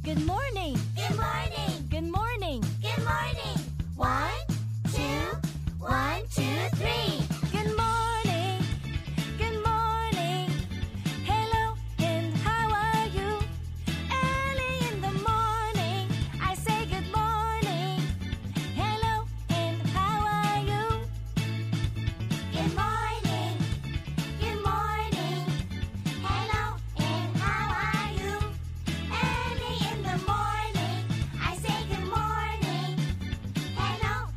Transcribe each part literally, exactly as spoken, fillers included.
Good morning. Good morning. Good morning. Good morning. One, two, one, two, three. Good morning. Good morning. Hello and how are you? Early in the morning, I say good morning. Hello and how are you? Good morning. Good morning. Hello and how are you? Early in the morning, I say good morning. Hello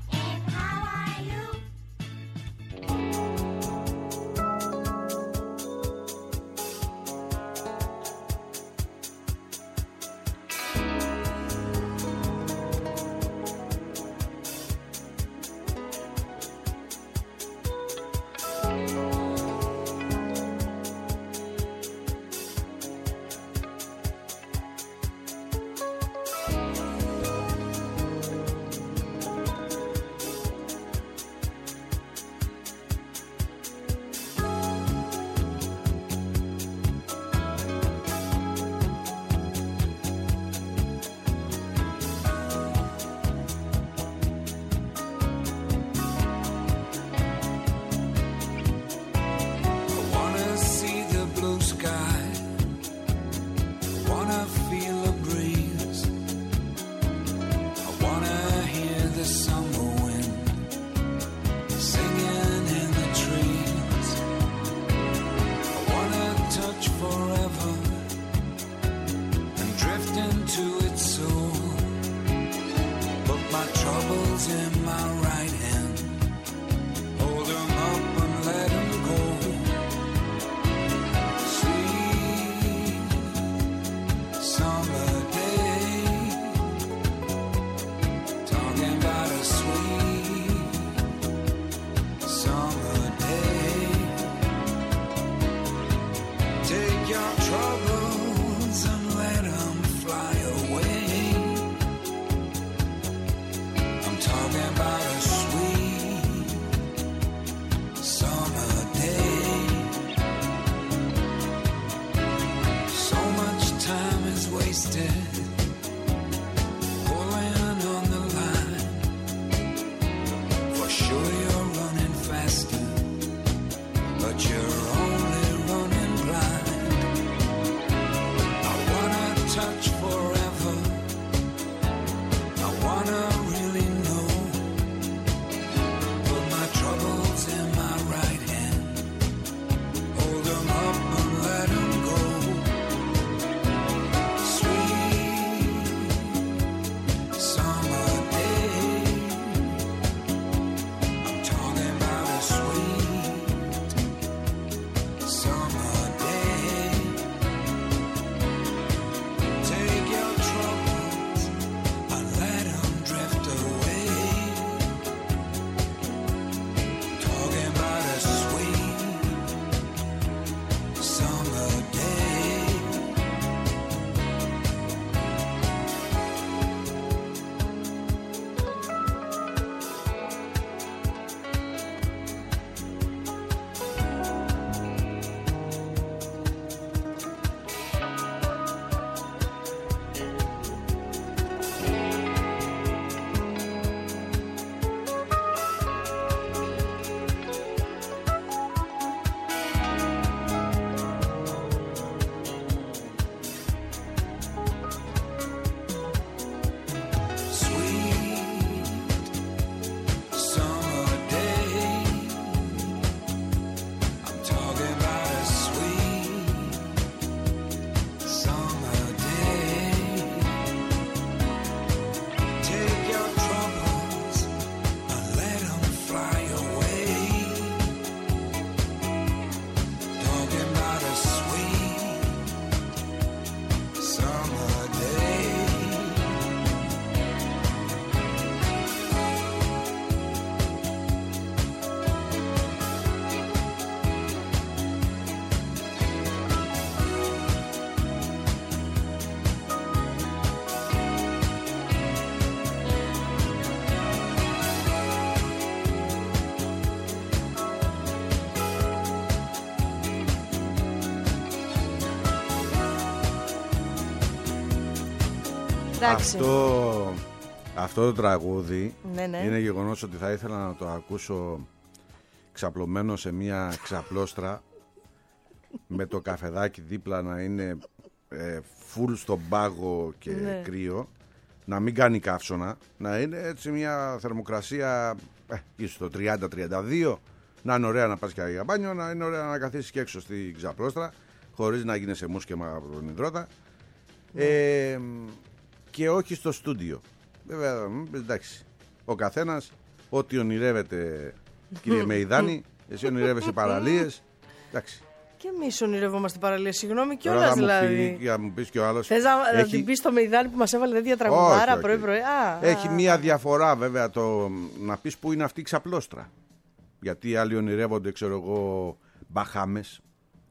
Αυτό, αυτό το τραγούδι ναι, ναι. είναι γεγονός ότι θα ήθελα να το ακούσω ξαπλωμένο σε μια ξαπλώστρα με το καφεδάκι δίπλα να είναι ε, full στον πάγο και ναι. κρύο, να μην κάνει καύσωνα, να είναι έτσι μια θερμοκρασία ε, ίσως το τριάντα τριάντα δύο, να είναι ωραία να πας και για μπάνιο, να είναι ωραία να καθίσεις και έξω στη ξαπλώστρα χωρίς να γίνεσαι μουσκεμα από τον υδρότα. Ναι. Ε, και όχι στο στούντιο. Βέβαια, εντάξει, ο καθένας ό,τι ονειρεύεται, κύριε Μεϊδάνη, εσύ ονειρεύεσαι παραλίες, εντάξει. Και εμείς ονειρευόμαστε παραλίες, συγγνώμη κιόλας δηλαδή. Για να μου πεις και ο άλλος. Θες να, έχει... να την πεις στο Μεϊδάνη που μας έβαλε τέτοια τραγουδάρα πρωί-πρωί. Έχει α, μία α, διαφορά βέβαια το να πεις που είναι αυτή η ξαπλώστρα. Γιατί άλλοι ονειρεύονται, ξέρω εγώ, Μπαχάμες,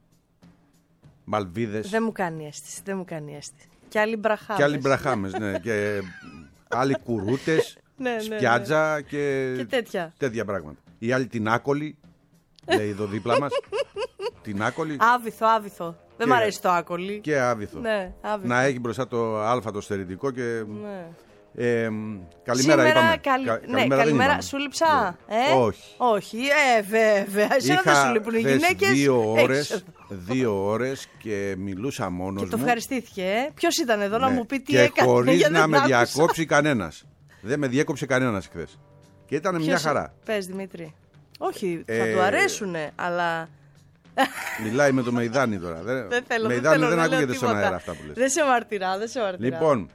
Μαλβίδες. Δεν μου κάνει αίσθηση, δεν μου κάνει αίσθηση. Και άλλοι Μπραχάμες. Και άλλοι Μπραχάμες, ναι. Και άλλοι Κουρούτες, ναι, ναι, Σπιάτζα ναι. Και, και τέτοια. τέτοια πράγματα. Οι άλλοι την Άκολη, λέει εδώ δίπλα μας. Την Άκολη. Άβυθο, άβυθο. Δεν μ' αρέσει το Άκολη. Και άβυθο. Ναι, άβυθο. Να έχει μπροστά το Α το στερητικό και... Ναι. Ε, καλημέρα Σήμερα, είπαμε. καλη... Κα... Ναι, καλημέρα, καλημέρα. Σου λείψα. Ναι. Ε? Όχι. Όχι, ε, βέβαια. Εσένα δεν σου λείπουν οι γυναίκες. Δύο ώρες, δύο ώρες και μιλούσα μόνος μου. Και το ευχαριστήθηκε. Ε? Ποιος ήταν εδώ ναι. να μου πει τι και έκανε. Και χωρίς να με άκουσα. διακόψει κανένας. Δεν με διέκοψε κανένας χθες. Και ήταν Ποιος... μια χαρά. Πες Δημήτρη. Όχι, θα ε... του αρέσουνε, αλλά... Μιλάει με το Μεϊδάνη τώρα. Δεν θέλω, Μεϊδάνη δεν, δεν, δεν ακούγεται στον αέρα αυτά που λες. Δεν σε μαρτυρά, δεν σε μαρτυρά. Λοιπόν,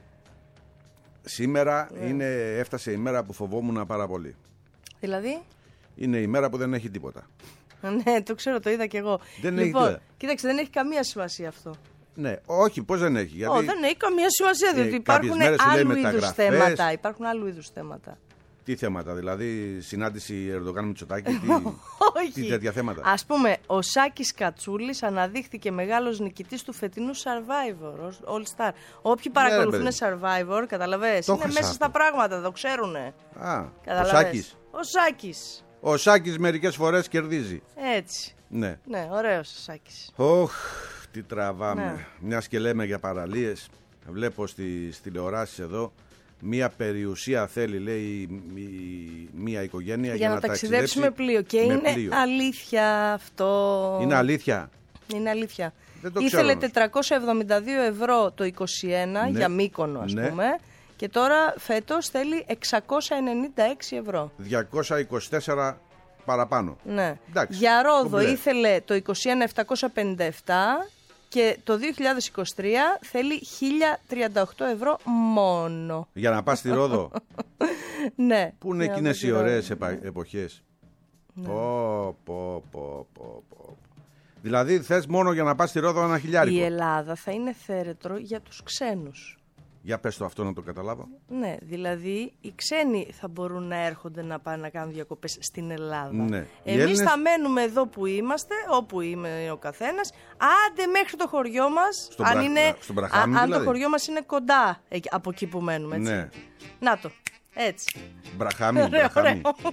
σήμερα yeah. είναι, έφτασε η μέρα που φοβόμουν πάρα πολύ. Δηλαδή? Είναι η μέρα που δεν έχει τίποτα. Ναι, το ξέρω, το είδα κι εγώ. Δεν λοιπόν, έχει κοίταξε, δεν έχει καμία σημασία αυτό. Ναι, όχι, πώς δεν έχει. Γιατί... Oh, δεν έχει καμία σημασία, διότι ε, υπάρχουν άλλου είδους θέματα. Υπάρχουν άλλου είδους θέματα. Τι θέματα, δηλαδή συνάντηση Ερντογάν Μητσοτάκη, τι, τι τέτοια θέματα. Ας πούμε, ο Σάκης Κατσούλης αναδείχθηκε μεγάλος νικητής του φετινού Survivor, All Star. Όποιοι παρακολουθούν ναι, Survivor, καταλαβαίνεις, είναι μέσα αυτό. Στα πράγματα, το ξέρουνε. Α, ο Σάκης. Ο Σάκης. Ο Σάκης μερικές φορές κερδίζει. Έτσι. Ναι. Ναι, ωραίος ο Σάκης. Ωχ, τι τραβάμε. Ναι. Μιας και λέμε για παραλίες, βλέπω στις τηλεοράσεις εδώ. Μία περιουσία θέλει, λέει, μία οικογένεια για, για να, να ταξιδέψουμε πλοίο. Και είναι πλοίο. Αλήθεια αυτό. Είναι αλήθεια. Είναι αλήθεια. Δεν το Ήθελε ξέρω, τετρακόσια εβδομήντα δύο ευρώ το είκοσι ένα ναι. για Μύκονο, ας ναι. πούμε. Και τώρα φέτος θέλει εξακόσια ενενήντα έξι ευρώ. διακόσια είκοσι τέσσερα παραπάνω. Ναι. Εντάξει, για Ρόδο κουμπλέ. Ήθελε το είκοσι ένα επτακόσια πενήντα επτά. Και το δύο χιλιάδες είκοσι τρία θέλει χίλια τριάντα οκτώ ευρώ μόνο. Για να πας στη Ρόδο. Ναι. Πού είναι εκείνες οι ωραίες εποχές. Ναι. Πω, πω, πω, πω, πω. Δηλαδή θες μόνο για να πας στη Ρόδο ένα χιλιάρικο. Η Ελλάδα θα είναι θέρετρο για τους ξένους. Για πες το αυτό να το καταλάβω. Ναι, δηλαδή οι ξένοι θα μπορούν να έρχονται να πάνε να κάνουν διακοπές στην Ελλάδα. Ναι. Εμείς Έλληνες... θα μένουμε εδώ που είμαστε, όπου είμαι ο καθένας, άντε μέχρι το χωριό μας, στον αν, πρα... είναι, στον Μπραχάμι, αν δηλαδή. το χωριό μας είναι κοντά από εκεί που μένουμε. Έτσι. Ναι. Να το, έτσι. Μπραχάμι, ωραίο, Μπραχάμι. ωραίο.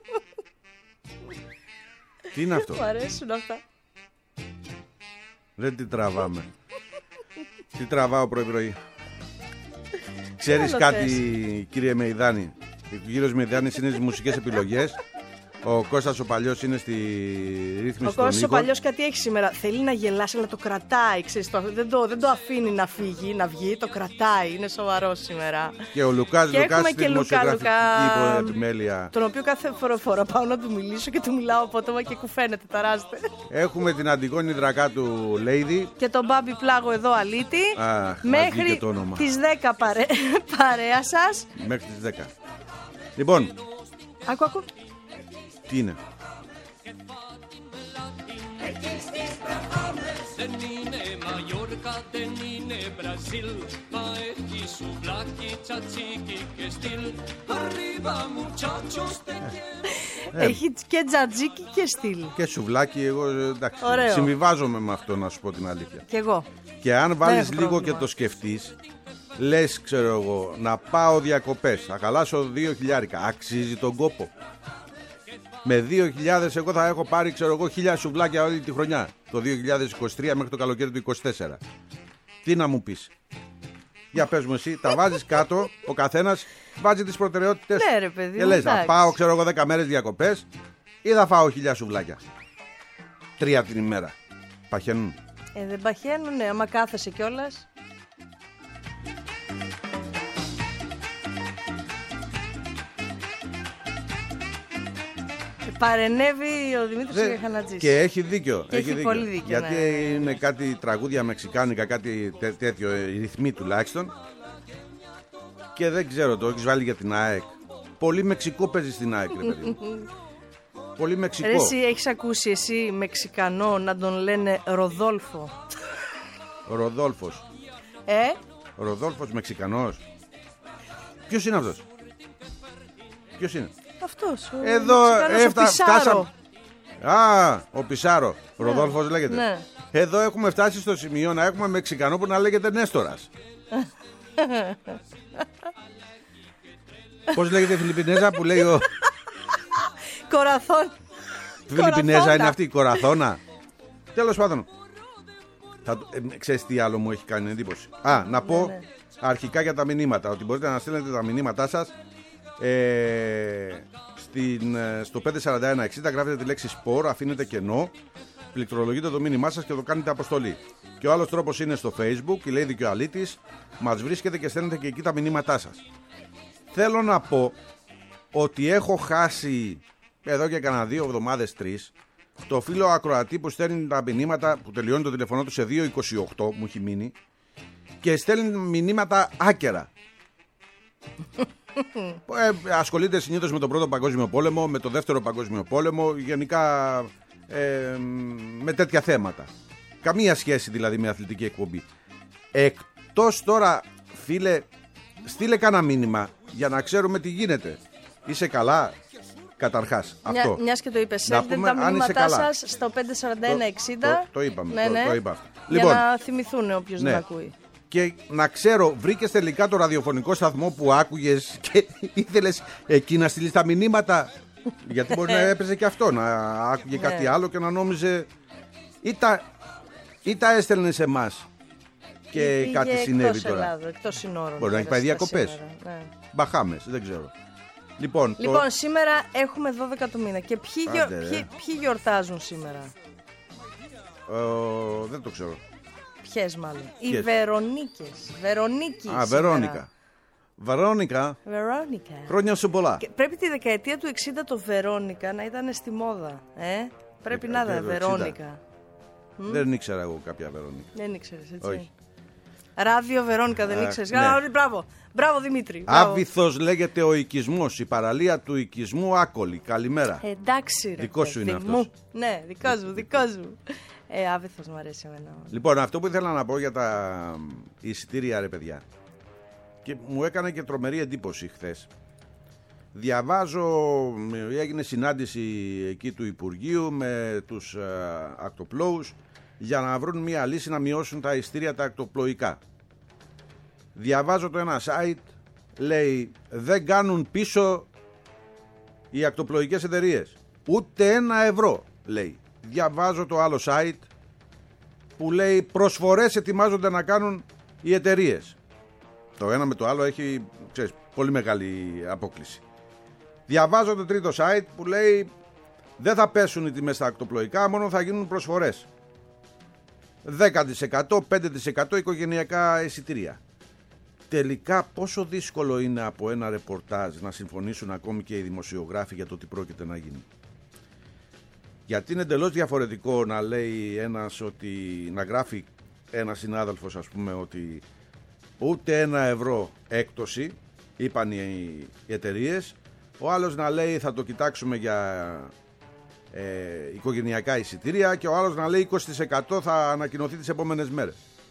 Τι είναι αυτό. Μου αρέσουν αυτά. Δεν τι τραβάμε. Τι τραβάω πρωί-πρωί. Ξέρεις κάτι, κύριε Μεϊδάνη? Ο κύριος Μεϊδάνης είναι στις μουσικές επιλογές. Ο Κώστας ο Παλιός είναι στη ρύθμιση των ήχων. Ο Κώστας ο Παλιός κάτι έχει σήμερα. Θέλει να γελάσει, αλλά το κρατάει. Ξέρεις, το, δεν, το, δεν το αφήνει να φύγει, να βγει. Το κρατάει. Είναι σοβαρό σήμερα. Και ο Λουκάς και Λουκάς στη δημοσιογραφική επιμέλεια. Τον οποίο κάθε φορά πάω να του μιλήσω και του μιλάω απότομα και κουφαίνεται, ταράζεται. Έχουμε την Αντιγόνη Δρακάτου Λέιδη. Και τον Μπάμπη Πλάγο εδώ αλήτη. Αχ, μέχρι τις δέκα παρέ... παρέα σας. Μέχρι τις δέκα. Λοιπόν. Άκου, άκου. Τι είναι? Δεν είναι Μαγιόρκα, δεν είναι Μπραζίλ, μα έχει σουβλάκι, τσατσίκι και στυλ. Arriba muchachos, te quiero. Έχει και τζατζίκι και στυλ. Και σουβλάκι, εγώ εντάξει. Ωραίο. Συμβιβάζομαι με αυτό, να σου πω την αλήθεια. Κι εγώ. Και αν βάλεις λίγο πρόβλημα και το σκεφτείς, λες, ξέρω εγώ, να πάω διακοπές, θα χαλάσω δύο χιλιάρικα. Αξίζει τον κόπο? Με δύο χιλιάδες εγώ θα έχω πάρει, ξέρω εγώ, χίλια σουβλάκια όλη τη χρονιά. Το δύο χιλιάδες είκοσι τρία μέχρι το καλοκαίρι του είκοσι τέσσερα. Τι να μου πεις? Για πες μου εσύ, τα βάζεις κάτω, ο καθένας βάζει τις προτεραιότητες. Ναι, ρε παιδί. Και λες, θα πάω, ξέρω εγώ, δέκα μέρες διακοπές ή θα φάω χιλιά σουβλάκια. Τρία την ημέρα. Παχαίνουν. Ε, δεν παχαίνουν, ναι, άμα κάθεσαι κιόλας. Παρενέβη ο Δημήτρης Γεχανατζής. Και έχει δίκιο. Και έχει, έχει πολύ δίκιο. Γιατί ναι, ναι, ναι. είναι κάτι τραγούδια μεξικάνικα, κάτι τέ, τέτοιο, ρυθμοί τουλάχιστον. Και δεν ξέρω, το έχεις βάλει για την ΑΕΚ. Πολύ Μεξικό παίζει στην ΑΕΚ, ρε παιδί. Πολύ Μεξικό. Ρε, εσύ έχεις ακούσει εσύ Μεξικανό να τον λένε Ροδόλφο? Ροδόλφος. Ε? Ροδόλφος Μεξικανός. Ποιος είναι αυτός? Ποιος είναι? Αυτός, ο εδώ έφτα, ο φτάσαμε. Α, ο Πισάρο. Ροδόλφος ναι, λέγεται. Ναι. Εδώ έχουμε φτάσει στο σημείο να έχουμε Μεξικανό που να λέγεται Νέστορας. Πώς λέγεται η Φιλιππινέζα που λέει ο... Κοραθόν. Φιλιππινέζα είναι αυτή, Κοραθώνα. Τέλος πάντων. Θα, ε, ξέρεις τι άλλο μου έχει κάνει εντύπωση? Α, να πω ναι, ναι. αρχικά για τα μηνύματα. Ότι μπορείτε να στέλνετε τα μηνύματά σας ε, στην, στο πέντε σαράντα ένα εξήντα, γράφετε τη λέξη σπορ, αφήνετε κενό, πληκτρολογείτε το μήνυμά σας και το κάνετε αποστολή. Και ο άλλος τρόπος είναι στο Facebook, η Λέει Δικαιοαλίτης, μας βρίσκετε και στέλνετε και εκεί τα μηνύματά σας. Θέλω να πω ότι έχω χάσει εδώ και κανένα δύο εβδομάδες, τρεις, το φίλο ακροατή που στέλνει τα μηνύματα, που τελειώνει το τηλεφωνό του σε δύο είκοσι οκτώ, μου έχει μείνει, και στέλνει μηνύματα άκερα. ε, ασχολείται συνήθως με τον πρώτο παγκόσμιο πόλεμο, με το δεύτερο παγκόσμιο πόλεμο, γενικά ε, με τέτοια θέματα. Καμία σχέση δηλαδή με αθλητική εκπομπή. Εκτός τώρα, φίλε, στείλε κάνα μήνυμα για να ξέρουμε τι γίνεται. Είσαι καλά? Καταρχάς, Μια, αυτό. Μιας και το είπες, στέλνετε τα μηνύματά σας στο πέντε σαράντα ένα εξήντα. Το, το, το είπαμε, ναι, το, ναι, το είπα. Για Λοιπόν, να θυμηθούν όποιος ναι. δεν ακούει. Και να ξέρω, βρήκες τελικά το ραδιοφωνικό σταθμό που άκουγες και ήθελες εκεί να στείλεις τα μηνύματα? Γιατί μπορεί να έπαιζε και αυτό, να άκουγε κάτι ναι. άλλο και να νόμιζε ή τα, ή τα έστελνε σε εμάς και Ή, κάτι συνέβη τώρα. Ελλάδο, εκτός συνόρων. Μπορεί να έχει πάει διακοπές. Ναι. Μπαχάμες, δεν ξέρω. Λοιπόν, λοιπόν το... σήμερα έχουμε δώδεκα του μήνα. Και ποιοι, Άντε, γιο... ποιοι, ποιοι γιορτάζουν σήμερα? Ε, δεν το ξέρω. Ποιες μάλλον? Ποιες? Οι Βερονίκες. Βερονίκη. Α, Βερόνικα. Βερόνικα. Βερόνικα. Χρόνια σου πολλά. Και πρέπει τη δεκαετία του εξήντα το Βερόνικα να ήταν στη μόδα. Ε? Πρέπει να ήταν Βερόνικα. Δεν ήξερα εγώ κάποια Βερόνικα. Δεν ήξερες, έτσι? Όχι. Ράδιο Βερόνικα δεν ήξερες? Ναι. Μπράβο. Μπράβο Δημήτρη. Άβυθος λέγεται ο οικισμός, η παραλία του οικισμού Άκολη. Καλημέρα. Εντάξει ρε. Δικό σου είναι αυτός. Ναι, δικό σου, δικό σου. Ε, Άβυθος μου αρέσει εμένα. Λοιπόν, αυτό που ήθελα να πω για τα εισιτήρια, ρε παιδιά, και μου έκανε και τρομερή εντύπωση χθες. Διαβάζω, έγινε συνάντηση εκεί του Υπουργείου με τους ε, ακτοπλώους για να βρουν μια λύση να μειώσουν τα εισιτήρια τα ακτοπλοϊκά. Διαβάζω το ένα site, λέει δεν κάνουν πίσω οι ακτοπλοϊκές εταιρείες. Ούτε ένα ευρώ, λέει. Διαβάζω το άλλο site που λέει προσφορές ετοιμάζονται να κάνουν οι εταιρείες. Το ένα με το άλλο έχει, ξέρεις, πολύ μεγάλη απόκληση. Διαβάζω το τρίτο site που λέει δεν θα πέσουν οι τιμές στα ακτοπλοϊκά, μόνο θα γίνουν προσφορές. δέκα τοις εκατό, πέντε τοις εκατό οικογενειακά εισιτήρια. Τελικά πόσο δύσκολο είναι από ένα ρεπορτάζ να συμφωνήσουν ακόμη και οι δημοσιογράφοι για το τι πρόκειται να γίνει? Γιατί είναι εντελώς διαφορετικό να λέει ένας ότι, να γράφει ένας συνάδελφος ας πούμε ότι ούτε ένα ευρώ έκπτωση είπαν οι εταιρείες, ο άλλος να λέει θα το κοιτάξουμε για ε, οικογενειακά εισιτήρια και ο άλλος να λέει είκοσι τοις εκατό θα ανακοινωθεί τις επόμενες μέρες.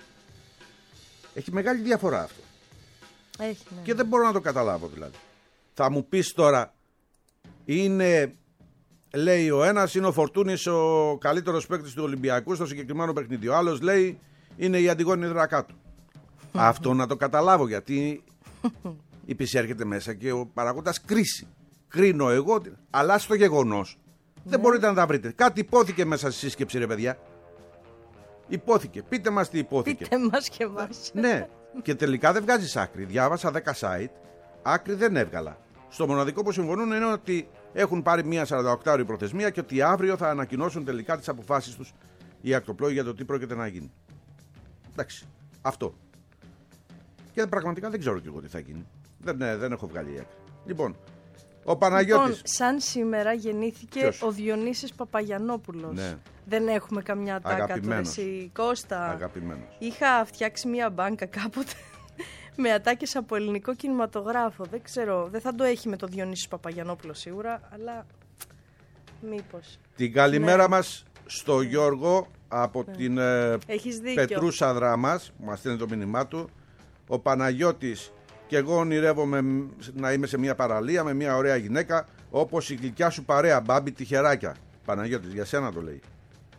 Έχει μεγάλη διαφορά αυτό. Έχει, ναι. Και δεν μπορώ να το καταλάβω δηλαδή. Θα μου πεις τώρα, είναι, λέει ο ένας, είναι ο Φορτούνης ο καλύτερος παίκτης του Ολυμπιακού στο συγκεκριμένο παιχνίδι. Ο άλλος λέει είναι η Αντιγόνη Δρακάτου. Αυτό να το καταλάβω, γιατί υπησέρχεται μέσα και ο παραγόντας κρίση. Κρίνω εγώ, αλλά στο γεγονός δεν μπορείτε να τα βρείτε. Κάτι υπόθηκε μέσα στη σύσκεψη, ρε παιδιά. Υπόθηκε. Πείτε μας τι υπόθηκε. Πείτε μας και μας. Ναι. Και τελικά δεν βγάζεις άκρη. Διάβασα δέκα site, άκρη δεν έβγαλα. Στο μοναδικό που συμφωνούν είναι ότι έχουν πάρει μια σαρανταοκτάωρη προθεσμία και ότι αύριο θα ανακοινώσουν τελικά τις αποφάσεις τους οι ακτοπλόοι για το τι πρόκειται να γίνει. Εντάξει, αυτό. Και πραγματικά δεν ξέρω και εγώ τι θα γίνει. Δεν, ναι, δεν έχω βγάλει άκρη. Λοιπόν, ο Παναγιώτης. Λοιπόν, σαν σήμερα γεννήθηκε Ποιος? ο Διονύσης Παπαγιαννόπουλος. Ναι. Δεν έχουμε καμιά ατάκα του, εσύ Κώστα. Αγαπημένος. Είχα φτιάξει μια μπάνκα κάποτε με ατάκες από ελληνικό κινηματογράφο. Δεν ξέρω, δεν θα το έχει με το Διονύση Παπαγιαννόπουλο σίγουρα, αλλά μήπως. Την καλημέρα Ναι. μας στο Γιώργο από Ναι. την ε, Έχεις δίκιο. Πετρούσα Δράμας, που μας στέλνει το μήνυμά του. Ο Παναγιώτης και εγώ ονειρεύομαι μ, να είμαι σε μια παραλία με μια ωραία γυναίκα, όπως η γλυκιά σου παρέα, Μπάμπη, τυχεράκια. Παναγιώτης, για σένα το λέει.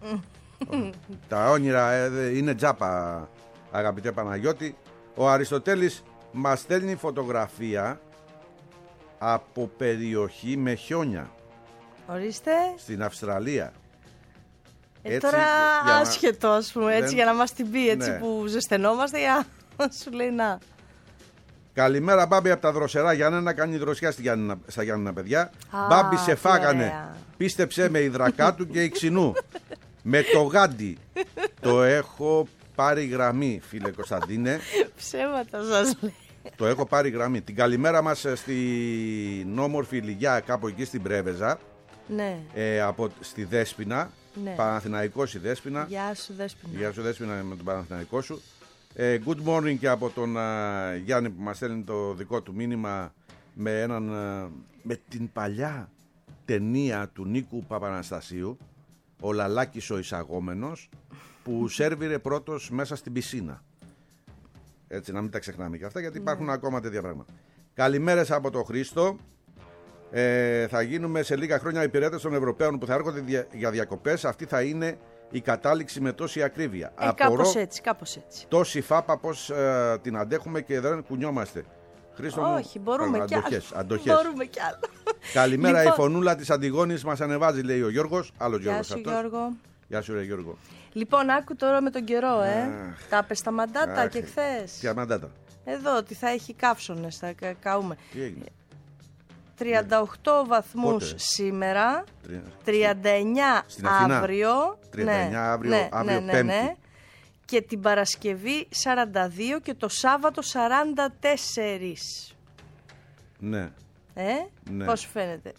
Τα όνειρα ε, είναι τζάπα, αγαπητέ Παναγιώτη. Ο Αριστοτέλης μας στέλνει φωτογραφία από περιοχή με χιόνια Ορίστε. στην Αυστραλία. Ε, Έτσι, τώρα για να- άσχετο, ας πούμε, έτσι Δεν- για να μας την πει, έτσι Ναι. που ζεσθενόμαστε, για να σου λέει να. Καλημέρα, Μπάμπη, από τα δροσερά Γιάννενα. Κάνει δροσιά στη Γιάννενα, στα Γιάννενα, παιδιά. Α, Μπάμπη, σε τι φάγανε. ωραία. Πίστεψε με, υδρακάτου και Ιξινού. Με το γάντι. Το έχω πάρει γραμμή, φίλε Κωνσταντίνε. Ψέματα σας λέει. Το έχω πάρει γραμμή. Την καλημέρα μας στην όμορφη Λυγιά, κάπου εκεί στην Πρέβεζα. Ναι. Ε, από, στη Δέσποινα. Ναι. Παναθηναϊκός η Δέσποινα. Γεια σου, Δέσποινα. Γεια σου, Δέσποινα, με τον Παναθηναϊκό σου. Ε, good morning και από τον α, Γιάννη που μας στέλνει το δικό του μήνυμα με, έναν, α, με την παλιά ταινία του Νίκου Παπαναστασίου, ο Λαλάκης ο εισαγόμενος, που σέρβιρε πρώτος μέσα στην πισίνα. Έτσι, να μην τα ξεχνάμε και αυτά, γιατί υπάρχουν ακόμα τέτοια πράγματα. Καλημέρες από τον Χρήστο. Ε, θα γίνουμε σε λίγα χρόνια υπηρέτες των Ευρωπαίων που θα έρχονται δια- για διακοπές. Αυτή θα είναι η κατάληξη με τόση ακρίβεια. Ε, κάπως έτσι, κάπως έτσι. Τόση φάπα πως ε, την αντέχουμε και δεν κουνιόμαστε. Χρήστο μου, Όχι, μπορούμε κι άλλο. αντοχές, αντοχές. Μπορούμε κι άλλο. Καλημέρα, Λοιπόν, η φωνούλα της Αντιγόνης μας ανεβάζει, λέει ο Γιώργος. Άλλος Γεια Γιώργος σου, αυτός. Γιώργο. Γεια σου, ρε Γιώργο. Λοιπόν, άκου τώρα με τον καιρό, ε. Αχ. Τα πες τα μαντάτα Αχ, και χθες. Ποια μαντάτα. Εδώ, ότι θα έχει καύσωνες, θα κα- καούμε. Τι έγινε. τριάντα οκτώ βαθμούς Πότε? σήμερα, Τρία- τριάντα εννιά Στην Αθήνα? αύριο. τριάντα εννιά αύριο- ναι, αύριο ναι, ναι, Πέμπτη. ναι. Και την Παρασκευή σαράντα δύο και το Σάββατο σαράντα τέσσερα. Ναι. Ε, Ναι. πώς σου φαίνεται.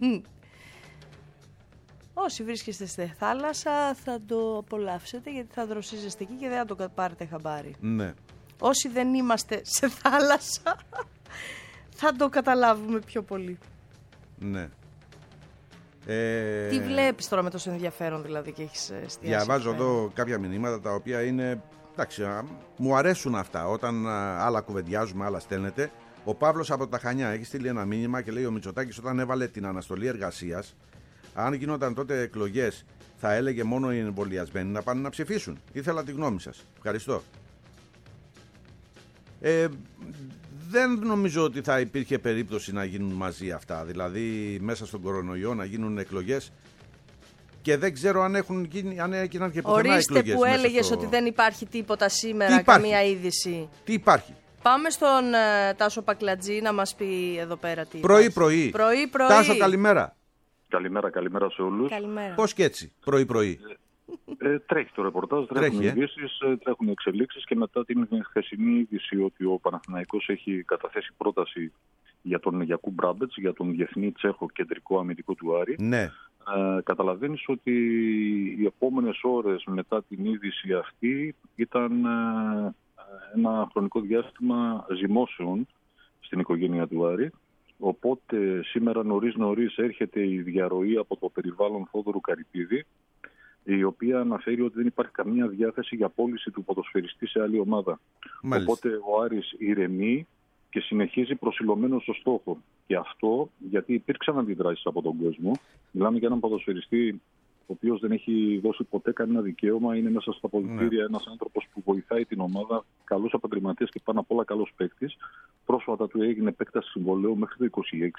Όσοι βρίσκεστε στη θάλασσα θα το απολαύσετε, γιατί θα δροσίζεστε εκεί και δεν θα το κα- πάρετε χαμπάρι. Ναι. Όσοι δεν είμαστε σε θάλασσα θα το καταλάβουμε πιο πολύ. Ναι. Ε, Τι βλέπεις τώρα με τόσο ενδιαφέρον δηλαδή και έχεις εστιάσει? Διαβάζω εκεί πέρα? εδώ κάποια μηνύματα τα οποία είναι. Εντάξει, α, μου αρέσουν αυτά. Όταν α, άλλα κουβεντιάζουμε, άλλα στέλνετε. Ο Παύλος από τα Χανιά έχει στείλει ένα μήνυμα και λέει: ο Μητσοτάκης όταν έβαλε την αναστολή εργασίας, αν γινόταν τότε εκλογές, θα έλεγε μόνο οι εμβολιασμένοι να πάνε να ψηφίσουν. Ήθελα τη γνώμη σας. Ευχαριστώ. Ε, δεν νομίζω ότι θα υπήρχε περίπτωση να γίνουν μαζί αυτά. Δηλαδή, μέσα στον κορονοϊό να γίνουν εκλογές. Και δεν ξέρω αν έχουν γίνει, αν έγιναν και πουθενά Ορίστε εκλογές. που μέσα έλεγες στο- ότι δεν υπάρχει τίποτα σήμερα, Τι υπάρχει? καμία είδηση. Τι υπάρχει. Πάμε στον ε, Τάσο Πακλατζή να μας πει εδώ πέρα τι Πρωί υπάρχει. πρωί. Πρωί πρωί. Τάσο, καλημέρα. Καλημέρα, καλημέρα σε όλους. Καλημέρα. Πώς και έτσι, πρωί πρωί. Ε, τρέχει το ρεπορτάζ, τρέχουν Τρέχει, ε. ειδήσεις, ε, τρέχουν εξελίξεις και μετά την χθεσινή είδηση ότι ο Παναθηναϊκός έχει καταθέσει πρόταση για τον Γιακού Μπράμπετς, για τον διεθνή Τσέχο κεντρικό αμυντικό του Άρη. Ναι. Ε, καταλαβαίνεις ότι οι επόμενες ώρες μετά την είδηση αυτή ήταν ε, ένα χρονικό διάστημα ζυμώσεων στην οικογένεια του Άρη. Οπότε σήμερα νωρίς νωρίς έρχεται η διαρροή από το περιβάλλον Θόδωρου Καρυπίδη, η οποία αναφέρει ότι δεν υπάρχει καμία διάθεση για πώληση του ποδοσφαιριστή σε άλλη ομάδα. Μάλιστα. Οπότε ο Άρης ηρεμεί και συνεχίζει προσιλωμένο στο στόχο. Και αυτό γιατί υπήρξαν αντιδράσεις από τον κόσμο. Μιλάμε για έναν ποδοσφαιριστή ο οποίος δεν έχει δώσει ποτέ κανένα δικαίωμα, είναι μέσα στα πολιτήρια, Ναι. ένας άνθρωπος που βοηθάει την ομάδα, καλός επαγγελματίας και πάνω απ' όλα καλός παίκτης. Πρόσφατα του έγινε επέκταση συμβολαίου μέχρι το είκοσι έξι.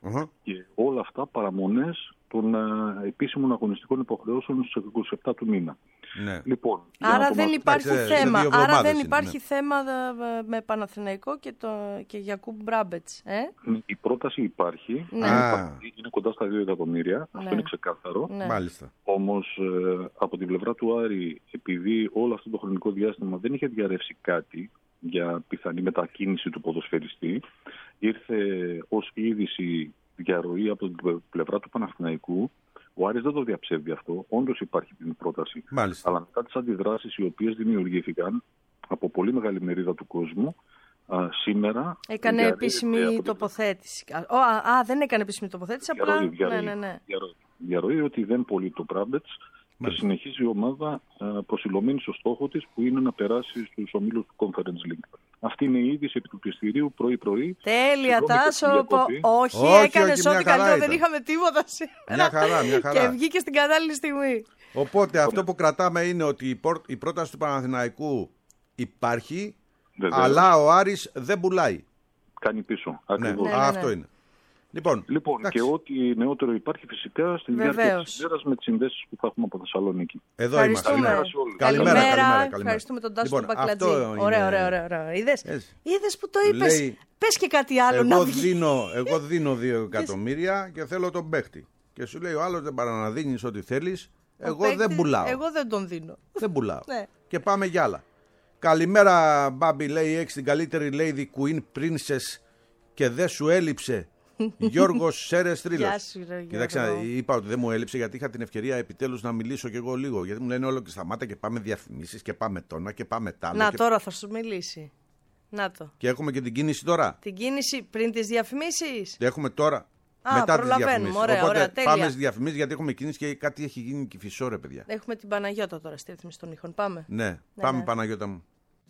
Uh-huh. Και όλα αυτά παραμονές των uh, επίσημων αγωνιστικών υποχρεώσεων στις είκοσι επτά του μήνα. Ναι. Λοιπόν, άρα δεν μας... υπάρχει ναι, θέμα, άρα δεν είναι, υπάρχει ναι. θέμα με Παναθηναϊκό και, το, και Γιακούμπ Μπράμπετς. Ε? Η πρόταση υπάρχει, ναι. υπάρχει, είναι κοντά στα δύο εκατομμύρια, ναι. αυτό είναι ξεκάθαρο. Ναι. Μάλιστα. Όμως ε, από την πλευρά του Άρη, επειδή όλο αυτό το χρονικό διάστημα δεν είχε διαρρεύσει κάτι για πιθανή μετακίνηση του ποδοσφαιριστή, ήρθε ως είδηση διαρροή από την πλευρά του Παναθηναϊκού. Ο Άρης δεν το διαψεύδει αυτό. Όντως υπάρχει την πρόταση. Μάλιστα. Αλλά μετά τις αντιδράσεις οι οποίες δημιουργήθηκαν από πολύ μεγάλη μερίδα του κόσμου, α, σήμερα. Έκανε επίσημη τοποθέτηση. Α, α, α, δεν έκανε επίσημη τοποθέτηση. Απλά. Διαρροή, διαρροή, ναι, ναι, ναι. διαρροή, διαρροή ότι δεν πωλεί το Μπράμπετς και συνεχίζει η ομάδα προσιλωμένη στο στόχο της, που είναι να περάσει στους ομίλους του Conference League. Αυτή είναι η είδηση επί του πιστηρίου πρωί-πρωί. Τέλεια, Τάσο. Όχι, όχι, έκανες ό,τι καλύτερα. Δεν είχαμε τίποτα σήμερα. Μια χαρά, μια χαρά. Και βγήκε στην κατάλληλη στιγμή. Οπότε αυτό που κρατάμε είναι ότι η, πόρ, η πρόταση του Παναθηναϊκού υπάρχει, Βεβαίως. Αλλά ο Άρης δεν πουλάει. Κάνει πίσω. Ναι, ακριβώς. ναι, ναι, ναι. Αυτό είναι. Λοιπόν, λοιπόν και ό,τι νεότερο υπάρχει φυσικά στη διάρκεια της ημέρας με τις συνδέσεις που θα έχουμε από Θεσσαλονίκη. Εδώ είμαστε. Καλημέρα. Καλημέρα, καλημέρα, καλημέρα, καλημέρα. Ευχαριστούμε τον Τάσο Λοιπόν, του Μπακλατζή. είναι... Ωραία, ωραία, ωραία, ωραία. Είδες, είδες που το είπες. Λέει, πες και κάτι άλλο εγώ να βγει. Δίνω, εγώ δίνω δύο εκατομμύρια και θέλω τον παίχτη. Και σου λέει ο άλλος δεν παρά να δίνεις ό,τι θέλεις. Εγώ παίκτης, δεν πουλάω. Εγώ δεν τον δίνω. Δεν πουλάω. Ναι. Και πάμε για άλλα. Καλημέρα, Μπάμπη, λέει, έχεις την καλύτερη Lady Queen Princess και δεν σου έλειψε. Γιώργος Σέρες Τρίλος. Κοιτάξτε, είπα ότι δεν μου έλειψε γιατί είχα την ευκαιρία επιτέλους να μιλήσω κι εγώ λίγο. Γιατί μου λένε όλο και σταμάτα και πάμε διαφημίσεις και πάμε τόνα και πάμε τ' Να και... τώρα θα σου μιλήσει. Να το. Και έχουμε και την κίνηση τώρα. Την κίνηση πριν τις διαφημίσεις. Έχουμε τώρα. Α, μετά τις διαφημίσεις. Ωραία, Οπότε ωραία, πάμε στις διαφημίσεις γιατί έχουμε κίνηση και κάτι έχει γίνει και φυσό, ρε παιδιά. Έχουμε την Παναγιώτα τώρα στη ρύθμιση των ήχων. Πάμε. Ναι, ναι πάμε ναι. Παναγιώτα μου.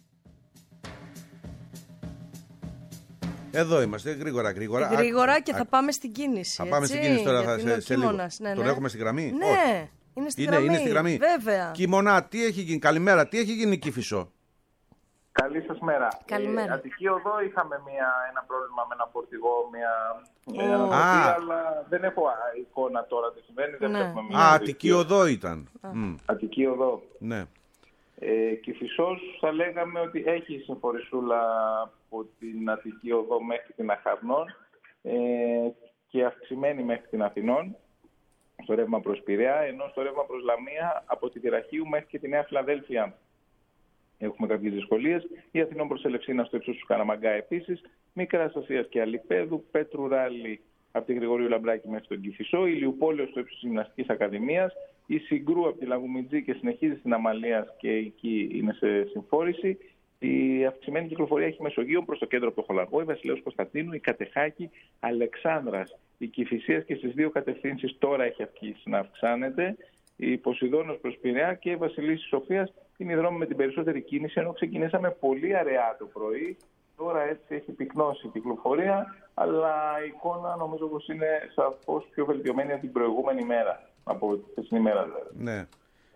Εδώ είμαστε, γρήγορα, γρήγορα. Γρήγορα και α, θα πάμε στην κίνηση. Θα έτσι, πάμε στην κίνηση τώρα, θα, σε, σε λίγο. Ναι, ναι. Τον έχουμε στη γραμμή. Ναι, όχι. είναι στη είναι, γραμμή. Είναι στη γραμμή. Βέβαια. Κιμωνά, τι έχει γίνει, καλημέρα, τι έχει γίνει Κηφισό. Καλή σας μέρα. Καλημέρα. Ε, Αττική Οδό είχαμε μια, ένα πρόβλημα με ένα φορτηγό, μια oh. ανατροπή, αλλά δεν έχω εικόνα τώρα τι συμβαίνει. Δεν ναι. μια Α, Αττική Οδό ήταν. Mm. Αττική Οδό. Ναι. Ε, Κηφισός θα λέγαμε ότι έχει συμφορησούλα από την Αττική Οδό μέχρι την Αχαρνών ε, και αυξημένη μέχρι την Αθηνών στο ρεύμα προς Πειραιά, ενώ στο ρεύμα προς Λαμία από τη Τυραχείου μέχρι και τη Νέα Φιλαδέλφια έχουμε κάποιες δυσκολίες. Η Αθηνών προς Ελευσίνα στο ύψος του Καραμαγκά επίσης, Μικράς Ασίας και Αλιπέδου, Πέτρου Ράλι από τη Γρηγορίου Λαμπράκη μέχρι τον Κηφισό, Ηλιουπόλαιο στο ύψος της Γυμναστικής Ακαδημίας, η Συγκρού από τη Λαγουμιτζή και συνεχίζει στην Αμαλίας και εκεί είναι σε συμφόρηση. Η αυξημένη κυκλοφορία έχει Μεσογείο προς το κέντρο από το Χολαργό, η Βασιλέως Κωνσταντίνου, η Κατεχάκη, Αλεξάνδρας, η Κηφισίας και στις δύο κατευθύνσεις τώρα έχει αρχίσει να αυξάνεται. Η Ποσειδώνος προς Πειραιά και η Βασιλίσσης Σοφίας είναι οι δρόμοι με την περισσότερη κίνηση, ενώ ξεκινήσαμε πολύ αραιά το πρωί. Τώρα έτσι έχει πυκνώσει η κυκλοφορία, αλλά η εικόνα νομίζω πως είναι σαφώς πιο βελτιωμένη από την προηγούμενη μέρα, από τη χθεσινή μέρα δηλαδή. Ναι.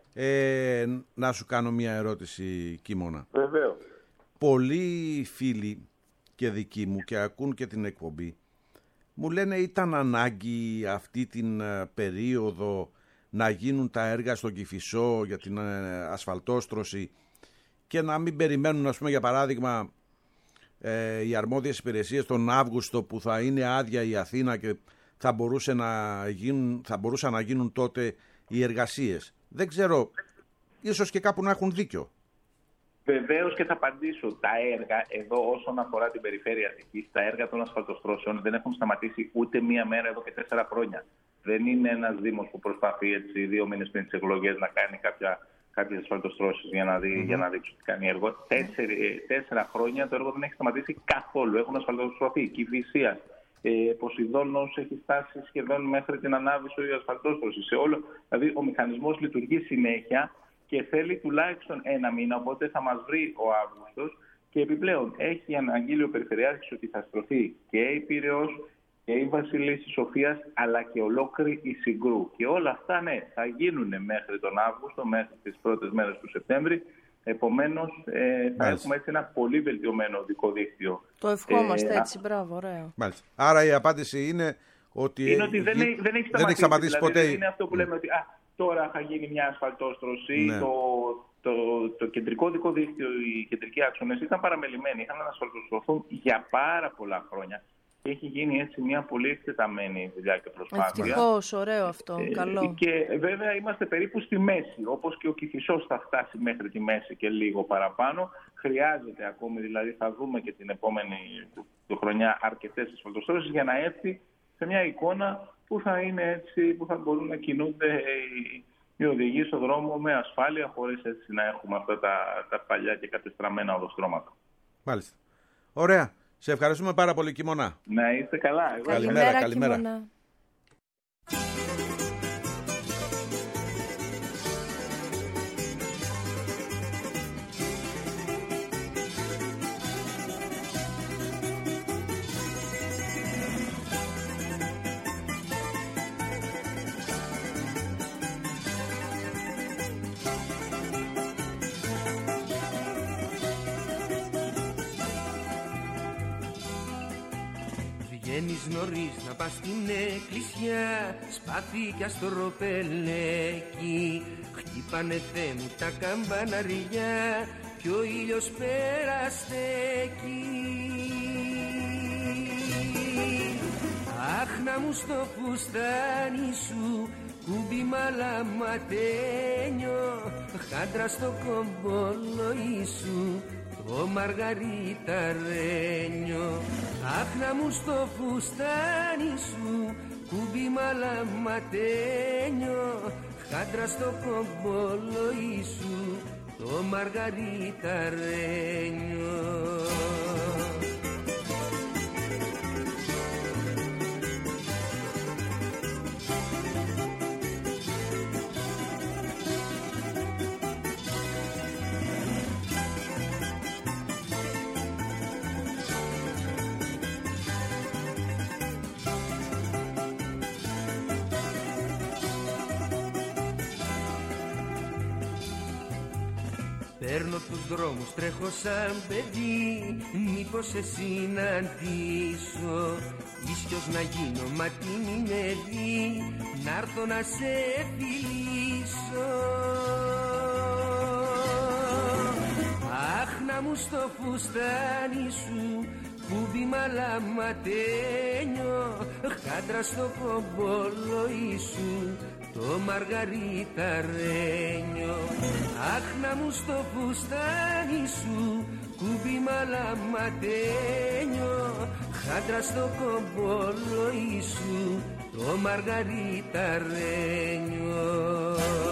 Ε, να σου κάνω μια ερώτηση, Κίμωνα. Βεβαίως. Πολλοί φίλοι και δικοί μου και ακούν και την εκπομπή μου λένε ήταν ανάγκη αυτή την περίοδο να γίνουν τα έργα στον Κηφισό για την ασφαλτόστρωση και να μην περιμένουν, ας πούμε, για παράδειγμα ε, οι αρμόδιες υπηρεσίες τον Αύγουστο που θα είναι άδεια η Αθήνα και θα, μπορούσε να γίνουν, θα μπορούσαν να γίνουν τότε οι εργασίες. Δεν ξέρω, ίσως και κάπου να έχουν δίκιο. Βεβαίως και θα απαντήσω. Τα έργα εδώ όσον αφορά την περιφέρεια Αττικής, τα έργα των ασφαλτοστρώσεων δεν έχουν σταματήσει ούτε μία μέρα εδώ και τέσσερα χρόνια. Δεν είναι ένας δήμος που προσπαθεί έτσι δύο μήνες πριν τις εκλογές να κάνει κάποια, κάποιες ασφαλτοστρώσεις για να, δει, mm-hmm. για να δείξει ότι κάνει έργο. Τέσσερι, τέσσερα χρόνια το έργο δεν έχει σταματήσει καθόλου. Έχουν ασφαλτοστρωθεί. Κηφισίας, ε, Ποσειδώνος έχει φτάσει σχεδόν μέχρι την ανάβηση η ασφαλτόστρωση. Σε όλο, δηλαδή ο μηχανισμός λειτουργεί συνέχεια και θέλει τουλάχιστον ένα μήνα, οπότε θα μας βρει ο Αύγουστος. Και επιπλέον έχει αναγγείλει ο Περιφερειάρχης ότι θα στρωθεί και η Πειραιώς και η Βασιλίσσης Σοφίας, αλλά και ολόκληρη η Συγκρού. Και όλα αυτά, ναι, θα γίνουν μέχρι τον Αύγουστο, μέχρι τις πρώτες μέρες του Σεπτέμβρη. Επομένως, ε, θα έχουμε έτσι ένα πολύ βελτιωμένο οδικό δίκτυο. Το ευχόμαστε ε, έτσι, α... μπράβο, ωραίο. Μάλιστα. Άρα η απάντηση είναι ότι, είναι ότι δεν, έχει, δεν έχει σταματήσει, δεν έχει σταματήσει δηλαδή, ποτέ. Είναι αυτό που λέμε ότι α, τώρα θα γίνει μια ασφαλτόστρωση, ναι. το, το, το κεντρικό δικό δίκτυο, οι κεντρικοί άξονες ήταν παραμελημένοι, είχαν να ασφαλτοστρωθούν για πάρα πολλά χρόνια. Και έχει γίνει έτσι μια πολύ εκτεταμένη δουλειά και προσπάθεια. Ευτυχώς, ωραίο αυτό, ε, καλό. Και βέβαια είμαστε περίπου στη μέση, όπως και ο Κηφισός θα φτάσει μέχρι τη μέση και λίγο παραπάνω. Χρειάζεται ακόμη, δηλαδή θα δούμε και την επόμενη του, του χρονιά αρκετές ασφαλτοστρώσεις για να έρθει σε μια εικόνα που θα είναι έτσι, που θα μπορούν να κινούνται οι, οι οδηγοί στον δρόμο με ασφάλεια, χωρίς έτσι να έχουμε αυτά τα, τα παλιά και κατεστραμμένα οδοστρώματα. Μάλιστα. Ωραία. Σε ευχαριστούμε πάρα πολύ, Κιμώνα. Να είστε καλά. Εγώ καλημέρα, καλημέρα. Κιμώνα. Βγαίνεις νωρίς να πας στην εκκλησιά, σπάθη κι αστροπελέκι. Χτύπανε Θεέ μου τα καμπαναριά κι ο ήλιος περαστέκει. Αχ να μου στο φουστάνι σου κούμπι μαλαματένιο, χάντρα στο κομπολόι σου ο Μαργαριταρένιο. Αχ να μου στο φουστάνι σου κούμπι μαλαματένιο, χάντρα στο κομπολόι σου το Μαργαριταρένιο. Παίρνω τους δρόμους, τρέχω σαν παιδί, μήπως σε συναντήσω. Ίσιος να γίνω, μα τι μη με δει, να'ρθω να σε φιλήσω. Αχ να μου στο φουστάνι σου κούμπι μαλαματένιο, χάντρα στο κομπολόι σου το Μαργαριταρένιο. Αχ να μου στο φουστάνι σου κούμπι μαλαματένιο, χάντρα στο κομπολόι σου το Μαργαριταρένιο.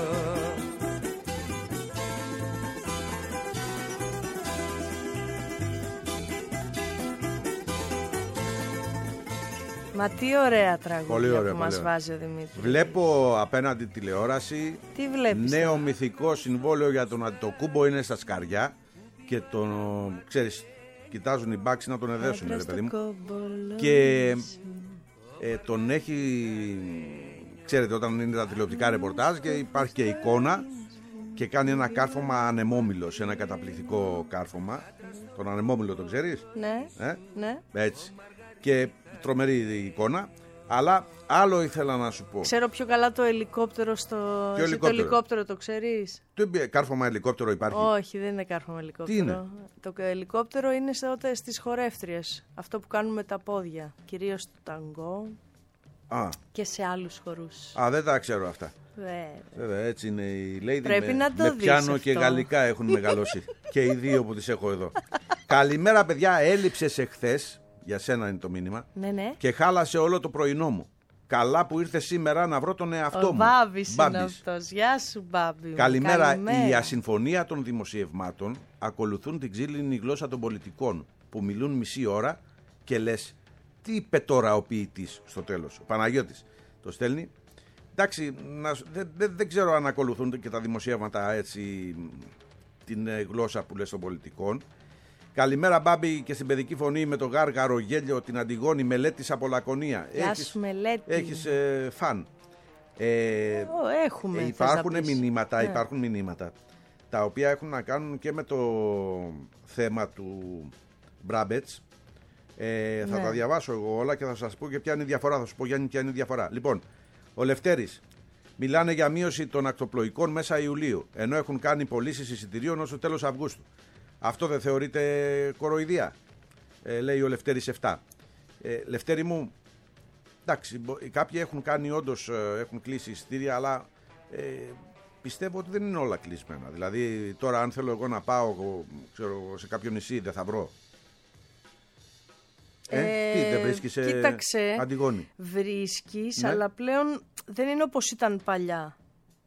Μα τι ωραία τραγούδια ωραία, που μας βάζει ο Δημήτρης. Βλέπω απέναντι τηλεόραση. Τι βλέπεις? Νέο τώρα? μυθικό συμβόλαιο για τον Αντιτοκούμπο είναι στα σκαριά. Και τον, ξέρεις, κοιτάζουν οι μπάξοι να τον εδέσουν, ρε παιδί μου. Και ε, τον έχει, ξέρετε, όταν είναι τα τηλεοπτικά ρεπορτάζ και υπάρχει και εικόνα και κάνει ένα κάρφωμα ανεμόμυλος, ένα καταπληκτικό κάρφωμα. Τον ανεμόμυλο τον ξέρεις? Ναι, ε? ναι. Έτσι. Και τρομερή εικόνα. Αλλά άλλο ήθελα να σου πω. Ξέρω πιο καλά το ελικόπτερο στο. Ποιο ελικόπτερο? Το ελικόπτερο το ξέρεις? Το κάρφωμα ελικόπτερο υπάρχει? Όχι, δεν είναι κάρφωμα ελικόπτερο. Τι είναι? Το ελικόπτερο είναι στις χορεύτριες. Αυτό που κάνουν με τα πόδια. Κυρίως στο ταγκό. Α. Και σε άλλους χορούς. Α, δεν τα ξέρω αυτά. Βέβαια. Βέβαια, έτσι είναι η Lady. Πρέπει με, να το με δεις πιάνο αυτό. Και γαλλικά έχουν μεγαλώσει. Και οι δύο που τις έχω εδώ. Καλημέρα, παιδιά. Έλειψες εχθές. Για σένα είναι το μήνυμα. Ναι, ναι. Και χάλασε όλο το πρωινό μου. Καλά που ήρθε σήμερα να βρω τον εαυτό Ο μου. Μπάμπης είναι Μπάμπης. αυτός. Γεια σου, Μπάμπη. Καλημέρα. Καλημέρα. Η ασυμφωνία των δημοσιευμάτων ακολουθούν την ξύλινη γλώσσα των πολιτικών που μιλούν μισή ώρα και λες τι είπε τώρα ο ποιητής στο τέλος. Ο Παναγιώτης το στέλνει. Εντάξει, να, δεν, δεν, δεν ξέρω αν ακολουθούν και τα δημοσιεύματα έτσι την γλώσσα που λες των πολιτικών. Καλημέρα, Μπάμπη, και στην παιδική φωνή με το γάργαρο γέλιο την Αντιγόνη Μελέτης από Λακωνία. Γεια Έχεις, σου, Μελέτη. Έχεις ε, φαν. Ε, Ω, έχουμε. ε, υπάρχουν μηνύματα, ναι. υπάρχουν μηνύματα τα οποία έχουν να κάνουν και με το θέμα του Μπράμπετς Ε, θα Ναι. τα διαβάσω εγώ όλα και θα σας πω και ποια είναι η διαφορά. Θα σου πω Γιάννη ποια είναι η διαφορά. Λοιπόν, ο Λευτέρης. Μιλάνε για μείωση των ακτοπλοϊκών μέσα Ιουλίου, ενώ έχουν κάνει πωλήσεις εισιτηρίων ως το τέλος Αυγούστου. Αυτό δεν θεωρείται κοροϊδία, ε, λέει ο Λευτέρης επτά. Ε, Λευτέρη μου, εντάξει, κάποιοι έχουν κάνει όντως, ε, έχουν κλείσει εισιτήρια, αλλά ε, πιστεύω ότι δεν είναι όλα κλεισμένα. Δηλαδή, τώρα αν θέλω εγώ να πάω ξέρω, σε κάποιο νησί, δεν θα βρω. Ε, Ε, τι, δεν βρίσκεις ε, κοίταξε, Αντιγόνη. Βρίσκεις, Ναι. αλλά πλέον δεν είναι όπως ήταν παλιά.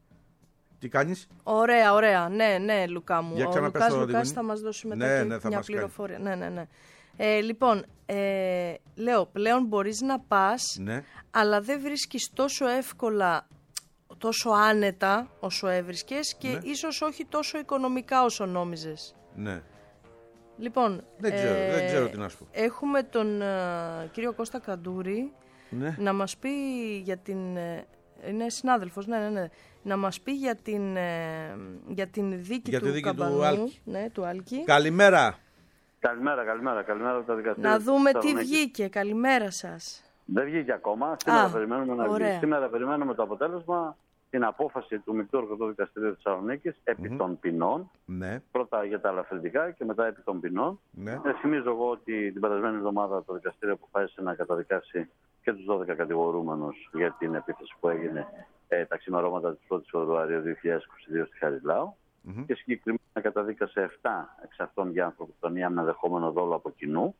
Τι κάνεις? Ωραία, ωραία. Ναι, ναι, Λουκά μου. Για Ο ξαναπες Λουκάς το, Λουκάς Αντιγόνη. θα μας δώσει μετά Ναι, και ναι, θα μια μας κάνει. πληροφορία. Ναι, ναι, ναι. Ε, λοιπόν, ε, λέω, πλέον μπορείς να πας, Ναι. αλλά δεν βρίσκεις τόσο εύκολα, τόσο άνετα όσο έβρισκες και Ναι. ίσως όχι τόσο οικονομικά όσο νόμιζες. Ναι. Λοιπόν, Δεν ξέρω, δεν ξέρω τι να σου πω. Έχουμε τον ε, κύριο Κώστα Καντούρη Ναι. να μας πει για την... ε, είναι συνάδελφος, ναι, ναι, ναι. Να μας πει για την, ε, για την δίκη Για του τη δίκη του Καμπανού. Άλκη. Ναι, του Άλκη. Καλημέρα. Καλημέρα, καλημέρα, καλημέρα από τα δικαστήρια. Να της δούμε τι Θεσσαλονίκης. βγήκε. Καλημέρα σας. Δεν βγήκε ακόμα. Σήμερα, Α, περιμένουμε, να βγει. ωραία. Σήμερα περιμένουμε το αποτέλεσμα, την απόφαση του Μεικτού Ορκωτού Δικαστηρίου της Θεσσαλονίκης επί Μμμ. των ποινών. Ναι, Πρώτα για τα ελαφρυντικά και μετά επί των ποινών. ναι. Ε, θυμίζω εγώ ότι την περασμένη εβδομάδα το δικαστήριο αποφάσισε να καταδικάσει και τους δώδεκα κατηγορούμενους για την επίθεση που έγινε ε, τα ξημερώματα της πρώτης Φεβρουαρίου δύο χιλιάδες είκοσι δύο στη Χαριλάου. Μμμ. Και συγκεκριμένα καταδίκασε επτά εξ αυτών για ανθρωποκτονία με δεχόμενο δόλο από κοινού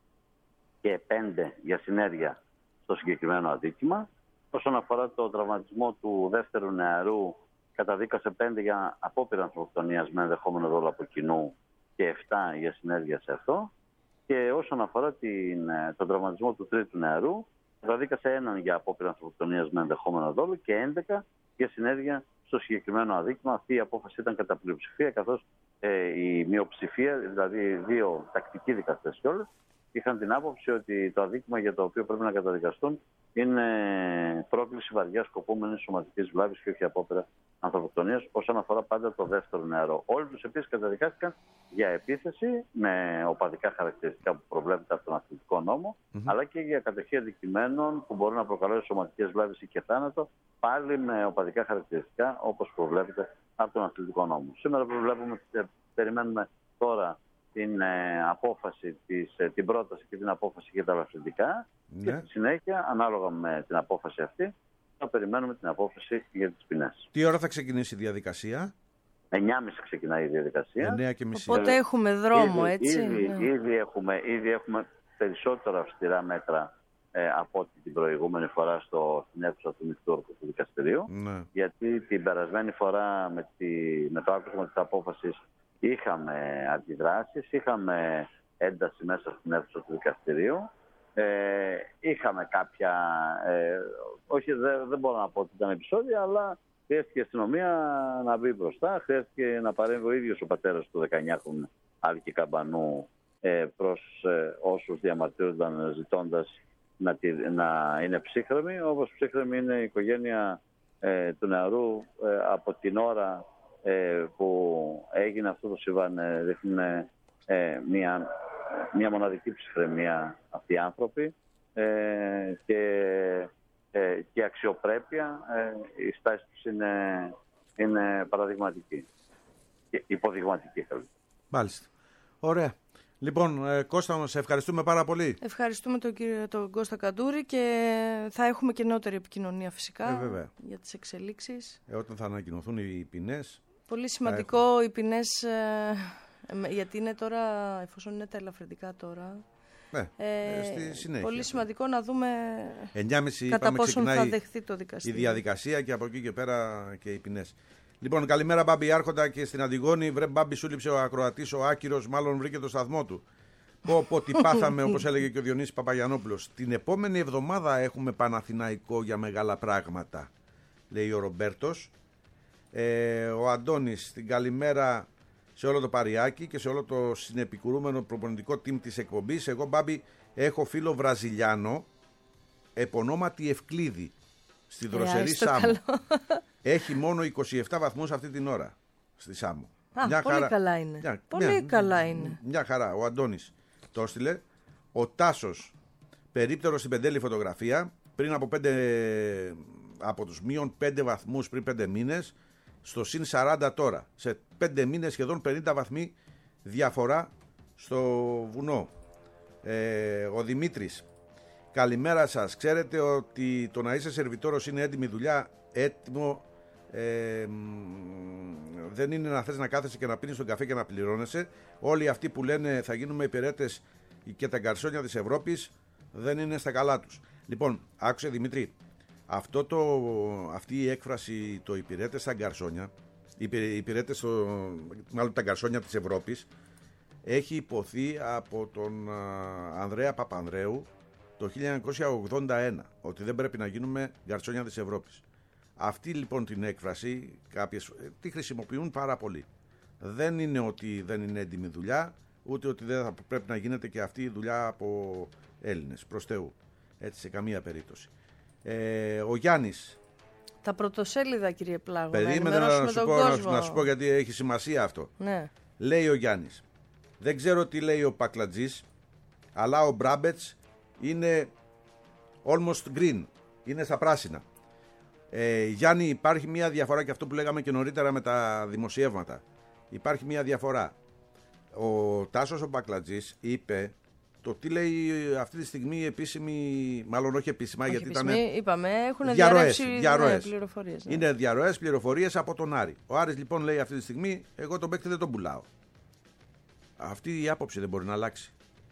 και πέντε για συνέργεια στο συγκεκριμένο αδίκημα. Όσον αφορά το τραυματισμό του δεύτερου νεαρού, καταδίκασε πέντε για απόπειρα ανθρωποκτονίας με ενδεχόμενο δόλο από κοινού και επτά για συνέργεια σε αυτό. Και όσον αφορά την, τον τραυματισμό του τρίτου νεαρού, καταδίκασε έναν για απόπειρα ανθρωποκτονίας με ενδεχόμενο δόλο και έντεκα για συνέργεια στο συγκεκριμένο αδίκημα. Αυτή η απόφαση ήταν κατά πλειοψηφία, καθώς ε, η μειοψηφία, δηλαδή δύο τακτικοί δικαστές κιόλας, είχαν την άποψη ότι το αδίκημα για το οποίο πρέπει να καταδικαστούν είναι πρόκληση βαριά σκοπούμενης σωματικής βλάβης και όχι απόπειρα ανθρωποκτονίας, όσον αφορά πάντα το δεύτερο νεαρό. Όλοι τους επίσης καταδικάστηκαν για επίθεση με οπαδικά χαρακτηριστικά που προβλέπεται από τον αθλητικό νόμο, Mm-hmm. αλλά και για κατοχή αντικειμένων που μπορούν να προκαλέσουν σωματικές βλάβες ή και θάνατο, πάλι με οπαδικά χαρακτηριστικά όπως προβλέπεται από τον αθλητικό νόμο. Σήμερα προβλέπουμε, περιμένουμε τώρα την ε, απόφαση, της, ε, την πρόταση και την απόφαση για τα ελαφρυντικά Ναι. και στη συνέχεια, ανάλογα με την απόφαση αυτή, θα περιμένουμε την απόφαση για τις ποινές. Τι ώρα θα ξεκινήσει η διαδικασία? εννιά και μισή ξεκινάει η διαδικασία. εννιά και μισή. Οπότε έχουμε δρόμο, ήδη, έτσι. Ήδη, Ναι. ήδη, έχουμε, ήδη έχουμε περισσότερα αυστηρά μέτρα ε, από ό,τι την προηγούμενη φορά στο, στην αίθουσα του Μεικτού Ορκωτού Δικαστηρίου. Ναι. Γιατί την περασμένη φορά με, τη, με το άκουσμα της απόφασης είχαμε αντιδράσεις, είχαμε ένταση μέσα στην αίθουσα του δικαστηρίου. Ε, είχαμε κάποια, ε, όχι δεν, δεν μπορώ να πω ότι ήταν επεισόδια, αλλά χρειάστηκε η αστυνομία να μπει μπροστά, χρειάστηκε να παρέμβει ο ίδιος ο πατέρας του δεκαεννιάχρονου Άλκη Καμπανού ε, προς ε, όσους διαμαρτύρονταν ζητώντας να, τη, να είναι ψύχρεμοι, όπως ψύχρεμη είναι η οικογένεια ε, του νεαρού ε, από την ώρα ε, που έγινε αυτό το συμβάν. Ε, δείχνουν ε, μια, μια μοναδική ψυχραιμία αυτοί οι άνθρωποι ε, και, ε, και αξιοπρέπεια. Ε, η στάση τους είναι, είναι παραδειγματική και υποδειγματική. Μάλιστα. Ωραία. Λοιπόν, ε, Κώστα, σε ευχαριστούμε πάρα πολύ. Ευχαριστούμε τον κύριο τον Κώστα Καντούρη και θα έχουμε και νεότερη επικοινωνία φυσικά Ε, βέβαια. για τις εξελίξεις. Ε, όταν θα ανακοινωθούν οι ποινές. Πολύ σημαντικό οι ποινές, ε, ε, γιατί είναι τώρα, εφόσον είναι τα ελαφρυντικά τώρα, Ναι, ε, ε, στη συνέχεια. πολύ σημαντικό να δούμε εννιά και μισή κατά είπαμε, πόσον θα ξεκινάει δεχθεί το η δικαστήριο. διαδικασία και από εκεί και πέρα και οι ποινές. Λοιπόν, καλημέρα Μπάμπη Άρχοντα και στην Αντιγόνη. Βρε Μπάμπη, σου λείψε ο ακροατής, ο Άκυρος, μάλλον βρήκε το σταθμό του. Πω πω τι πάθαμε, όπως έλεγε και ο Διονύσης Παπαγιανόπουλος. Την επόμενη εβδομάδα έχουμε Παναθηναϊκό για μεγάλα πράγματα, λέει ο Ρομπέρτος. Ε, ο Αντώνης, την καλημέρα σε όλο το Παριάκι και σε όλο το συνεπικουρούμενο προπονητικό team της εκπομπής. Εγώ Μπάμπη έχω φίλο Βραζιλιάνο, επωνόματι Ευκλήδη, στη δροσερή Ε, στο Σάμο. καλό. Έχει μόνο είκοσι επτά βαθμούς αυτή την ώρα στη Σάμο. Α, πολύ καλά είναι. Πολύ καλά είναι. Μια χαρά. Ο Αντώνης το έστειλε. Ο Τάσος, περίπτερο στην πεντέλη φωτογραφία, πριν από, πέντε, από τους μείον πέντε βαθμούς πριν πέντε μήνες, στο συν σαράντα τώρα. Σε πέντε μήνες σχεδόν πενήντα βαθμοί διαφορά στο βουνό. Ε, ο Δημήτρης, καλημέρα σας. Ξέρετε ότι το να είσαι σερβιτόρος είναι έτοιμη δουλειά, έτοιμο. Ε, δεν είναι να θες να κάθεσαι και να πίνεις τον καφέ και να πληρώνεσαι. Όλοι αυτοί που λένε θα γίνουμε υπηρέτες και τα γκαρσόνια της Ευρώπης δεν είναι στα καλά τους. Λοιπόν, άκουσε Δημήτρη, αυτό το, αυτή η έκφραση το υπηρέτες στα γκαρσόνια, υπηρέτες στο, μάλλον τα γκαρσόνια της Ευρώπης, έχει υποθεί από τον α, Ανδρέα Παπανδρέου το χίλια εννιακόσια ογδόντα ένα, ότι δεν πρέπει να γίνουμε γκαρσόνια της Ευρώπης. Αυτή λοιπόν την έκφραση κάποιες τη χρησιμοποιούν πάρα πολύ. Δεν είναι ότι δεν είναι έντιμη δουλειά, ούτε ότι δεν θα πρέπει να γίνεται και αυτή η δουλειά από Έλληνες, προς Θεού. Έτσι, σε καμία περίπτωση. Ε, ο Γιάννης. Τα πρωτοσέλιδα, κύριε Πλάγο. Περίμενε να, να, σου πω, να, να σου πω γιατί έχει σημασία αυτό. Ναι. Λέει ο Γιάννης. Δεν ξέρω τι λέει ο Πακλατζής, αλλά ο Μπράμπετς είναι almost green. Είναι στα πράσινα. Ε, Γιάννη, υπάρχει μια διαφορά και αυτό που λέγαμε και νωρίτερα με τα δημοσιεύματα. Υπάρχει μια διαφορά. Ο Τάσος ο Πακλατζής είπε το τι λέει αυτή τη στιγμή επίσημη, μάλλον όχι επίσημα, όχι γιατί επίσημη, ήταν. Είπαμε, έχουν διαρροές, διαρρεύσει διαρροές. Ναι, πληροφορίες. Ναι. Είναι διαρροές, πληροφορίες από τον Άρη. Ο Άρης λοιπόν λέει αυτή τη στιγμή, εγώ τον παίκτη δεν τον πουλάω. Αυτή η άποψη δεν μπορεί να αλλάξει.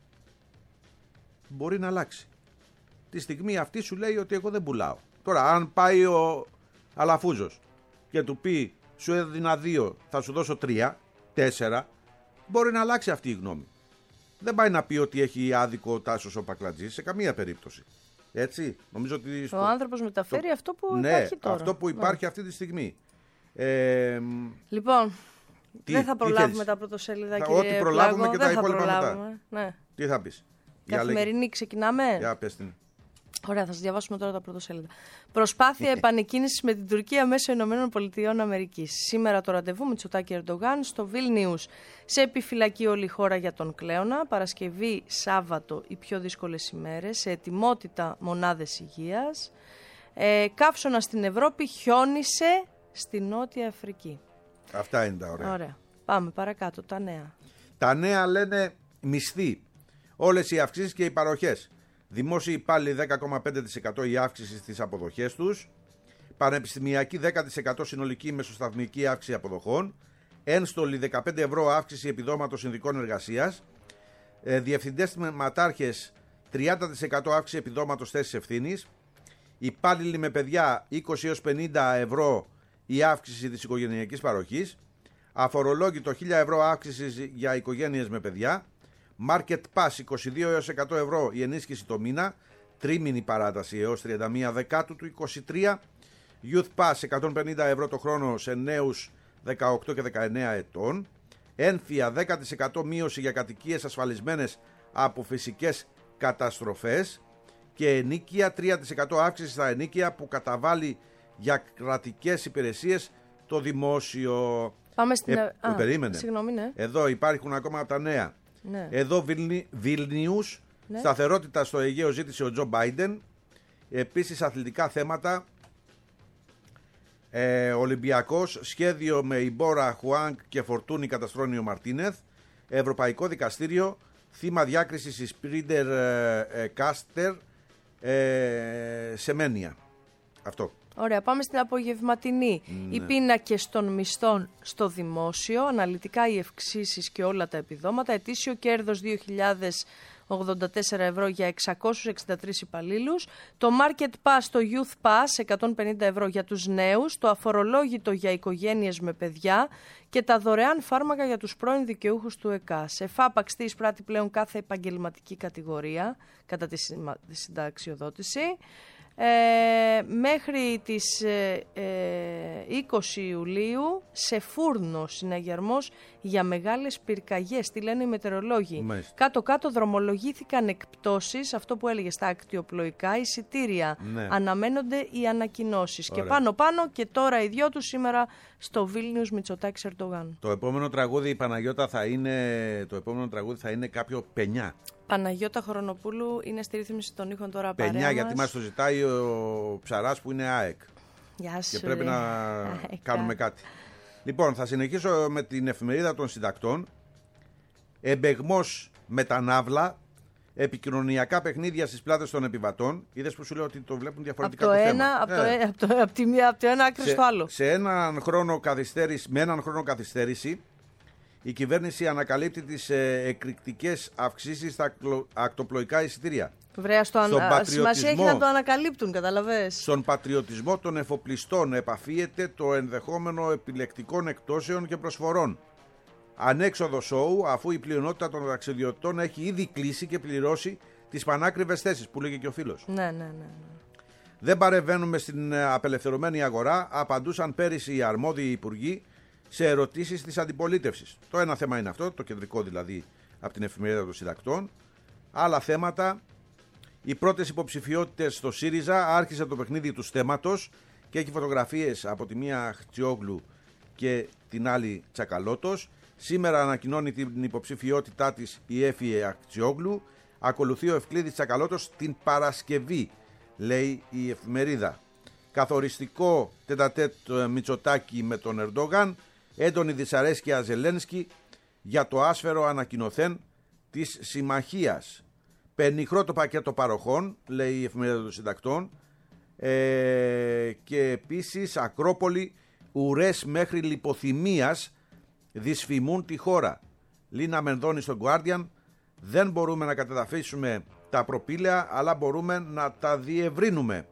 Μπορεί να αλλάξει. Τη στιγμή αυτή σου λέει ότι εγώ δεν πουλάω. Τώρα, αν πάει ο Αλαφούζος και του πει σου έδινα δύο, θα σου δώσω τρία, τέσσερα, μπορεί να αλλάξει αυτή η γνώμη. Δεν πάει να πει ότι έχει άδικο ο Τάσος ο Πακλατζής σε καμία περίπτωση. Έτσι, νομίζω ότι. Στο... Ο άνθρωπος μεταφέρει το... αυτό που ναι, υπάρχει τώρα. Αυτό που υπάρχει ναι. αυτή τη στιγμή. Ε... Λοιπόν, τι, δεν θα προλάβουμε τι τα πρωτοσέλιδα, θα, κύριε ό,τι προλάβουμε Πλάγο, και δεν τα θα υπόλοιπα προλάβουμε. μετά. Ναι. Τι θα πεις. Καθημερινή ξεκινάμε. Για πες την. Ωραία, θα σας διαβάσουμε τώρα τα πρωτοσέλιδα. Προσπάθεια επανεκκίνησης με την Τουρκία μέσω Ηνωμένων Πολιτειών Αμερικής. Σήμερα το ραντεβού Μητσοτάκη Ερντογάν στο Βιλνιούς. Σε επιφυλακή όλη η χώρα για τον Κλέωνα. Παρασκευή, Σάββατο, οι πιο δύσκολες ημέρες. Σε ετοιμότητα μονάδες υγείας. Ε, καύσωνα στην Ευρώπη, χιόνισε στη Νότια Αφρική. Αυτά είναι τα ωραία. Ωραία. Πάμε παρακάτω, τα νέα. Τα νέα λένε μισθοί. Όλες οι αυξήσεις και οι παροχές. Δημόσιοι υπάλληλοι δέκα κόμμα πέντε τοις εκατό η αύξηση στις αποδοχές τους. Πανεπιστημιακοί δέκα τοις εκατό συνολική μεσοσταθμική αύξηση αποδοχών. Ένστολοι δεκαπέντε ευρώ αύξηση επιδόματος συνδικών εργασίας. Ε, διευθυντές ματάρχες τριάντα τοις εκατό αύξηση επιδόματος θέσης ευθύνης. Υπάλληλοι με παιδιά είκοσι έως πενήντα ευρώ η αύξηση της οικογενειακής παροχής. Αφορολόγητο χίλια ευρώ αύξηση για οικογένειες με παιδιά. Market Pass είκοσι δύο έως εκατό ευρώ η ενίσχυση το μήνα, τρίμηνη παράταση έως τριάντα μία Δεκάτου του είκοσι τρία. Youth Pass εκατόν πενήντα ευρώ το χρόνο σε νέους δεκαοκτώ και δεκαεννέα ετών. Ένφια δέκα τοις εκατό μείωση για κατοικίες ασφαλισμένες από φυσικές καταστροφές. Και ενίκεια τρία τοις εκατό αύξηση στα ενίκεια που καταβάλει για κρατικές υπηρεσίες το δημόσιο. Πάμε στην. Ε, Α, περίμενε. Συγγνώμη, ναι. Εδώ υπάρχουν ακόμα από τα νέα. Ναι. Εδώ Βιλνι, Βιλνιούς, ναι. Σταθερότητα στο Αιγαίο ζήτησε ο Τζο Μπάιντεν. Επίσης αθλητικά θέματα. ε, Ολυμπιακός, σχέδιο με Ιμπόρα, Χουάνκ και Φορτούνη καταστρώνει ο Μαρτίνεθ. Ευρωπαϊκό δικαστήριο, θύμα διάκρισης η Σπρίντερ ε, ε, Κάστερ ε, Σεμένια. Αυτό. Ωραία, πάμε στην απογευματινή. Ναι. Οι πίνακες των μισθών στο δημόσιο, αναλυτικά οι αυξήσεις και όλα τα επιδόματα, ετήσιο κέρδος δύο χιλιάδες ογδόντα τέσσερα ευρώ για εξακόσιους εξήντα τρεις υπαλλήλους, το Market Pass, το Youth Pass εκατόν πενήντα ευρώ για τους νέους, το αφορολόγητο για οικογένειες με παιδιά και τα δωρεάν φάρμακα για τους πρώην δικαιούχους του ΕΚΑ. Σε ΦΑΠΑ εισπράττει πλέον κάθε επαγγελματική κατηγορία κατά τη συνταξιοδότηση. Ε, μέχρι τις ε, ε, είκοσι Ιουλίου σε φούρνο συναγερμός για μεγάλες πυρκαγιές, τι λένε οι μετεωρολόγοι. Κάτω-κάτω δρομολογήθηκαν εκπτώσεις, αυτό που έλεγε στα ακτιοπλοϊκά εισιτήρια. Ναι. Αναμένονται οι ανακοινώσεις. Και πάνω-πάνω και τώρα οι δυο τους σήμερα στο Βίλνιους Μητσοτάκης Ερντογάν. Το επόμενο τραγούδι, η Παναγιώτα, θα είναι, το επόμενο τραγούδι θα είναι κάποιο πενιά. Παναγιώτα Χρονοπούλου είναι στη ρύθμιση των ήχων τώρα παρέα Πενιά, μας. γιατί μας το ζητάει ο Ψαράς που είναι ΑΕΚ. Γεια σου, Και πρέπει ρε. να Άικα. κάνουμε κάτι. Λοιπόν, θα συνεχίσω με την εφημερίδα των συντακτών. Εμπεγμός με τα ναύλα. Επικοινωνιακά παιχνίδια στις πλάτες των επιβατών. Είδες που σου λέω ότι το βλέπουν Από διαφορετικά το, το, ένα, θέμα. από, το, Ε. ε, από, το, από, τη μία, από το ένα άκρο σε, στο άλλο. σε έναν χρόνο καθυστέρηση, με έναν χρόνο καθυστέρηση, η κυβέρνηση ανακαλύπτει τις ε, εκρηκτικές αυξήσεις στα κλο- ακτοπλοϊκά εισιτήρια. Βρέα, στο στον ανα... σημασία έχει πατριωτισμό. να το ανακαλύπτουν, καταλαβες. Στον πατριωτισμό των εφοπλιστών επαφίεται το ενδεχόμενο επιλεκτικών εκτόσεων και προσφορών. Ανέξοδο σόου, αφού η πλειονότητα των ταξιδιωτών έχει ήδη κλείσει και πληρώσει τις πανάκριβες θέσεις, που λέγε και ο φίλος. Ναι, ναι, ναι. ναι. Δεν παρεμβαίνουμε στην ε, απελευθερωμένη αγορά, απαντούσαν πέρυσι οι αρμόδιοι υπουργοί σε ερωτήσεις της αντιπολίτευσης. Το ένα θέμα είναι αυτό, το κεντρικό δηλαδή από την εφημερίδα των συντακτών. Άλλα θέματα, οι πρώτες υποψηφιότητες στο ΣΥΡΙΖΑ, άρχισε το παιχνίδι του στέματος και έχει φωτογραφίες από τη μία Χτσιόγλου και την άλλη Τσακαλώτος. Σήμερα ανακοινώνει την υποψηφιότητά της η Έφη Χτσιόγλου. Ακολουθεί ο Ευκλήδης Τσακαλώτος την Παρασκευή, λέει η εφημερίδα. Καθοριστικό τετατέτ Μητσοτάκη με τον Ερντόγαν. Έντονη δυσαρέσκεια Ζελένσκι για το άσφαιρο ανακοινωθέν της συμμαχίας. Πενιχρό το πακέτο παροχών, λέει η εφημερίδα των συντακτών. Ε, και επίσης Ακρόπολη, ουρές μέχρι λιποθυμίας δυσφημούν τη χώρα. Λίνα Μενδώνη στο Guardian. Δεν μπορούμε να κατεδαφίσουμε τα προπήλαια, αλλά μπορούμε να τα διευρύνουμε.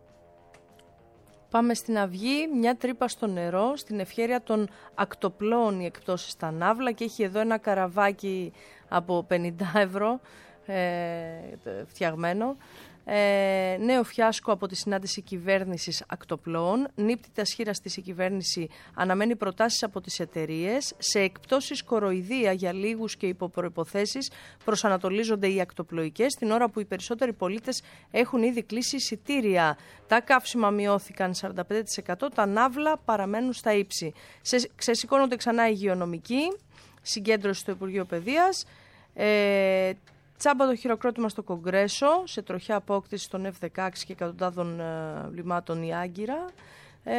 Πάμε στην Αυγή, μια τρύπα στο νερό, στην ευχέρεια των ακτοπλών οι εκπτώσεις στα Ναύλα και έχει εδώ ένα καραβάκι από πενήντα ευρώ ε, φτιαγμένο. Ε, νέο φιάσκο από τη συνάντηση κυβέρνησης ακτοπλών. Νύπτητα σχήρας της η κυβέρνηση αναμένει προτάσεις από τις εταιρείες. Σε εκπτώσεις κοροϊδία για λίγους και υπό προϋποθέσεις προσανατολίζονται οι ακτοπλοϊκές, την ώρα που οι περισσότεροι πολίτες έχουν ήδη κλείσει εισιτήρια. Τα καύσιμα μειώθηκαν σαράντα πέντε τοις εκατό, τα ναύλα παραμένουν στα ύψη. Σε, ξεσηκώνονται ξανά οι υγειονομικοί, συγκέντρωση στο Υπουργείο Παιδείας. Ε, Τσάμπα το χειροκρότημα στο Κογκρέσο, σε τροχιά απόκτηση των εφ δεκαέξι και εκατοντάδων ε, βλημάτων η Άγκυρα. Ε,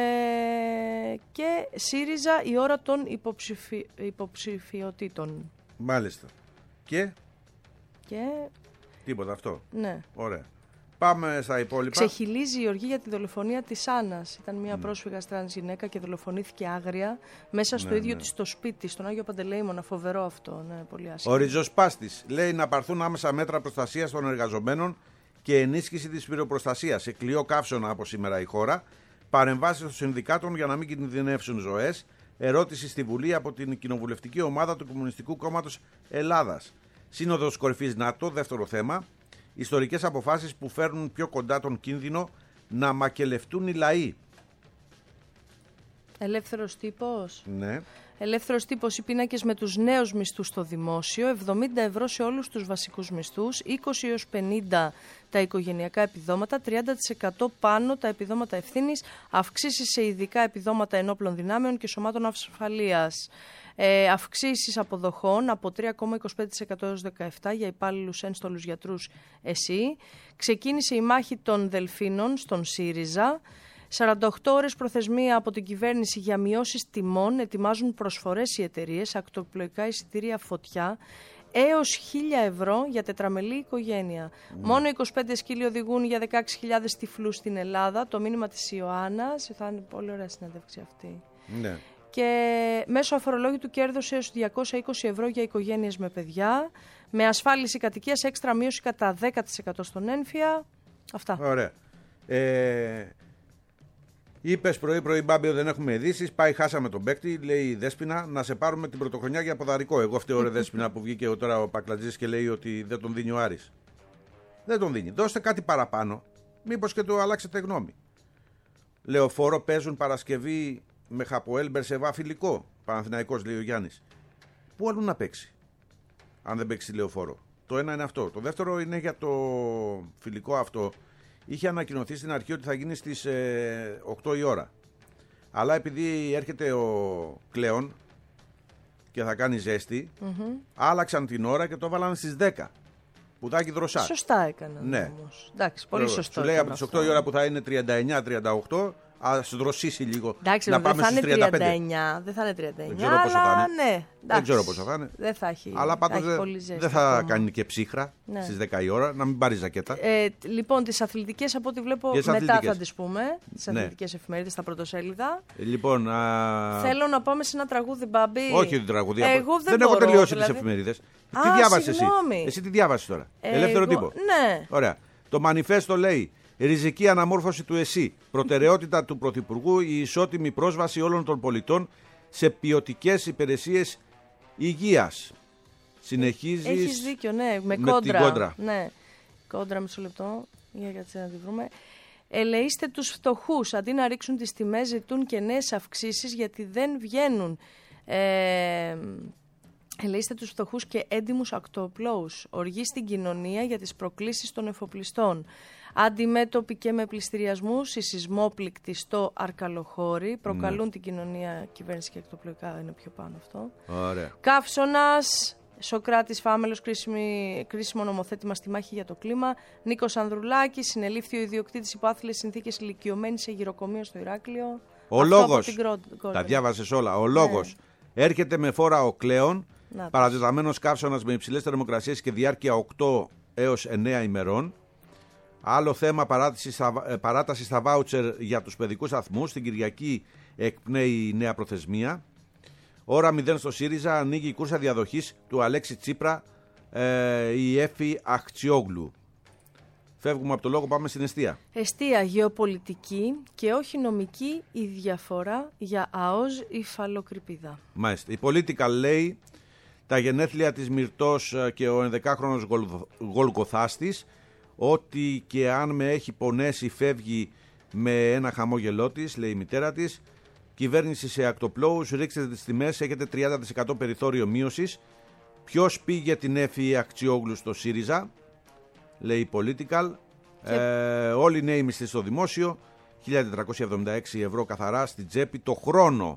και ΣΥΡΙΖΑ η ώρα των υποψηφι... υποψηφιωτήτων. Μάλιστα. Και Και τίποτα αυτό. ναι. Ωραία. Πάμε στα υπόλοιπα. Ξεχυλίζει η οργή για τη δολοφονία της Άννας. Ήταν μια mm. πρόσφυγα τρανς γυναίκα και δολοφονήθηκε άγρια μέσα στο ναι, ίδιο ναι. της το σπίτι, στον Άγιο Παντελεήμονα. Φοβερό αυτό. Ναι, πολύ άσχημο. Ο Ριζοσπάστης λέει να πάρθουν άμεσα μέτρα προστασίας των εργαζομένων και ενίσχυση της πυροπροστασίας. Σε κλειό καύσωνα από σήμερα η χώρα. Παρεμβάσεις των συνδικάτων για να μην κινδυνεύσουν ζωές. Ερώτηση στη Βουλή από την κοινοβουλευτική ομάδα του Κομμουνιστικού Κόμματος Ελλάδας. Σύνοδος κορυφής ΝΑΤΟ, δεύτερο θέμα. Ιστορικές αποφάσεις που φέρνουν πιο κοντά τον κίνδυνο να μακελευτούν οι λαοί. Ελεύθερος τύπος. Ναι. Ελεύθερος τύπος, οι πίνακες με τους νέους μισθούς στο δημόσιο, εβδομήντα ευρώ σε όλους τους βασικούς μισθούς, είκοσι έως πενήντα τα οικογενειακά επιδόματα, τριάντα τοις εκατό πάνω τα επιδόματα ευθύνης, αυξήσεις σε ειδικά επιδόματα ενόπλων δυνάμεων και σωμάτων ασφαλείας. Ε, αυξήσεις αποδοχών από τρία κόμμα είκοσι πέντε τοις εκατό έως δεκαεπτά τοις εκατό για υπάλληλους ένστολους γιατρούς ΕΣΥ. Ξεκίνησε η μάχη των Δελφίνων στον ΣΥΡΙΖΑ. σαράντα οκτώ ώρες προθεσμία από την κυβέρνηση για μειώσεις τιμών. Ετοιμάζουν προσφορές οι εταιρείες, ακτοπλοϊκά εισιτήρια φωτιά, έως χίλια ευρώ για τετραμελή οικογένεια. Mm. Μόνο είκοσι πέντε σκύλοι οδηγούν για δεκαέξι χιλιάδες τυφλούς στην Ελλάδα. Το μήνυμα της Ιωάννας. Θα είναι πολύ ωραία συνέντευξη αυτή. Ναι. Και μέσω αφορολόγητου κέρδους έως διακόσια είκοσι ευρώ για οικογένειες με παιδιά. Με ασφάλιση κατοικίας, έξτρα μείωση κατά δέκα τοις εκατό στον ένφια. Αυτά. Ωραία. Ε, είπες πρωί-πρωί, Μπάμπη, δεν έχουμε ειδήσεις. Πάει, χάσαμε τον παίκτη. Λέει η Δέσποινα να σε πάρουμε την πρωτοχρονιά για ποδαρικό. Εγώ φταίω, ρε Δέσποινα, που βγήκε τώρα ο Πακλατζής και λέει ότι δεν τον δίνει ο Άρης. Δεν τον δίνει. Δώστε κάτι παραπάνω. Μήπως και το αλλάξετε γνώμη. Λεωφόρο παίζουν Παρασκευή με Χαποέλ Μπερσεβά φιλικό. Παναθηναϊκός, λέει ο Γιάννης. Πού αλλού να παίξει, αν δεν παίξει Λεωφόρο. Το ένα είναι αυτό. Το δεύτερο είναι για το φιλικό αυτό. Είχε ανακοινωθεί στην αρχή ότι θα γίνει στις ε, οκτώ η ώρα. Αλλά επειδή έρχεται ο Κλέον και θα κάνει ζέστη, mm-hmm. άλλαξαν την ώρα και το βάλανε στις δέκα. Πουδάκι Δροσά. Σωστά έκαναν Ναι. όμως. Εντάξει, πολύ Λέω, σωστό. Σου λέει από ήταν τις αυτό. οκτώ η ώρα που θα είναι τριάντα εννιά τριάντα οκτώ, ας δροσίσει λίγο. Εντάξει, να δεν πάμε θα στις είναι τριάντα πέντε. τριάντα εννιά, δεν θα είναι τριάντα εννιά, Δεν ξέρω πόσο αλλά θα είναι. ναι. Δεν εντάξει, ξέρω πόσο θα είναι. Δεν θα έχει, Αλλά θα πάντως έχει δεν, πολύ ζέστη δεν θα ακόμα. κάνει και ψύχρα Ναι. στις δέκα η ώρα, να μην πάρει ζακέτα. Ε, λοιπόν, τις αθλητικές από ό,τι βλέπω Ποιες μετά αθλητικές? θα τις πούμε. Τις Ναι. αθλητικές εφημερίδες στα πρωτοσέλιδα. Ε, Λοιπόν, α... Θέλω να πάμε σε ένα τραγούδι, Μπάμπη. όχι την τραγουδία. Εγώ δεν, δεν μπορώ, έχω τελειώσει δηλαδή. τις εφημερίδες. Α, Τι διάβασες εσύ? συγγνώμη. Εσύ τι διάβασες τώρα? Ε, Ελεύθερο εγώ- τύπο. Ναι. Ωραία. Το μανιφέστο λέει: ριζική αναμόρφωση του ΕΣΥ. Προτεραιότητα του Πρωθυπουργού η ισότιμη πρόσβαση όλων των πολιτών σε ποιοτικές υπηρεσίες υγείας. Συνεχίζεις. Έχεις δίκιο, ναι, με, με κόντρα. την κόντρα. Ναι. Κόντρα, μισό λεπτό. Για κάτσε να τη βρούμε. Ελεήστε τους φτωχούς. Αντί να ρίξουν τις τιμές, ζητούν και νέες αυξήσεις γιατί δεν βγαίνουν. Ε, ελεήστε τους φτωχούς και έντιμους ακτοπλώους. Οργή στην κοινωνία για τις προκλήσεις των εφοπλιστών. Αντιμέτωποι και με πληστηριασμούς, οι σεισμόπληκτοι στο Αρκαλοχώρι προκαλούν την κοινωνία, κυβέρνηση και ακτοπλοϊκά, είναι πιο πάνω αυτό. Ωραία. Καύσωνας, Σοκράτης Φάμελος, κρίσιμη, κρίσιμο νομοθέτημα στη μάχη για το κλίμα. Νίκος Ανδρουλάκης, συνελήφθη ο ιδιοκτήτης υπό άθλιες συνθήκες ηλικιωμένης σε γυροκομείο στο Ηράκλειο. Ο Αυτό από λόγος, την Κρό- Κόντρα. τα διάβασες όλα. Ο λόγος έρχεται με φόρα ο Κλέον, Να, παρατεταμένος καύσωνας με υψηλές θερμοκρασίες και διάρκεια οκτώ έως εννέα ημερών. Άλλο θέμα, παράταση στα, ε, παράταση στα βάουτσερ για τους παιδικούς σταθμούς. Την Κυριακή εκπνέει η νέα προθεσμία. Ώρα μηδέν στο ΣΥΡΙΖΑ, ανοίγει η κούρσα διαδοχής του Αλέξη Τσίπρα, ε, η Έφη Αχτσιόγλου. Φεύγουμε από το λόγο, πάμε στην εστία. Εστία, γεωπολιτική και όχι νομική η διαφορά για ΑΟΣ υφαλοκρηπίδα. Μάλιστα. Η Political λέει τα γενέθλια της Μυρτός και ο ενδεκάχρονος Γολ- Γολγοθάστης, ότι και αν με έχει πονέσει φεύγει με ένα χαμόγελό της, λέει η μητέρα της. Κυβέρνηση σε ακτοπλώους, ρίξτε τις τιμές, έχετε τριάντα τοις εκατό περιθώριο μείωσης. Ποιος πήγε την Έφη Αχτσιόγλου στο ΣΥΡΙΖΑ, λέει η Political. Και... Ε, όλοι οι νέοι μισθοί στο δημόσιο, χίλια τετρακόσια εβδομήντα έξι ευρώ καθαρά στην τσέπη το χρόνο,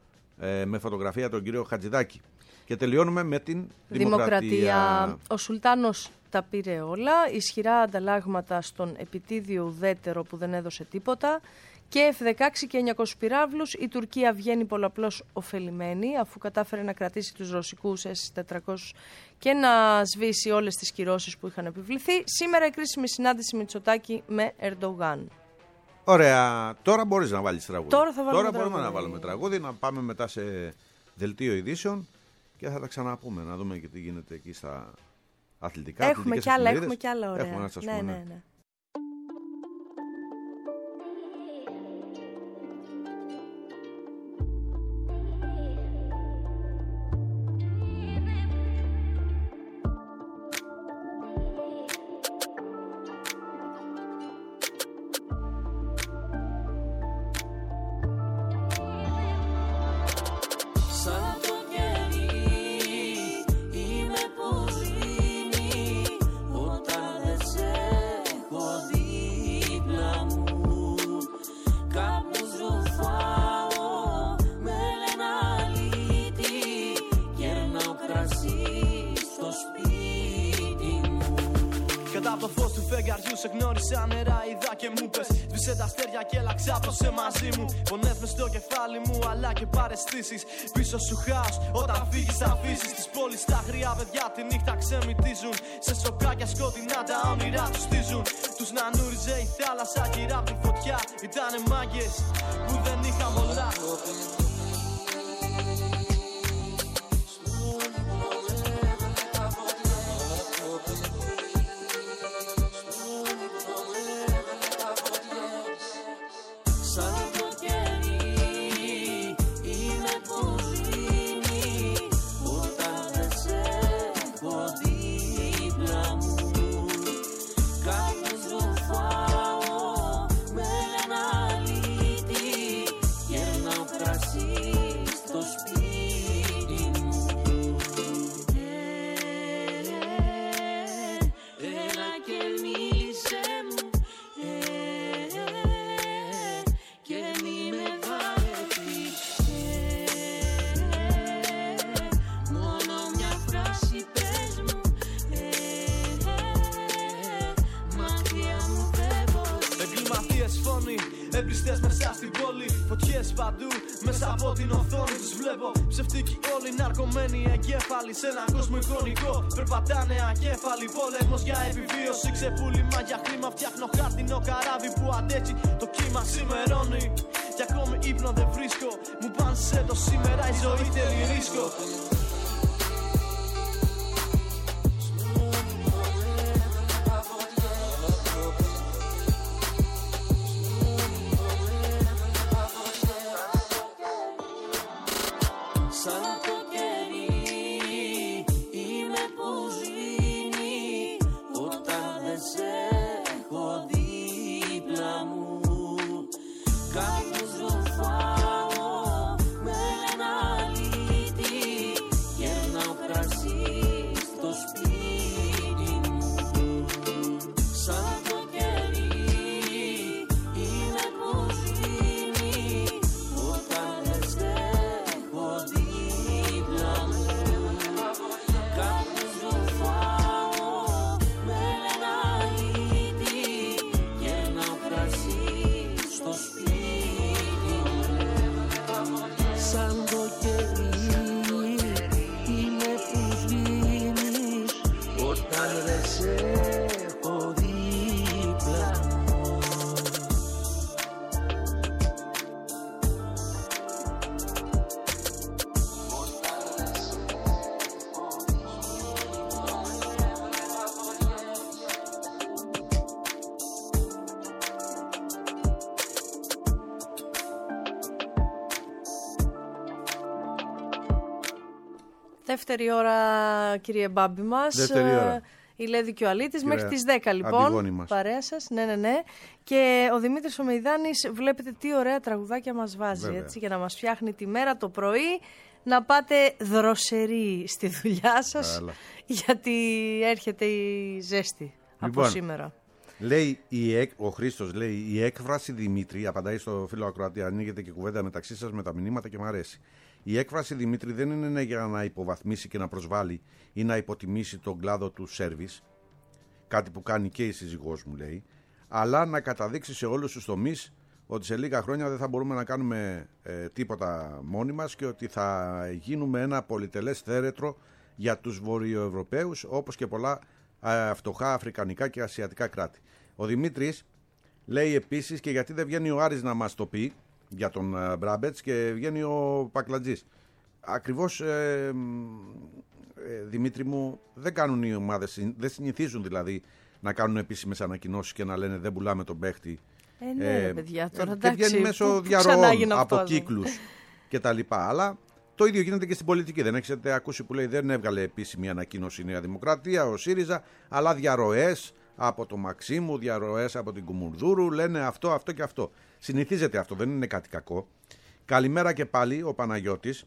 ε, με φωτογραφία τον κύριο Χατζηδάκη. Και τελειώνουμε με την Δημοκρατία. Δημοκρατία. Ο Σουλτάνος τα πήρε όλα. Ισχυρά ανταλλάγματα στον επιτίδιο ουδέτερο που δεν έδωσε τίποτα. Και εφ δεκαέξι και εννιακόσιους πυράβλους. Η Τουρκία βγαίνει πολλαπλώς ωφελημένη, αφού κατάφερε να κρατήσει τους ρωσικούς ες τετρακόσιους και να σβήσει όλες τις κυρώσεις που είχαν επιβληθεί. Σήμερα η κρίσιμη συνάντηση Μητσοτάκη με Ερντογάν. Ωραία. Τώρα μπορείς να βάλεις τραγούδι. Τώρα θα βάλουμε Τώρα μπορούμε τραγούδι. να βάλουμε τραγούδι, να πάμε μετά σε δελτίο ειδήσεων και θα τα ξαναπούμε, να δούμε και τι γίνεται εκεί στα αθλητικά. Έχουμε αθλητικές κι άλλα, εφημερίδες. έχουμε κι άλλα ωραία. Έχουμε να σας ναι, πούμε, ναι, ναι. Σαν το κερί είμαι που ζήνει όταν δεν σε έχω δίπλα μου. Κάπου ζουφάω με ένα αλήτη, κερνάω κρασί στο σπίτι μου. Κατά από το φως του φεγγαριού σε γνώρισα νερά, είδα και μου πες σβήσε τα αστέρια και έλαξα σε μαζί μου. Φωνές μες στο κεφάλι μου αλλά και παραισθήσεις. Πίσω σου χάος όταν φύγεις θα αφήσεις. Της πόλης τα αγριά παιδιά τη νύχτα ξεμυτίζουν. Σε σοκάκια σκοτεινά τα όνειρά τους στίζουν. Τους νανούριζε η θάλασσα γύρω από τη φωτιά. Ήτανε μάγκες που δεν είχαν πολλά. Σαν το κερί είμαι που ζήνει όταν δεν σε έχω δίπλα μου. Κάπου ζουφάω με ένα αλήτη, κερνάω κρασί Εμπριστές μέσα στην πόλη, φωτιές παντού. Μέσα από την οθόνη τους βλέπω ψευτικοί όλοι ναρκωμένοι εγκέφαλοι. Σε έναν κόσμο εικονικό περπατάνε ακέφαλοι. Πόλεμος για επιβίωση, ξεπούλημα για χρήμα. Φτιάχνω χάρτινο καράβι που αντέχει το κύμα ξημερώνει. Κι ακόμη ύπνο δεν βρίσκω. Μου πάνσε το σήμερα η ζωή θέλει ρίσκο. Δεύτερη ώρα, κύριε Μπάμπη μας. Δεύτερη ώρα. Η Λέδη και ο Αλήτης. Μέχρι τις δέκα λοιπόν. Παρέα σας. Ναι, ναι, ναι. Και ο Δημήτρης ο Μεϊδάνης, βλέπετε τι ωραία τραγουδάκια μας βάζει. Έτσι, για να μας φτιάχνει τη μέρα το πρωί. Να πάτε δροσεροί στη δουλειά σας. Άρα. Γιατί έρχεται η ζέστη λοιπόν, από σήμερα. Λέει η εκ, ο Χρήστος λέει: η έκφραση Δημήτρη, απαντάει στο φίλο Ακροατή, ανοίγεται και κουβέντα μεταξύ σας με τα μηνύματα και μου αρέσει. Η έκφραση Δημήτρη δεν είναι για να υποβαθμίσει και να προσβάλλει ή να υποτιμήσει τον κλάδο του σέρβις, κάτι που κάνει και η σύζυγός μου λέει, αλλά να καταδείξει σε όλους τους τομείς ότι σε λίγα χρόνια δεν θα μπορούμε να κάνουμε ε, τίποτα μόνοι μας και ότι θα γίνουμε ένα πολυτελές θέρετρο για τους Βορειοευρωπαίους, όπως και πολλά ε, φτωχά αφρικανικά και ασιατικά κράτη. Ο Δημήτρης λέει επίσης, και γιατί δεν βγαίνει ο Άρης να μας το πει για τον uh, Μπράμπετς και βγαίνει ο Πακλατζής. Ακριβώς ε, ε, Δημήτρη μου, δεν κάνουν οι ομάδες, δεν συνηθίζουν δηλαδή να κάνουν επίσημες ανακοινώσεις και να λένε δεν πουλάμε τον παίχτη. Ε, ναι, ε, παιδιά, τώρα, ε, εντάξει, και βγαίνει μέσω διαρροών από κύκλους και τα λοιπά. Αλλά το ίδιο γίνεται και στην πολιτική. Δεν έχετε ακούσει που λέει δεν έβγαλε επίσημη ανακοίνωση η Νέα Δημοκρατία, ο ΣΥΡΙΖΑ, αλλά διαρροές από το Μαξίμου, διαρροές από την Κουμουνδούρου, λένε αυτό, αυτό και αυτό. Συνηθίζεται αυτό, δεν είναι κάτι κακό. Καλημέρα και πάλι, ο Παναγιώτης.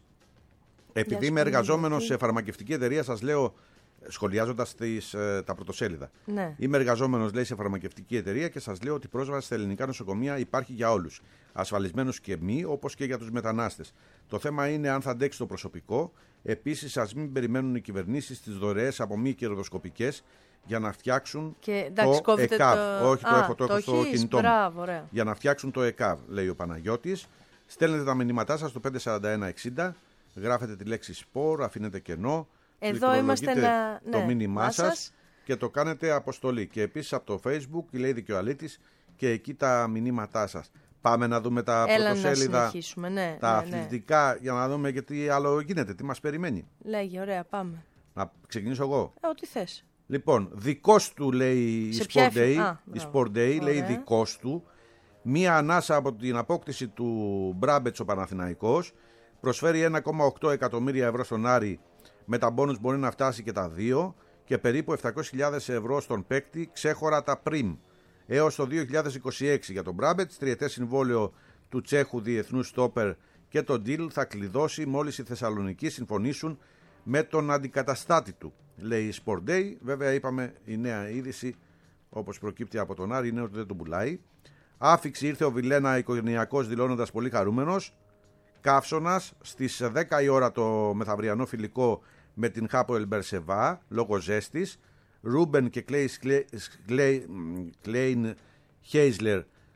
Επειδή είμαι εργαζόμενος σε φαρμακευτική εταιρεία, σας λέω, σχολιάζοντας τις, τα πρωτοσέλιδα. Ναι. Είμαι εργαζόμενος, λέει, σε φαρμακευτική εταιρεία και σας λέω ότι η πρόσβαση στα ελληνικά νοσοκομεία υπάρχει για όλους. Ασφαλισμένους και μη, όπως και για τους μετανάστες. Το θέμα είναι αν θα αντέξει το προσωπικό. Επίσης, ας μην περιμένουν οι κυβερνήσεις τις δωρεές από μη κερδοσκοπικές για να φτιάξουν και, εντάξει, το ΕΚΑΒ. Το... Όχι, το Α, έχω, το έχω στο κινητό μου. Για να φτιάξουν το ΕΚΑΒ, λέει ο Παναγιώτης. Στέλνετε τα μηνύματά σας στο πέντε σαράντα ένα εξήντα, γράφετε τη λέξη σπορ, αφήνετε κενό, εδώ είμαστε να... το ναι, μήνυμά σας και το κάνετε αποστολή. Και επίσης από το Facebook, η Λέιδη και ο Αλήτης, και εκεί τα μηνύματά σας. Πάμε να δούμε τα Έλα πρωτοσέλιδα, να ναι, τα ναι, αθλητικά, ναι. για να δούμε και τι άλλο γίνεται, τι μας περιμένει. Λέγε, ωραία, πάμε. Να ξεκινήσω εγώ. Ε, ό,τι θες. Λοιπόν, δικός του λέει η Sport Day, Α, η Sport Day λέει δικός του, μία ανάσα από την απόκτηση του Μπράμπετς ο Παναθηναϊκός, προσφέρει ένα κόμμα οκτώ εκατομμύρια ευρώ στον Άρη, με τα μπόνους μπορεί να φτάσει και τα δύο, και περίπου επτακόσιες χιλιάδες ευρώ στον παίκτη, ξέχωρα τα πριμ. Έως το δύο χιλιάδες είκοσι έξι για τον Μπράμπετς, τριετές συμβόλαιο του Τσέχου διεθνούς στόπερ, και το deal θα κλειδώσει μόλις οι Θεσσαλονικοί συμφωνήσουν με τον αντικαταστάτη του, λέει η Sport Day. Βέβαια είπαμε, η νέα είδηση όπως προκύπτει από τον Άρη είναι ότι δεν τον πουλάει. Άφηξη ήρθε ο Βιλένα οικογενειακός, δηλώνοντας πολύ χαρούμενος. Καύσωνας στις δέκα η ώρα το μεθαυριανό φιλικό με την Χάπο Μπερσεβά λόγω ζέστης. Ρούμπεν και Κλέιν Χέισλερ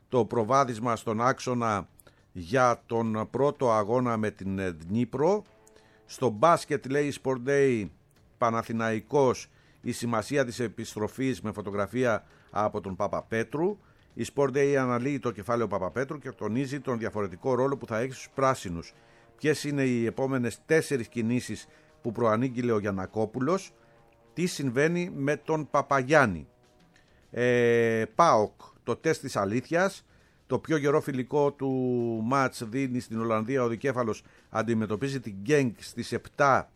το προβάδισμα στον άξονα για τον πρώτο αγώνα με την Δνίπρο. Στο μπάσκετ λέει Sport Day Παναθηναϊκός, η σημασία της επιστροφής με φωτογραφία από τον Παπαπέτρου. Η Sport Day αναλύει το κεφάλαιο Παπαπέτρου και τονίζει τον διαφορετικό ρόλο που θα έχει στους πράσινους. Ποιες είναι οι επόμενες τέσσερις κινήσεις που προανήγγειλε ο Γιαννακόπουλος. Τι συμβαίνει με τον Παπαγιάννη. Ε, ΠΑΟΚ, το τεστ της αλήθειας. Το πιο γερό φιλικό του μάτς δίνει στην Ολλανδία. Ο δικέφαλος αντιμετωπίζει την Γκένγκ στις επτά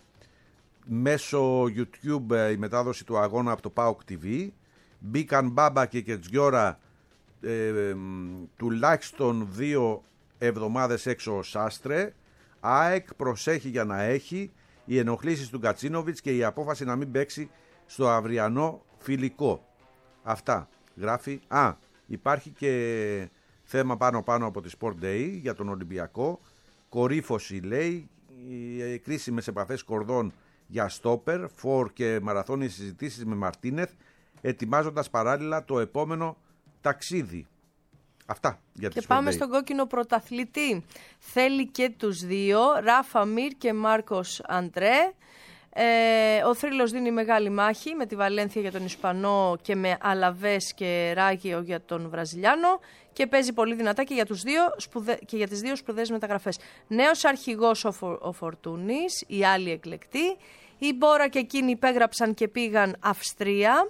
μέσω YouTube, η μετάδοση του αγώνα από το ΠΑΟΚ τι βι. Μπήκαν Μπάμπα και Κετζιόρα ε, τουλάχιστον δύο εβδομάδες έξω ο Σάστρε. ΑΕΚ προσέχει για να έχει. Οι ενοχλήσεις του Γκατσίνοβιτς και η απόφαση να μην παίξει στο αυριανό φιλικό. Αυτά γράφει. Α, υπάρχει και θέμα πάνω-πάνω από τη Sport Day για τον Ολυμπιακό. Κορύφωση λέει, οι κρίσιμες επαφές κορδών για στόπερ, φορ και μαραθώνιες συζητήσεις με Μαρτίνεθ, ετοιμάζοντας παράλληλα το επόμενο ταξίδι. Αυτά για τη Sport Day. Και πάμε στον κόκκινο πρωταθλητή. Θέλει και τους δύο, Ράφα Μίρ και Μάρκος Αντρέ. Ε, ο θρύλος δίνει μεγάλη μάχη με τη Βαλένθια για τον Ισπανό και με Αλαβές και Ράγιο για τον Βραζιλιάνο και παίζει πολύ δυνατά και για, τους δύο σπουδε... και για τις δύο σπουδαίες μεταγραφές. Νέος αρχηγός ο, Φο... ο Φορτούνης, οι άλλοι εκλεκτοί. Η Μπόρα και εκείνοι υπέγραψαν και πήγαν Αυστρία.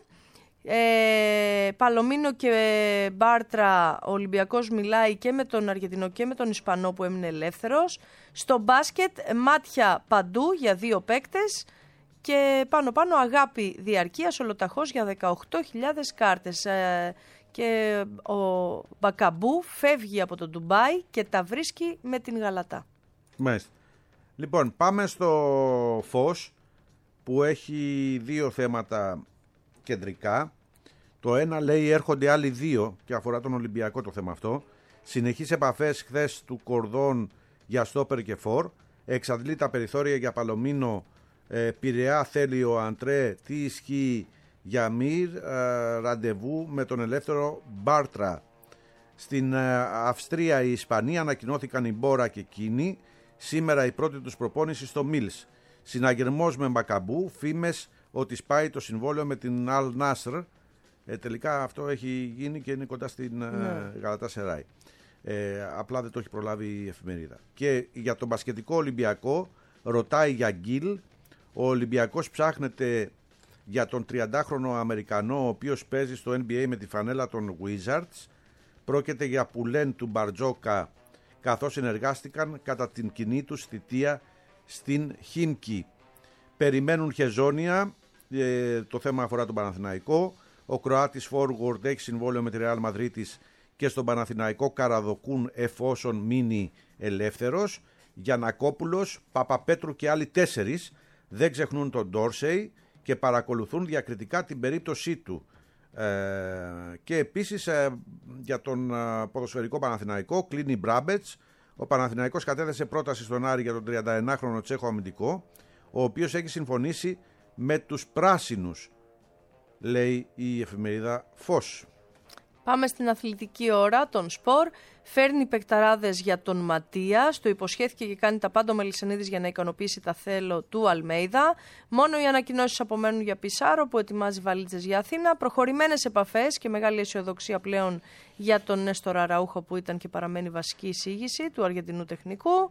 Ε, Παλομίνο και Μπάρτρα, ο Ολυμπιακός μιλάει και με τον Αργεντινό και με τον Ισπανό που έμεινε ελεύθερος. Στο μπάσκετ μάτια παντού για δύο παίκτες και πάνω πάνω αγάπη διαρκείας ολοταχώς για δεκαοκτώ χιλιάδες κάρτες. Ε, και ο Μπακαμπού φεύγει από το Ντουμπάι και τα βρίσκει με την Γαλατά. Μάλιστα. Λοιπόν, πάμε στο Φως που έχει δύο θέματα κεντρικά. Το ένα λέει έρχονται άλλοι δύο και αφορά τον Ολυμπιακό το θέμα αυτό. Συνεχείς επαφές χθες του Κορδόν για στόπερ και φορ. Εξαντλεί τα περιθώρια για Παλομίνο. ε, Πειραιά θέλει ο Αντρέ. Τι ισχύει για Μύρ. ε, Ραντεβού με τον ελεύθερο Μπάρτρα. Στην ε, Αυστρία οι Ισπανοί ανακοινώθηκαν η Μπόρα και εκείνη. Σήμερα η πρώτη τους προπόνηση στο Μίλς. Συναγερμός με Μπακαμπού. Φήμες ότι σπάει το συμβόλαιο με την Αλ Νάσρ. Ε, τελικά αυτό έχει γίνει και είναι κοντά στην ναι. ε, Γαλατά Σεράι. Ε, απλά δεν το έχει προλάβει η εφημερίδα. Και για τον μπασκετικό Ολυμπιακό ρωτάει για Γκίλ. Ο Ολυμπιακός ψάχνεται για τον τριαντάχρονο Αμερικανό, ο οποίος παίζει στο N B A με τη φανέλα των Wizards. Πρόκειται για πουλέν του Μπαρτζόκα, καθώς συνεργάστηκαν κατά την κοινή τους θητεία στην Χίμκι. Περιμένουν χεζόνια. Ε, το θέμα αφορά τον Παναθηναϊκό. Ο Κροάτης forward έχει συμβόλαιο με τη Ρεάλ Μαδρίτης και στον Παναθηναϊκό καραδοκούν εφόσον μείνει ελεύθερος. Γιαννακόπουλος, Παπαπέτρου και άλλοι τέσσερις δεν ξεχνούν τον Ντόρσεϊ και παρακολουθούν διακριτικά την περίπτωσή του. Ε, και επίσης ε, για τον ε, ποδοσφαιρικό Παναθηναϊκό κλείνει Μπράμπετς. Ο Παναθηναϊκός κατέθεσε πρόταση στον Άρη για τον τριανταενάχρονο Τσέχο αμυντικό, ο οποίος έχει συμφωνήσει με τους πράσινους, λέει η εφημερίδα Φως. Πάμε στην αθλητική ώρα, τον σπορ. Φέρνει παικταράδες για τον Ματίας. Το υποσχέθηκε και κάνει τα πάντα ο Μελισσανίδης για να ικανοποιήσει τα θέλω του Αλμέιδα. Μόνο οι ανακοινώσεις απομένουν για Πισάρο που ετοιμάζει βαλίτσες για Αθήνα. Προχωρημένες επαφές και μεγάλη αισιοδοξία πλέον για τον Νέστορ Αραούχο που ήταν και παραμένει βασική εισήγηση του Αργεντινού τεχνικού.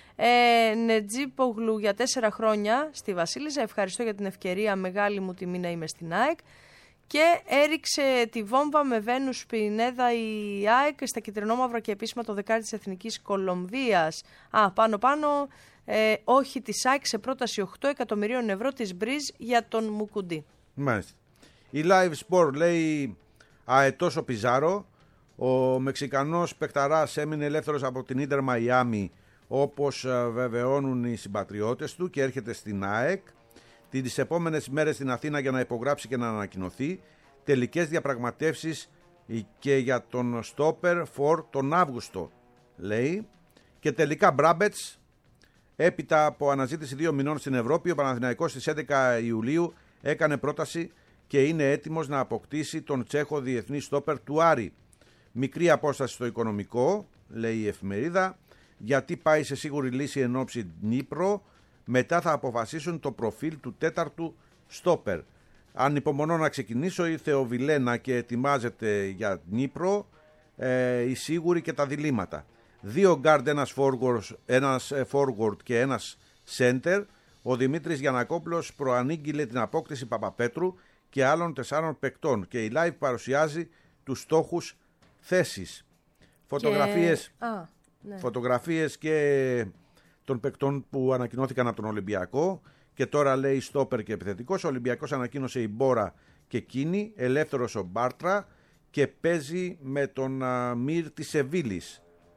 Ε, Νετζίπογλου για τέσσερα χρόνια στη Βασίλισσα. Ευχαριστώ για την ευκαιρία. Μεγάλη μου τιμή να είμαι στην ΑΕΚ. Και έριξε τη βόμβα με Βένους Πινέδα η ΑΕΚ στα κυτρινόμαυρα και επίσημα το δεκάρι της Εθνικής Κολομβίας. Α, πάνω πάνω, ε, όχι της ΑΕΚ σε πρόταση οκτώ εκατομμυρίων ευρώ της Μπριζ για τον Μουκουντή. Μάλιστα. Η Live Sport λέει αετός ο Πιζάρο. Ο Μεξικανός παικταράς έμεινε ελεύθερος από την Ίντερ Μαϊάμι, όπως βεβαιώνουν οι συμπατριώτες του, και έρχεται στην ΑΕΚ τις επόμενες μέρες στην Αθήνα για να υπογράψει και να ανακοινωθεί. Τελικές διαπραγματεύσεις και για τον στόπερ φορ τον Αύγουστο, λέει. Και τελικά Μπράμπετς, έπειτα από αναζήτηση δύο μηνών στην Ευρώπη, ο Παναθηναϊκός στις έντεκα Ιουλίου έκανε πρόταση και είναι έτοιμος να αποκτήσει τον Τσέχο διεθνή στόπερ του Άρη. Μικρή απόσταση στο οικονομικό, λέει η εφημερίδα, γιατί πάει σε σίγουρη λύση εν ώψη Ντνίπρο. Μετά θα αποφασίσουν το προφίλ του τέταρτου στόπερ. Ανυπομονώ να ξεκινήσω, ήρθε ο Βιλένα και ετοιμάζεται για Ντνίπρο, ε, η σίγουρη και τα διλήμματα. Δύο γκάρντ, ένας forward, ένας forward και ένας center. Ο Δημήτρης Γιαννακόπουλος προανήγγειλε την απόκτηση Παπαπέτρου και άλλων τεσσάρων παικτών και η Live παρουσιάζει τους στόχους θέσεις. Φωτογραφίες, και... Α, ναι. φωτογραφίες και των παικτών που ανακοινώθηκαν από τον Ολυμπιακό και τώρα λέει στόπερ και επιθετικός. Ο Ολυμπιακός ανακοίνωσε η Μπόρα και Κίνη, ελεύθερος ο Μπάρτρα και παίζει με τον α, Μύρ της Σεβίλης.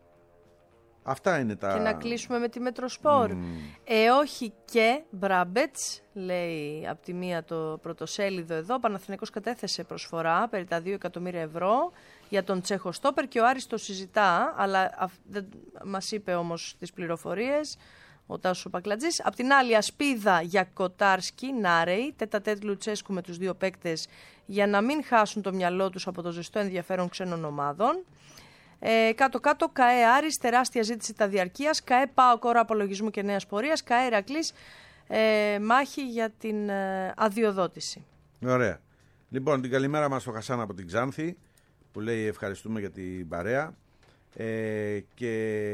Αυτά είναι τα... Και να κλείσουμε με τη Μετροσπόρ. Mm. Ε, όχι και Μπράμπετς, λέει από τη μία το πρωτοσέλιδο εδώ. Ο Παναθηναϊκός κατέθεσε προσφορά περί τα δύο εκατομμύρια ευρώ για τον Τσέχο στόπερ και ο Άρης το συζητά, αλλά α, δεν μας είπε όμως τις πληροφορίες ο Τάσος Πακλατζής. Απ' την άλλη, ασπίδα για Κοτάρσκι, Νάρεϊ, τέτα-τέτ Λουτσέσκου με τους δύο παίκτες για να μην χάσουν το μυαλό τους από το ζεστό ενδιαφέρον ξένων ομάδων. Ε, κάτω-κάτω, ΚΑΕ Άρης, τεράστια ζήτηση τα διαρκείας, ΚΑΕ ΠΑΟΚ ώρα απολογισμού και νέας πορείας, ΚΑΕ Ηρακλής, ε, μάχη για την ε, αδειοδότηση. Ωραία. Λοιπόν, την καλημέρα μας στο Χασάν από την Ξάνθη, που λέει ευχαριστούμε για την παρέα. Ε, και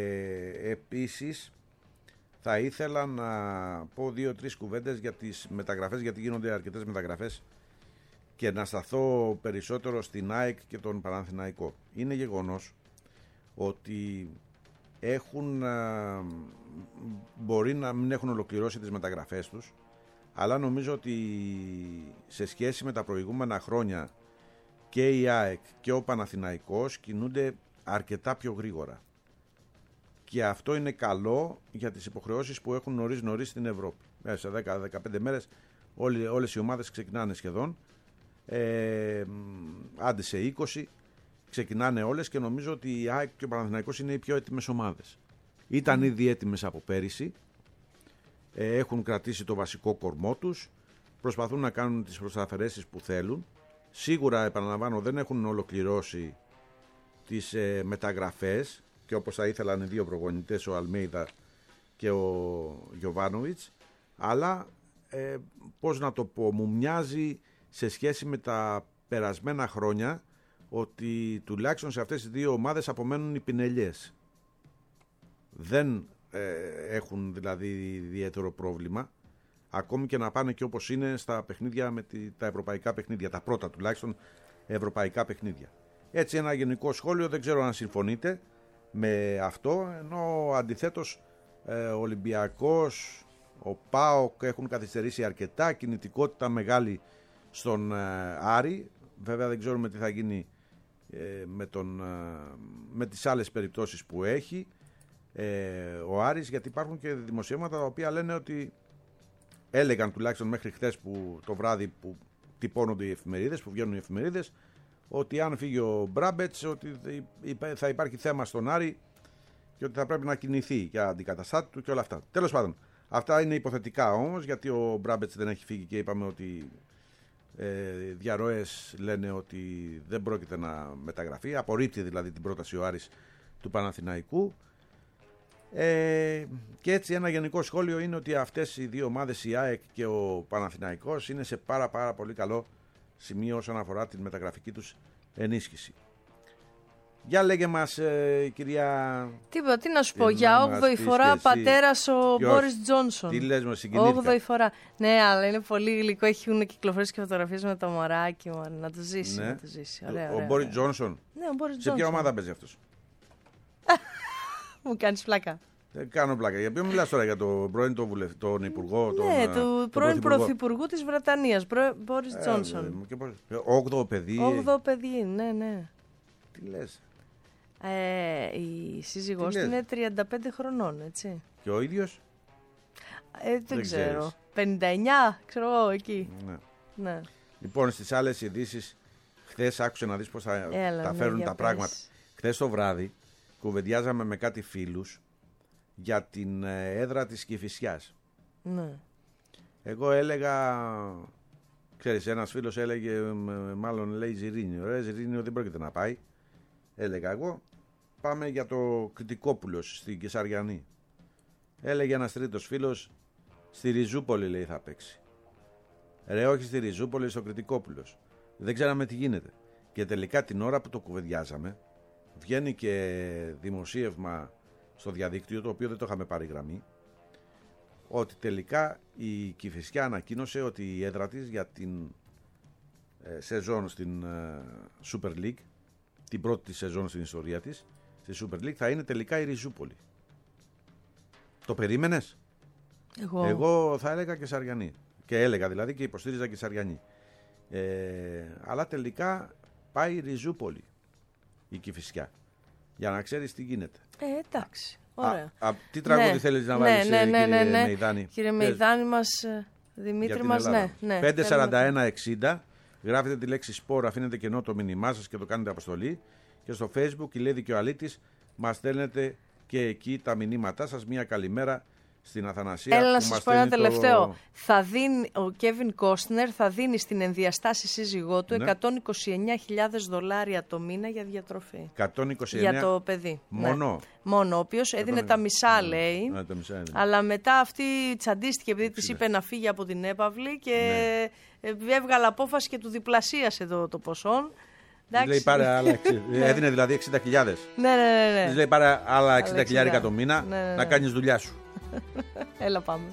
επίσης θα ήθελα να πω δύο-τρεις κουβέντες για τις μεταγραφές, γιατί γίνονται αρκετές μεταγραφές και να σταθώ περισσότερο στην ΑΕΚ και τον Παναθηναϊκό. Είναι γεγονός ότι έχουν, μπορεί να μην έχουν ολοκληρώσει τις μεταγραφές τους, αλλά νομίζω ότι σε σχέση με τα προηγούμενα χρόνια και η ΑΕΚ και ο Παναθηναϊκός κινούνται αρκετά πιο γρήγορα. Και αυτό είναι καλό για τις υποχρεώσεις που έχουν νωρίς νωρίς στην Ευρώπη. Μέσα σε δέκα με δεκαπέντε μέρες όλες οι ομάδες ξεκινάνε σχεδόν. Ε, άντε σε είκοσι ξεκινάνε όλες και νομίζω ότι η ΑΕΚ και ο Παναθηναϊκός είναι οι πιο έτοιμες ομάδες. Ήταν ήδη έτοιμες από πέρυσι, ε, έχουν κρατήσει το βασικό κορμό τους, προσπαθούν να κάνουν τις προσταφαιρέσεις που θέλουν. Σίγουρα, επαναλαμβάνω, δεν έχουν ολοκληρώσει τις ε, μεταγραφές και όπως θα ήθελαν οι δύο προπονητές, ο Αλμέιδα και ο Γιοβάνοβιτς, αλλά ε, πώς να το πω, μου μοιάζει σε σχέση με τα περασμένα χρόνια ότι τουλάχιστον σε αυτές τις δύο ομάδες απομένουν οι πινελιές. Δεν ε, έχουν δηλαδή ιδιαίτερο πρόβλημα, ακόμη και να πάνε και όπως είναι στα παιχνίδια με τη, τα ευρωπαϊκά παιχνίδια, τα πρώτα τουλάχιστον ευρωπαϊκά παιχνίδια. Έτσι ένα γενικό σχόλιο, δεν ξέρω αν συμφωνείτε με αυτό, ενώ αντιθέτως ε, ο Ολυμπιακός, ο ΠΑΟΚ έχουν καθυστερήσει αρκετά, κινητικότητα μεγάλη στον ε, Άρη. Βέβαια δεν ξέρουμε τι θα γίνει ε, με, τον, ε, με τις άλλες περιπτώσεις που έχει ε, ο Άρης, γιατί υπάρχουν και δημοσιεύματα τα οποία λένε ότι έλεγαν τουλάχιστον μέχρι χθες που, το βράδυ που τυπώνονται οι εφημερίδες, που βγαίνουν οι εφημερίδες, ότι αν φύγει ο Μπράμπετς ότι θα υπάρχει θέμα στον Άρη και ότι θα πρέπει να κινηθεί για αντικαταστάτη του και όλα αυτά. Τέλος πάντων, αυτά είναι υποθετικά όμως, γιατί ο Μπράμπετς δεν έχει φύγει και είπαμε ότι ε, διαρροές λένε ότι δεν πρόκειται να μεταγραφεί, απορρίπτει δηλαδή την πρόταση ο Άρης του Παναθηναϊκού. Ε, και έτσι ένα γενικό σχόλιο είναι ότι αυτές οι δύο ομάδες, η ΑΕΚ και ο Παναθηναϊκός, είναι σε πάρα πάρα πολύ καλό σημείο όσον αφορά την μεταγραφική τους ενίσχυση. Για λέγε μας, ε, κυρία... Τίποτα, τι να σου πω, για όγδοη φορά πατέρας ο Μπόρις Τζόνσον. Τι λες, μου συγκινήθηκα. όγδοη φορά. Ναι, αλλά είναι πολύ γλυκό, έχουν κυκλοφορήσει και φωτογραφίες με το μωράκι μου. Να το ζήσει, ναι. να το ζήσει. Ωραία, ο ωραία, Μπόρις ωραία. Τζόνσον. Ναι, ο Μπόρις Σε Τζόνσον. ποια ομάδα παίζει αυτός? Μου κάνεις πλάκα. Δεν κάνω πλάκα. Για ποιο μιλάς τώρα, για τον πρώην τον, βουλευ... τον υπουργό, τον, ναι, του πρώην πρωθυπουργό. πρωθυπουργού της Βρετανίας, Μπόρις Τζόνσον. Όγδοο παιδί. Όγδοο παιδί, ναι, ναι. Τι λες? Ε, η σύζυγός του είναι τριάντα πέντε χρονών, έτσι. Και ο ίδιος? Ε, δεν, δεν ξέρω. Ξέρεις. πενήντα εννιά, ξέρω εγώ, εκεί. Ναι. Ναι. Λοιπόν, στις άλλες ειδήσεις, χθες άκουσε να δεις πώς θα Έλα, τα ναι, φέρουν για τα πες. πράγματα. Χθες το βράδυ κουβεντιάζαμε με κάτι φίλους για την έδρα της Κηφισιάς. Ναι. Εγώ έλεγα, ξέρεις, ένας φίλος έλεγε, μάλλον λέει Ζιρίνιο. Ρε, Ζιρίνιο δεν πρόκειται να πάει. έλεγα εγώ. Πάμε για το Κρητικόπουλος στην Κεσαριανή. Έλεγε ένας τρίτος φίλος, στη Ριζούπολη λέει θα παίξει. Ρε όχι στη Ριζούπολη, στο Κρητικόπουλος. Δεν ξέραμε τι γίνεται. Και τελικά την ώρα που το κουβεντιάζαμε, βγαίνει και δημοσίευμα στο διαδίκτυο, το οποίο δεν το είχαμε πάρει γραμμή, ότι τελικά η Κηφισιά ανακοίνωσε ότι η έδρα της για την ε, σεζόν στην ε, Super League, την πρώτη της σεζόν στην ιστορία της, στη Super League, θα είναι τελικά η Ριζούπολη. Το περίμενες? Εγώ, Εγώ θα έλεγα Κεσαριανή. Και έλεγα δηλαδή και υποστήριζα Κεσαριανή. Ε, αλλά τελικά πάει η Ριζούπολη, η Κηφισιά. Για να ξέρεις τι γίνεται. Ε, εντάξει. Ωραία. Α, α, τι τραγούδι ναι. θέλεις να ναι, βάλεις, ναι, ναι, κύριε ναι, ναι. Μεϊδάνη? Κύριε Μεϊδάνη μας, Δημήτρη μας, ναι. ναι. πέντε σαράντα ένα εξήντα, γράφετε τη λέξη σπορ, αφήνετε κενό το μήνυμά σας και το κάνετε αποστολή. Και στο Facebook, η Λέδη και ο Αλήτης, μας στέλνετε και εκεί τα μηνύματά σας. Μια καλημέρα στην Αθανασία. Έλα να που σας μας πω ένα στέλνει το- τελευταίο. Θα δίνει, ο Κέβιν Κόστνερ θα δίνει στην ενδιαστάση σύζυγό του Ναι. εκατόν είκοσι εννέα χιλιάδες δολάρια το μήνα για διατροφή. εκατόν είκοσι εννέα Για το παιδί. Μόνο. Ναι. Μόνο, ο οποίος έδινε τα μισά, λέει. Ναι, τα μισά έδινε. Αλλά μετά αυτή τσαντίστηκε επειδή της είπε να φύγει από την έπαυλη και ναι. έβγαλε απόφαση και του διπλασίασε το, το ποσό. Της λέει πάρε άλλα εξήντα. Έδινε δηλαδή εξήντα χιλιάδες. Ναι, ναι, ναι. ναι. Της λέει πάρε άλλα εξήντα εξήντα. χιλιάρικα το μήνα Ναι, ναι, ναι. να κάνεις δουλειά σου. Έλα πάμε.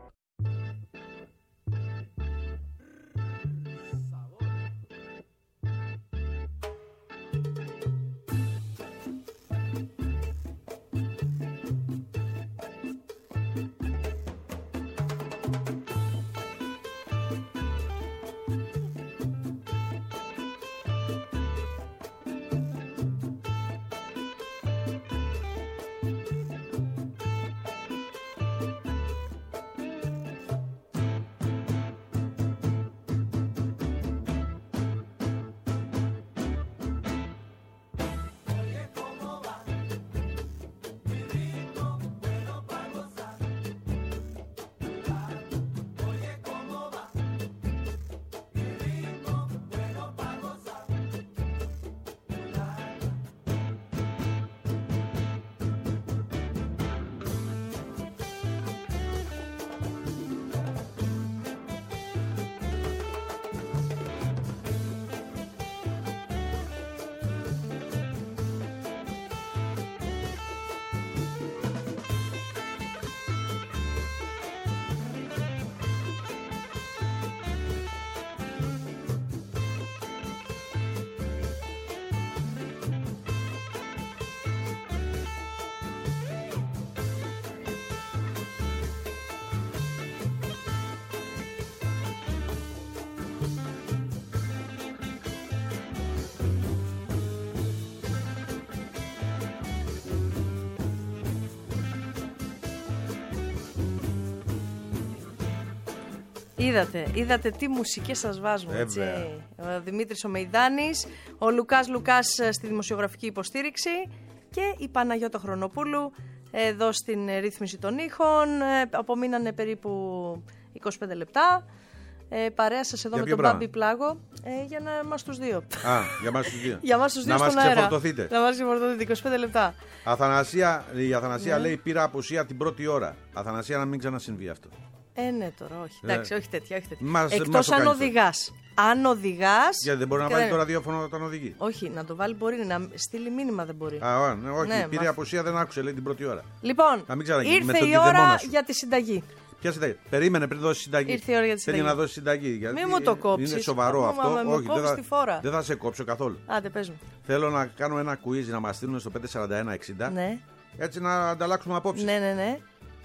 Είδατε, είδατε τι μουσικές σας βάζουμε, έτσι. Ο Δημήτρης ο Μεϊδάνης, ο Λουκάς Λουκάς στη δημοσιογραφική υποστήριξη και η Παναγιώτα Χρονοπούλου εδώ στην ρύθμιση των ήχων. Απομείνανε περίπου είκοσι πέντε λεπτά. Ε, παρέα σας εδώ Για με τον πράγμα? Μπάμπη Πλάγο ε, για να μας τους δύο. Α, για μας τους δύο. Για μας τους δύο να μας στον αέρα. ξεφορτωθείτε. Να μας ξεφορτωθείτε, είκοσι πέντε λεπτά. Αθανασία, η Αθανασία Ναι. λέει πήρα απουσία την πρώτη ώρα. Αθανασία, να μην ξανασυμβεί αυτό. Ε, ναι, τώρα, όχι. Εντάξει, όχι τέτοια, όχι τέτοια. Μας- μας Εκτός το αν κάνεις οδηγάς. Αν οδηγάς... Γιατί δεν μπορεί να και βάλει δεν- το ραδιόφωνο όταν οδηγεί. Όχι, να το βάλει μπορεί, να στείλει μήνυμα δεν μπορεί. Α, α, ναι, όχι, Ναι, πήρε μα- απουσία, δεν άκουσε, λέει την πρώτη ώρα. Λοιπόν, Να μην ξαναγίνει, με ήρθε τον η κηδεμόνα ώρα σου. για τη συνταγή. Ποια συνταγή. Περίμενε πριν δώσει συνταγή. Ήρθε η ώρα για τη Θέλει συνταγή. να δώσει συνταγή. Γιατί Μη μου το κόψεις. Είναι σοβαρό Μα- αυτό. μα- με Όχι, δεν κόβεις θα, τη φόρα. δεν θα σε κόψω καθόλου. Άντε, πες μου. Θέλω να κάνω ένα quiz να μας στείλουν στο πέντε σαράντα ένα εξήντα. Ναι, Έτσι να ανταλλάξουμε απόψεις. ναι, ναι, ναι.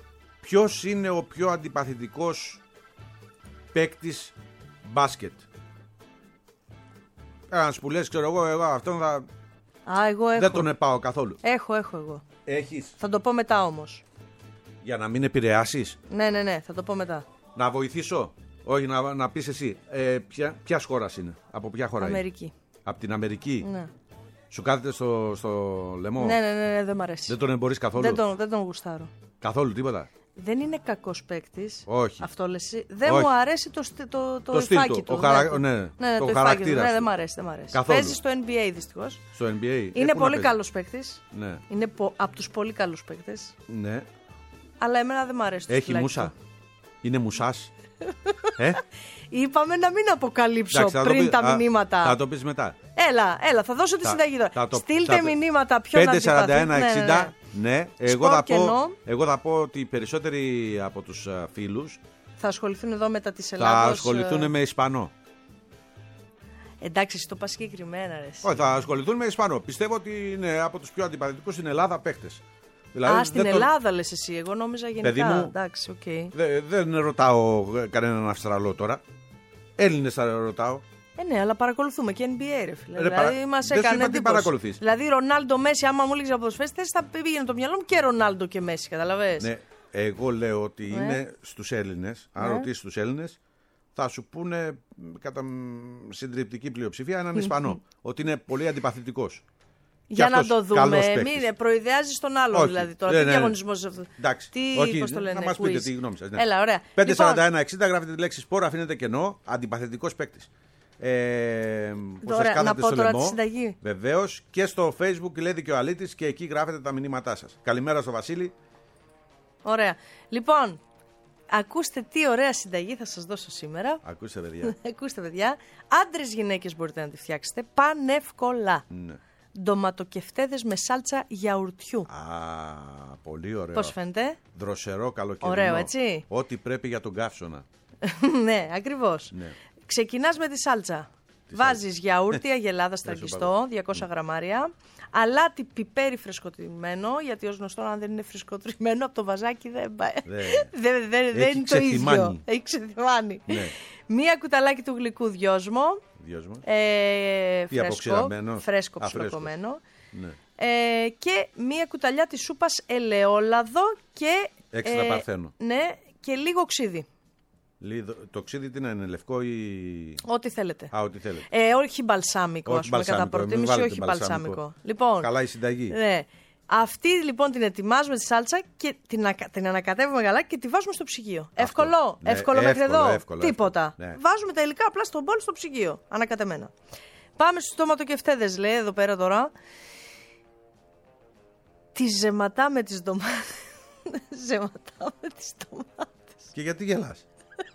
Ποιος είναι ο πιο αντιπαθητικός παίκτης μπάσκετ? Ένας που λες, ξέρω εγώ, εγώ αυτόν θα... Α, εγώ έχω. δεν τον επάω καθόλου. Έχω, έχω εγώ. Έχεις. Θα το πω μετά όμως. Για να μην επηρεάσεις. Ναι, ναι, ναι, θα το πω μετά. Να βοηθήσω. Όχι, να, να πεις εσύ. Ε, ποια, ποιας χώρας είναι? Από ποια χώρα είναι? Αμερική. Από την Αμερική. Ναι. Σου κάθεται στο, στο λαιμό. Ναι, ναι, ναι, ναι, δεν μ' αρέσει. Δεν τον εμπορείς καθόλου. Δεν τον, δεν τον γουστάρω. Καθόλου τίποτα. Δεν είναι κακός παίκτης. Όχι. Αυτό λες εσύ. Δεν Όχι. μου αρέσει το, το, το, Το στυλ υφάκι του, του. ο χαρα- το- ναι, ναι, ναι, το το υφάκι του. χαρακτήρας Ναι, του. δεν μ' αρέσει. Δεν μ' αρέσει. Καθόλου. Παίζει στο N B A δυστυχώς. Στο N B A. Ε, Είναι πού να πολύ παίζει. καλός παίκτης. Ναι. Είναι πο, από τους πολύ καλούς παίκτες. Ναι. Αλλά εμένα δεν μ' αρέσει το Έχει στυλάκι μουσα. του. Είναι μουσάς. ε? Είπαμε να μην αποκαλύψω Εντάξει, θα το πριν πει- τα α, μηνύματα. Θα το πεις μετά. Έλα, έλα, θα δώσω τη Θα- συνταγή τώρα. θα το- Στείλτε θα το- μηνύματα ποιον πέντε σαράντα ένα αντιπαθεί. Ναι, ναι, εξήντα. ναι. Ναι, εγώ Σκορ θα, και πω, ενώ. εγώ θα πω ότι οι περισσότεροι από τους α, φίλους Θα ασχοληθούν εδώ μετά της θα Ελλάδος. ασχοληθούν ε, με Ισπανό. Εντάξει, εσύ το πας συγκεκριμένα, ρε. εσύ. Όχι, θα ασχοληθούν με Ισπανό. Πιστεύω ότι είναι από τους πιο αντιπαθητικούς στην Ελλάδα παίχτες. Δηλαδή, Α, στην δεν τον- Ελλάδα λες εσύ. Εγώ νόμιζα γενικά. Παιδί μου, Εντάξει, οκ. Δε- δεν ρωτάω ε, κανέναν Αυστραλό τώρα. Έλληνες θα ρωτάω. Ε, ναι, αλλά παρακολουθούμε και N B A, ρε φίλε. Ρε, δηλαδή παρα- μας δεν σου έκανε είπα τι εντύπωση. παρακολουθείς. Δηλαδή, Ρονάλντο Μέση, άμα μου έλεγε από ποδοσφαίριστες, θα πήγαινε το μυαλό μου και Ρονάλντο και Μέση, καταλαβες. Ναι, εγώ λέω ότι Ναι. είναι στους Έλληνες. Αν Ναι. ρωτήσεις τους Έλληνες, θα σου πούνε μ, κατά μ, συντριπτική πλειοψηφία έναν Ισπανό. Ότι είναι πολύ αντιπαθητικός. Για Και να αυτός το δούμε. καλός παίκτης. Μην προειδεάζεις τον άλλον Όχι. δηλαδή τώρα. Ναι, Τι ναι. διαγωνισμός αυτό. Εντάξει. Τι, Όχι, πώς το λένε, να μας πείτε quiz. τη γνώμη σας. Ναι. Έλα, ωραία. πέντε σαράντα ένα Λοιπόν, εξήντα γράφετε τη λέξη σπόρο, αφήνετε κενό. Αντιπαθητικός παίκτης. Ε, πώς Ωραία, σας να κάθεται πω στο τώρα τη λαιμό. συνταγή. Βεβαίως. Και στο Facebook λέει και ο Αλήτης και εκεί γράφετε τα μηνύματά σας. Καλημέρα στο Βασίλη. ωραία. Λοιπόν, ακούστε τι ωραία συνταγή θα σας δώσω σήμερα. Ακούστε, παιδιά. Ακούστε, παιδιά. Άντρες, γυναίκες μπορείτε να τη φτιάξετε πανεύκολα. Ναι. Ντοματοκεφτέδες με σάλτσα γιαουρτιού. Α, πολύ ωραίο. Πώς φαίνεται? Δροσερό, καλοκαιρινό. Ωραίο, έτσι. Ό,τι πρέπει για τον καύσωνα. Ναι, ακριβώς. Ναι. Ξεκινάς με τη σάλτσα. Βάζεις γιαούρτι αγελάδα στραγγιστό, διακόσια γραμμάρια. Αλάτι πιπέρι φρεσκοτριμμένο, γιατί ως γνωστό αν δεν είναι φρεσκοτριμμένο από το βαζάκι δεν πάει. Δε. δεν, δεν, δεν Έχει είναι το ίδιο. ξεθυμάνει. Έχει ξεθυμάνει. Ναι. Μία κουταλάκι του γλυκού δυόσμο. Δυόσμο. Ε, Τι, φρέσκο, αποξηραμένο? φρέσκο Α, φρέσκο. ψιλοκομμένο. Ναι. Ε, και μία κουταλιά της σούπας ελαιόλαδο και, Έξτρα παρθένο. ναι, και λίγο ξύδι. Λίδο- Το ξύδι τι να είναι, λευκό ή. Ό,τι θέλετε. Α, ό,τι θέλετε. Ε, όχι μπαλσάμικο, Όχι ας πούμε, κατά μπαλσάμικο, μην προτίμηση, βάλετε όχι μπαλσάμικο. μπαλσάμικο. Λοιπόν, Καλά η συνταγή. ναι. Αυτή λοιπόν την ετοιμάζουμε τη σάλτσα και την, ακα- την ανακατεύουμε καλά και τη βάζουμε στο ψυγείο. Εύκολο, Ναι, εύκολο μέχρι εύκολο, εδώ. εύκολο, Τίποτα. εύκολο. Ναι. Βάζουμε τα υλικά απλά στον μπολ στο ψυγείο. Ανακατεμένα. Πάμε στους ντοματοκεφτέδες, λέει εδώ πέρα τώρα. Τη ζεματάμε τις ντομάτες. Ζεματάμε τις ντομάτες. Και γιατί γελάς.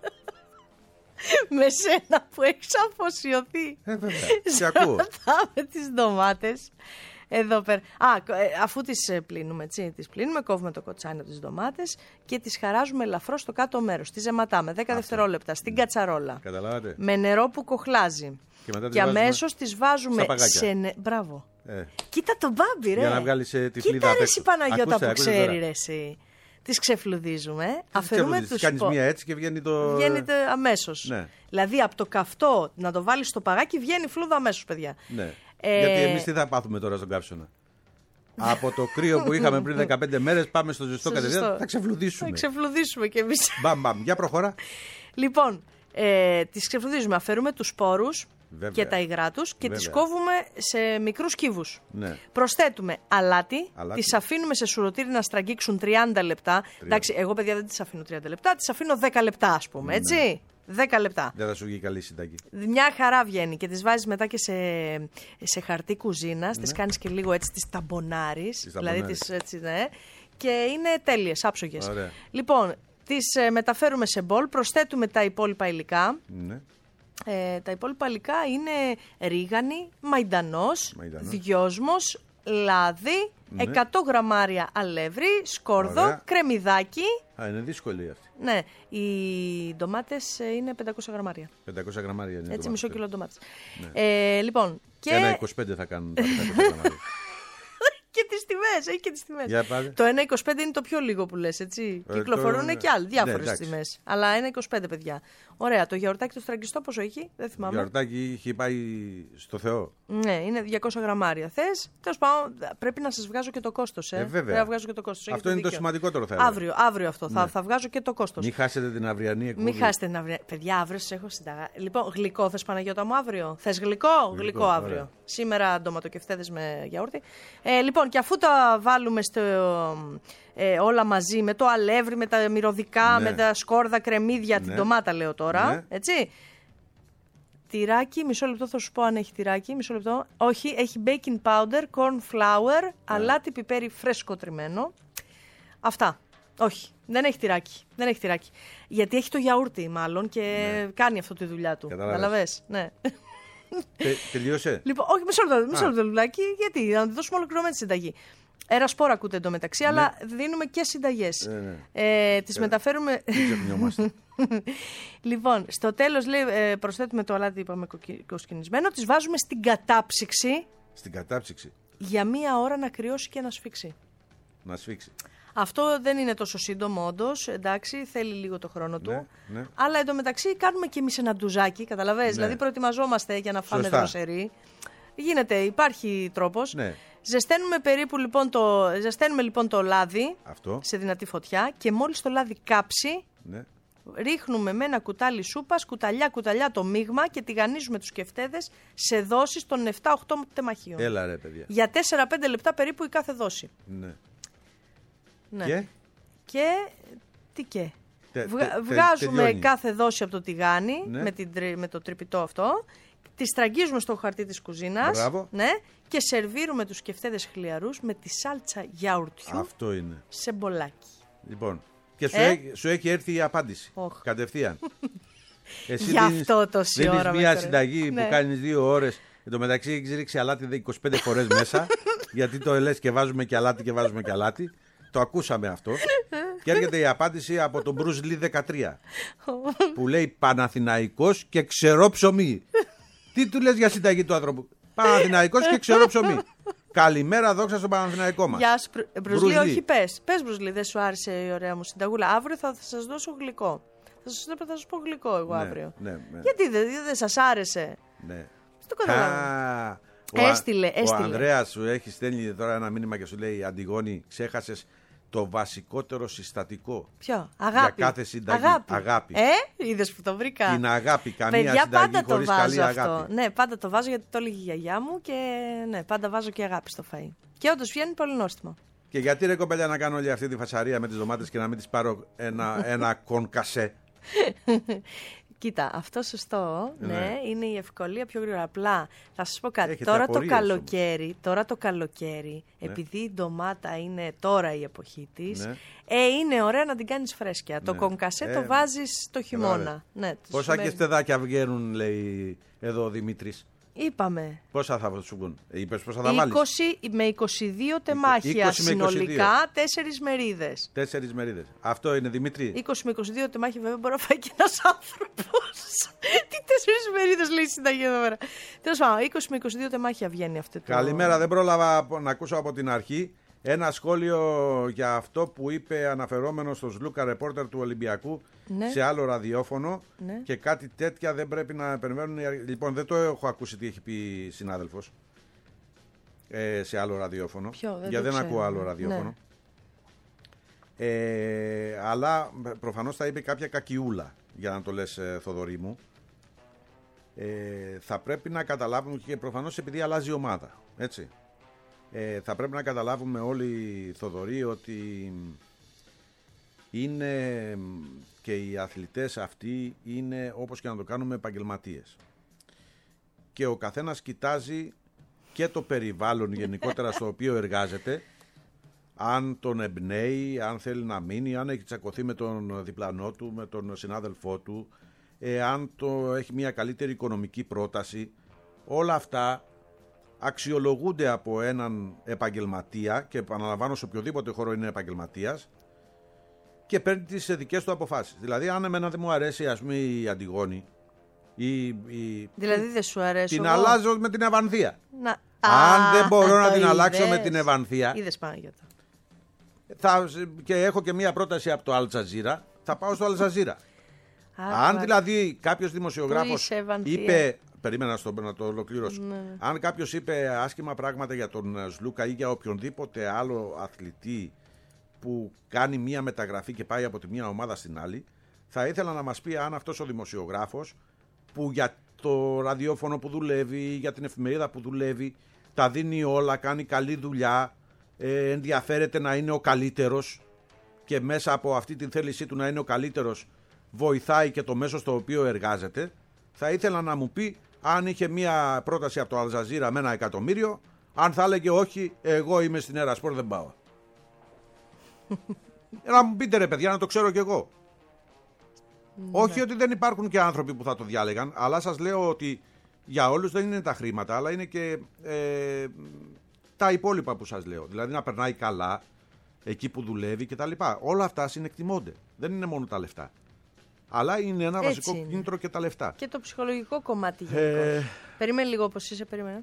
Με σένα που έχεις αφοσιωθεί. Ε, βέβαια. Σε ακούω. Ζεματάμε τις ντομάτες. Εδώ πέρα. Α, ε, αφού τις ε, πλύνουμε, έτσι, τις πλύνουμε, κόβουμε το κοτσάνι από τις ντομάτες και τις χαράζουμε ελαφρώς στο κάτω μέρος. Τις ζεματάμε δέκα δευτερόλεπτα στην κατσαρόλα. Καταλάβατε. Με νερό που κοχλάζει. Και μετά τις Και βάζουμε αμέσως τις βάζουμε στα παγάκια. σε νε... Μπράβο. Ε, Κοίτα τον Μπάμπη, ρε. Για να βγάλεις, ε, τη φλίδα Κοίτα απ' ρε έξω. εσύ Παναγιώτα Ακούστε, που ακούστε ξέρει τώρα. ρε εσύ. Τις ξεφλουδίζουμε. τι Αφαιρούμε ξέρεις, τους κάνεις σπο- μία έτσι και βγαίνει το. Βγαίνεται αμέσως. Ναι. Δηλαδή από το καυτό να το βάλεις στο παγάκι βγαίνει φλούδα αμέσως, παιδιά. Ναι. Ε, Γιατί εμείς τι θα πάθουμε τώρα στον καύσωνα. Από το κρύο που είχαμε πριν δεκαπέντε μέρες πάμε στο ζεστό Στο κατευθείαν. ζεστό. Θα ξεφλουδίσουμε. Θα ξεφλουδίσουμε κι εμείς. Μπαμ, μπαμ. Για προχώρα. Λοιπόν, ε, τις ξεφλουδίζουμε. Αφαιρούμε τους σπόρους Βέβαια. και τα υγρά τους και τις Βέβαια. κόβουμε σε μικρούς κύβους. Ναι. Προσθέτουμε αλάτι, Αλάτι. τις αφήνουμε σε σουρωτήρι να στραγγίξουν τριάντα λεπτά. Εντάξει, εγώ παιδιά δεν τις αφήνω τριάντα λεπτά, τις αφήνω δέκα λεπτά ας πούμε, έτσι. δέκα λεπτά. Δεν θα σου βγει καλή συνταγή. Μια χαρά βγαίνει και τις βάζεις μετά και σε, σε χαρτί κουζίνας, Ναι. τις κάνεις και λίγο έτσι, τις ταμπονάρεις, Τις δηλαδή ταμπονάρεις. τις έτσι, ναι, και είναι τέλειες, άψογες. Ωραία. Λοιπόν, τις ε, μεταφέρουμε σε μπολ, προσθέτουμε τα υπόλοιπα υλικά. Ναι. Ε, τα υπόλοιπα υλικά είναι ρίγανη, μαϊντανός, Μαϊντανός. δυόσμος, λάδι, Ναι. εκατό γραμμάρια αλεύρι, σκόρδο, Ωραία. κρεμμυδάκι. Α, είναι δύσκολη αυτή. Ναι, οι ντομάτες ε, είναι πεντακόσια γραμμάρια. πεντακόσια γραμμάρια είναι. Έτσι, το μισό μάτι. κιλό ντομάτες. Ε, λοιπόν, και... Ένα είκοσι πέντε θα κάνουν τα πεντακόσια γραμμάρια. και τις τιμές, έχει και τις τιμές. Για πάρε. Το ένα είκοσι πέντε είναι το πιο λίγο που λες, έτσι. Ε, Κυκλοφορούν το- και άλλοι, διάφορες ναι, εντάξει. τιμές. Αλλά ένα είκοσι πέντε, παιδιά. Ωραία, το γιαουρτάκι το στραγγιστό πόσο έχει, δεν θυμάμαι. Γιορτάκι είχε πάει στο Θεό. Ναι, είναι διακόσια γραμμάρια. Θες, τέλος πάντων, πρέπει να σας βγάζω και το κόστος. Ε. Ε, βέβαια. Πρέπει να βγάζω και το κόστος. Αυτό έχετε είναι το δίκιο. σημαντικότερο, θα έλεγα. Αύριο, αύριο αυτό. Θα, θα βγάζω και το κόστος. Μην χάσετε την αυριανή εκπομπή. Μην χάσετε την αύριο. Παιδιά, αύριο σας έχω συνταγά. Λοιπόν, γλυκό θες Παναγιώτα μου αύριο. Θες γλυκό, γλυκό, ωραία. αύριο. Σήμερα ντοματοκεφτέδες με γιαούρτι. Ε, λοιπόν, και αφού τα τα βάλουμε στο, ε, όλα μαζί με το αλεύρι, με τα μυρωδικά, Ναι. με τα σκόρδα, κρεμμύδια, την Ναι. ντομάτα λέω τώρα, Ναι. έτσι. Τυράκι, μισό λεπτό θα σου πω αν έχει τυράκι, μισό λεπτό. Όχι, έχει baking powder, corn flour, Ναι. αλάτι πιπέρι φρέσκο τριμμένο. Αυτά. Όχι, δεν έχει τυράκι. Δεν έχει τυράκι. Γιατί έχει το γιαούρτι μάλλον και Ναι. κάνει αυτό τη δουλειά του. Καταλάβες. Καταλαβες, ναι. Τε, τελείωσε. Λοιπόν, όχι, μισό λεπτό, μισό Α. λεπτό, Λουλάκη, γιατί να τη δώσουμε ολοκληρωμένη συνταγή. Ερασπόρα ακούτε εντωμεταξύ, αλλά δίνουμε και συνταγές. Ναι, ναι. Ε, τις μεταφέρουμε. Δεν ξεχνιόμαστε. Λοιπόν, στο τέλος λέει, ε, προσθέτουμε το αλάτι, είπαμε κοκκι- κοσκινισμένο, τις βάζουμε στην κατάψυξη Στην κατάψυξη. για μία ώρα να κρυώσει και να σφίξει. Να σφίξει. Αυτό δεν είναι τόσο σύντομο, όντως. Εντάξει, θέλει λίγο το χρόνο του. Ναι, ναι. Αλλά εντωμεταξύ κάνουμε και εμείς ένα ντουζάκι, καταλαβαίνεις. Δηλαδή προετοιμαζόμαστε για να φάμε Σωστά. δροσερή. Γίνεται, υπάρχει τρόπος. Ναι. Ζεσταίνουμε περίπου λοιπόν το, ζεσταίνουμε λοιπόν το λάδι Αυτό. σε δυνατή φωτιά και μόλις το λάδι κάψει, Ναι. ρίχνουμε με ένα κουτάλι σούπας, κουταλιά κουταλιά το μείγμα και τηγανίζουμε τους κεφτέδες σε δόσεις των επτά οχτώ τεμαχίων. Έλα ρε παιδιά. Για τέσσερα πέντε λεπτά περίπου η κάθε δόση. Ναι. Ναι. Και Και τι και. Τε- Βγα- τε- τε- βγάζουμε τελειώνει. κάθε δόση από το τηγάνι Ναι. με, την, τρι- με το τρυπητό αυτό. Τη στραγγίζουμε στο χαρτί της κουζίνας. Μπράβο. Ναι, και σερβίρουμε τους κεφτέδες χλιαρούς με τη σάλτσα γιαουρτιού αυτό είναι. σε μπολάκι. Λοιπόν. Και σου, Ε? έχει, σου έχει έρθει η απάντηση. Οχ. Κατευθείαν. Εσύ Γι' δίνεις- αυτό τόση δίνεις ώρα με μια κορε- συνταγή Ναι. που κάνει δύο ώρες. Εν τω μεταξύ έχει ρίξει αλάτι είκοσι πέντε φορές μέσα. Γιατί το λες και βάζουμε και αλάτι και βάζουμε και αλάτι. Το ακούσαμε αυτό. Και έρχεται η απάντηση από τον Bruce Lee δεκατρία. Που λέει Παναθηναϊκός και ξερό ψωμί. Τι του λες για συνταγή του άνθρωπου? Παναθηναϊκός και ξερό ψωμί. Καλημέρα, δόξα στον Παναθηναϊκό μας. Γεια σου, Μπρου- Μπρουσλί, Bruce Lee. όχι πες. Πες Μπρουσλί, δεν σου άρεσε η ωραία μου συνταγούλα. Αύριο θα, θα σας δώσω γλυκό. Θα σας, θα σας πω γλυκό εγώ Ναι, αύριο. ναι, ναι. Γιατί δεν δεν σας άρεσε? Ναι. Δεν το καταλαβαίνω. Α, ο Α- Έστειλε, Ο έστειλε. Ανδρέας σου έχει στέλνει τώρα ένα μήνυμα και σου λέει Αντιγόνη, ξέχασες το βασικότερο συστατικό. Ποιο? Αγάπη. Για κάθε συνταγή. Αγάπη. Αγάπη. Ε, είδες που το βρήκα. Την αγάπη. Καμία Παιδιά, συνταγή πάντα το χωρίς βάζω καλή αυτό. αγάπη. Ναι, πάντα το βάζω γιατί το έλεγε η γιαγιά μου και ναι, πάντα βάζω και αγάπη στο φαΐ. Και όντως βγαίνει πολύ νόστιμο. Και γιατί ρε κοπέλια να κάνω όλη αυτή τη φασαρία με τις ντομάτες και να μην τις πάρω ένα, ένα κονκασέ. Κοίτα, αυτό σωστό, ναι, Ναι. είναι η ευκολία πιο γρήγορα. Απλά θα σας πω κάτι. Έχετε Τώρα το απορίες καλοκαίρι, τώρα το καλοκαίρι, Ναι. επειδή η ντομάτα είναι τώρα η εποχή της, Ναι. ε, είναι ωραία να την κάνεις φρέσκια. Το Ναι. κονκασέ Ε, το βάζεις το χειμώνα. κατάλαβε. Ναι, το Πόσα και σημαίνει- στεδάκια βγαίνουν, λέει εδώ ο Δημήτρης. Είπαμε. Πόσα θα σου βγουν. Είπες πόσα θα βάλεις. είκοσι με είκοσι δύο τεμάχια είκοσι με είκοσι δύο. συνολικά, τέσσερις μερίδες. Τέσσερις μερίδες. Αυτό είναι Δημήτρη. είκοσι με είκοσι δύο τεμάχια βέβαια μπορεί να φάει και ένας άνθρωπος. Τι τέσσερις μερίδες λέει η συνταγή εδώ πέρα. Τέλος πάντων, είκοσι με είκοσι δύο τεμάχια βγαίνει αυτό το. Καλημέρα, δεν πρόλαβα από- να ακούσω από την αρχή ένα σχόλιο για αυτό που είπε αναφερόμενο στο Σλούκα ρεπόρτερ του Ολυμπιακού Ναι. σε άλλο ραδιόφωνο Ναι. και κάτι τέτοια δεν πρέπει να περιμένουν. οι αρχ- Λοιπόν, δεν το έχω ακούσει τι έχει πει συνάδελφος ε, σε άλλο ραδιόφωνο. Ποιο, δεν γιατί το δεν ξέρω. ακούω άλλο ραδιόφωνο. Ε, αλλά προφανώς θα είπε κάποια κακιούλα, για να το λες ε, Θοδωρή μου. Ε, θα πρέπει να καταλάβουμε και προφανώς επειδή αλλάζει η ομάδα, έτσι. Ε, θα πρέπει να καταλάβουμε όλοι, Θοδωρή, ότι είναι και οι αθλητές αυτοί είναι, όπως και να το κάνουμε, επαγγελματίες. Και ο καθένας κοιτάζει και το περιβάλλον γενικότερα στο οποίο εργάζεται, αν τον εμπνέει, αν θέλει να μείνει, αν έχει τσακωθεί με τον διπλανό του, με τον συνάδελφό του, ε, αν το έχει μια καλύτερη οικονομική πρόταση. Όλα αυτά αξιολογούνται από έναν επαγγελματία και επαναλαμβάνω σε οποιοδήποτε χώρο είναι επαγγελματίας και παίρνει τις δικές του αποφάσεις. Δηλαδή αν εμένα δεν μου αρέσει ας πούμε η Αντιγόνη ή, η... Δηλαδή δεν σου αρέσει. την εγώ. αλλάζω με την Ευανθία. Να... Αν Α, δεν μπορώ να το την αλλάξω είδες. με την Ευανθία Είδες Παναγιώτα. θα, και έχω και μία πρόταση από το Al Jazeera, θα πάω στο Al Jazeera. Αν δηλαδή κάποιος δημοσιογράφος είσαι, Ευανθία. είπε. Περίμενα στο, να το ολοκληρώσω. Ναι. Αν κάποιος είπε άσχημα πράγματα για τον Σλούκα ή για οποιονδήποτε άλλο αθλητή που κάνει μία μεταγραφή και πάει από τη μία ομάδα στην άλλη, θα ήθελα να μας πει αν αυτός ο δημοσιογράφος που για το ραδιόφωνο που δουλεύει, για την εφημερίδα που δουλεύει, τα δίνει όλα, κάνει καλή δουλειά, ε, ενδιαφέρεται να είναι ο καλύτερος και μέσα από αυτή την θέλησή του να είναι ο καλύτερος βοηθάει και το μέσο στο οποίο εργάζεται, θα ήθελα να μου πει αν είχε μία πρόταση από το Αλζαζίρα με ένα εκατομμύριο, αν θα έλεγε όχι, εγώ είμαι στην Ερασπορ, δεν πάω. Να μου πείτε ρε παιδιά, να το ξέρω κι εγώ. Ναι. Όχι ότι δεν υπάρχουν και άνθρωποι που θα το διάλεγαν, αλλά σας λέω ότι για όλους δεν είναι τα χρήματα, αλλά είναι και ε, τα υπόλοιπα που σας λέω. Δηλαδή να περνάει καλά εκεί που δουλεύει κτλ. Όλα αυτά συνεκτιμώνται. Δεν είναι μόνο τα λεφτά. Αλλά είναι ένα Έτσι βασικό είναι. κίνητρο και τα λεφτά. Και το ψυχολογικό κομμάτι γενικώς. Ε... Περίμενε λίγο όπως είσαι, περίμενε.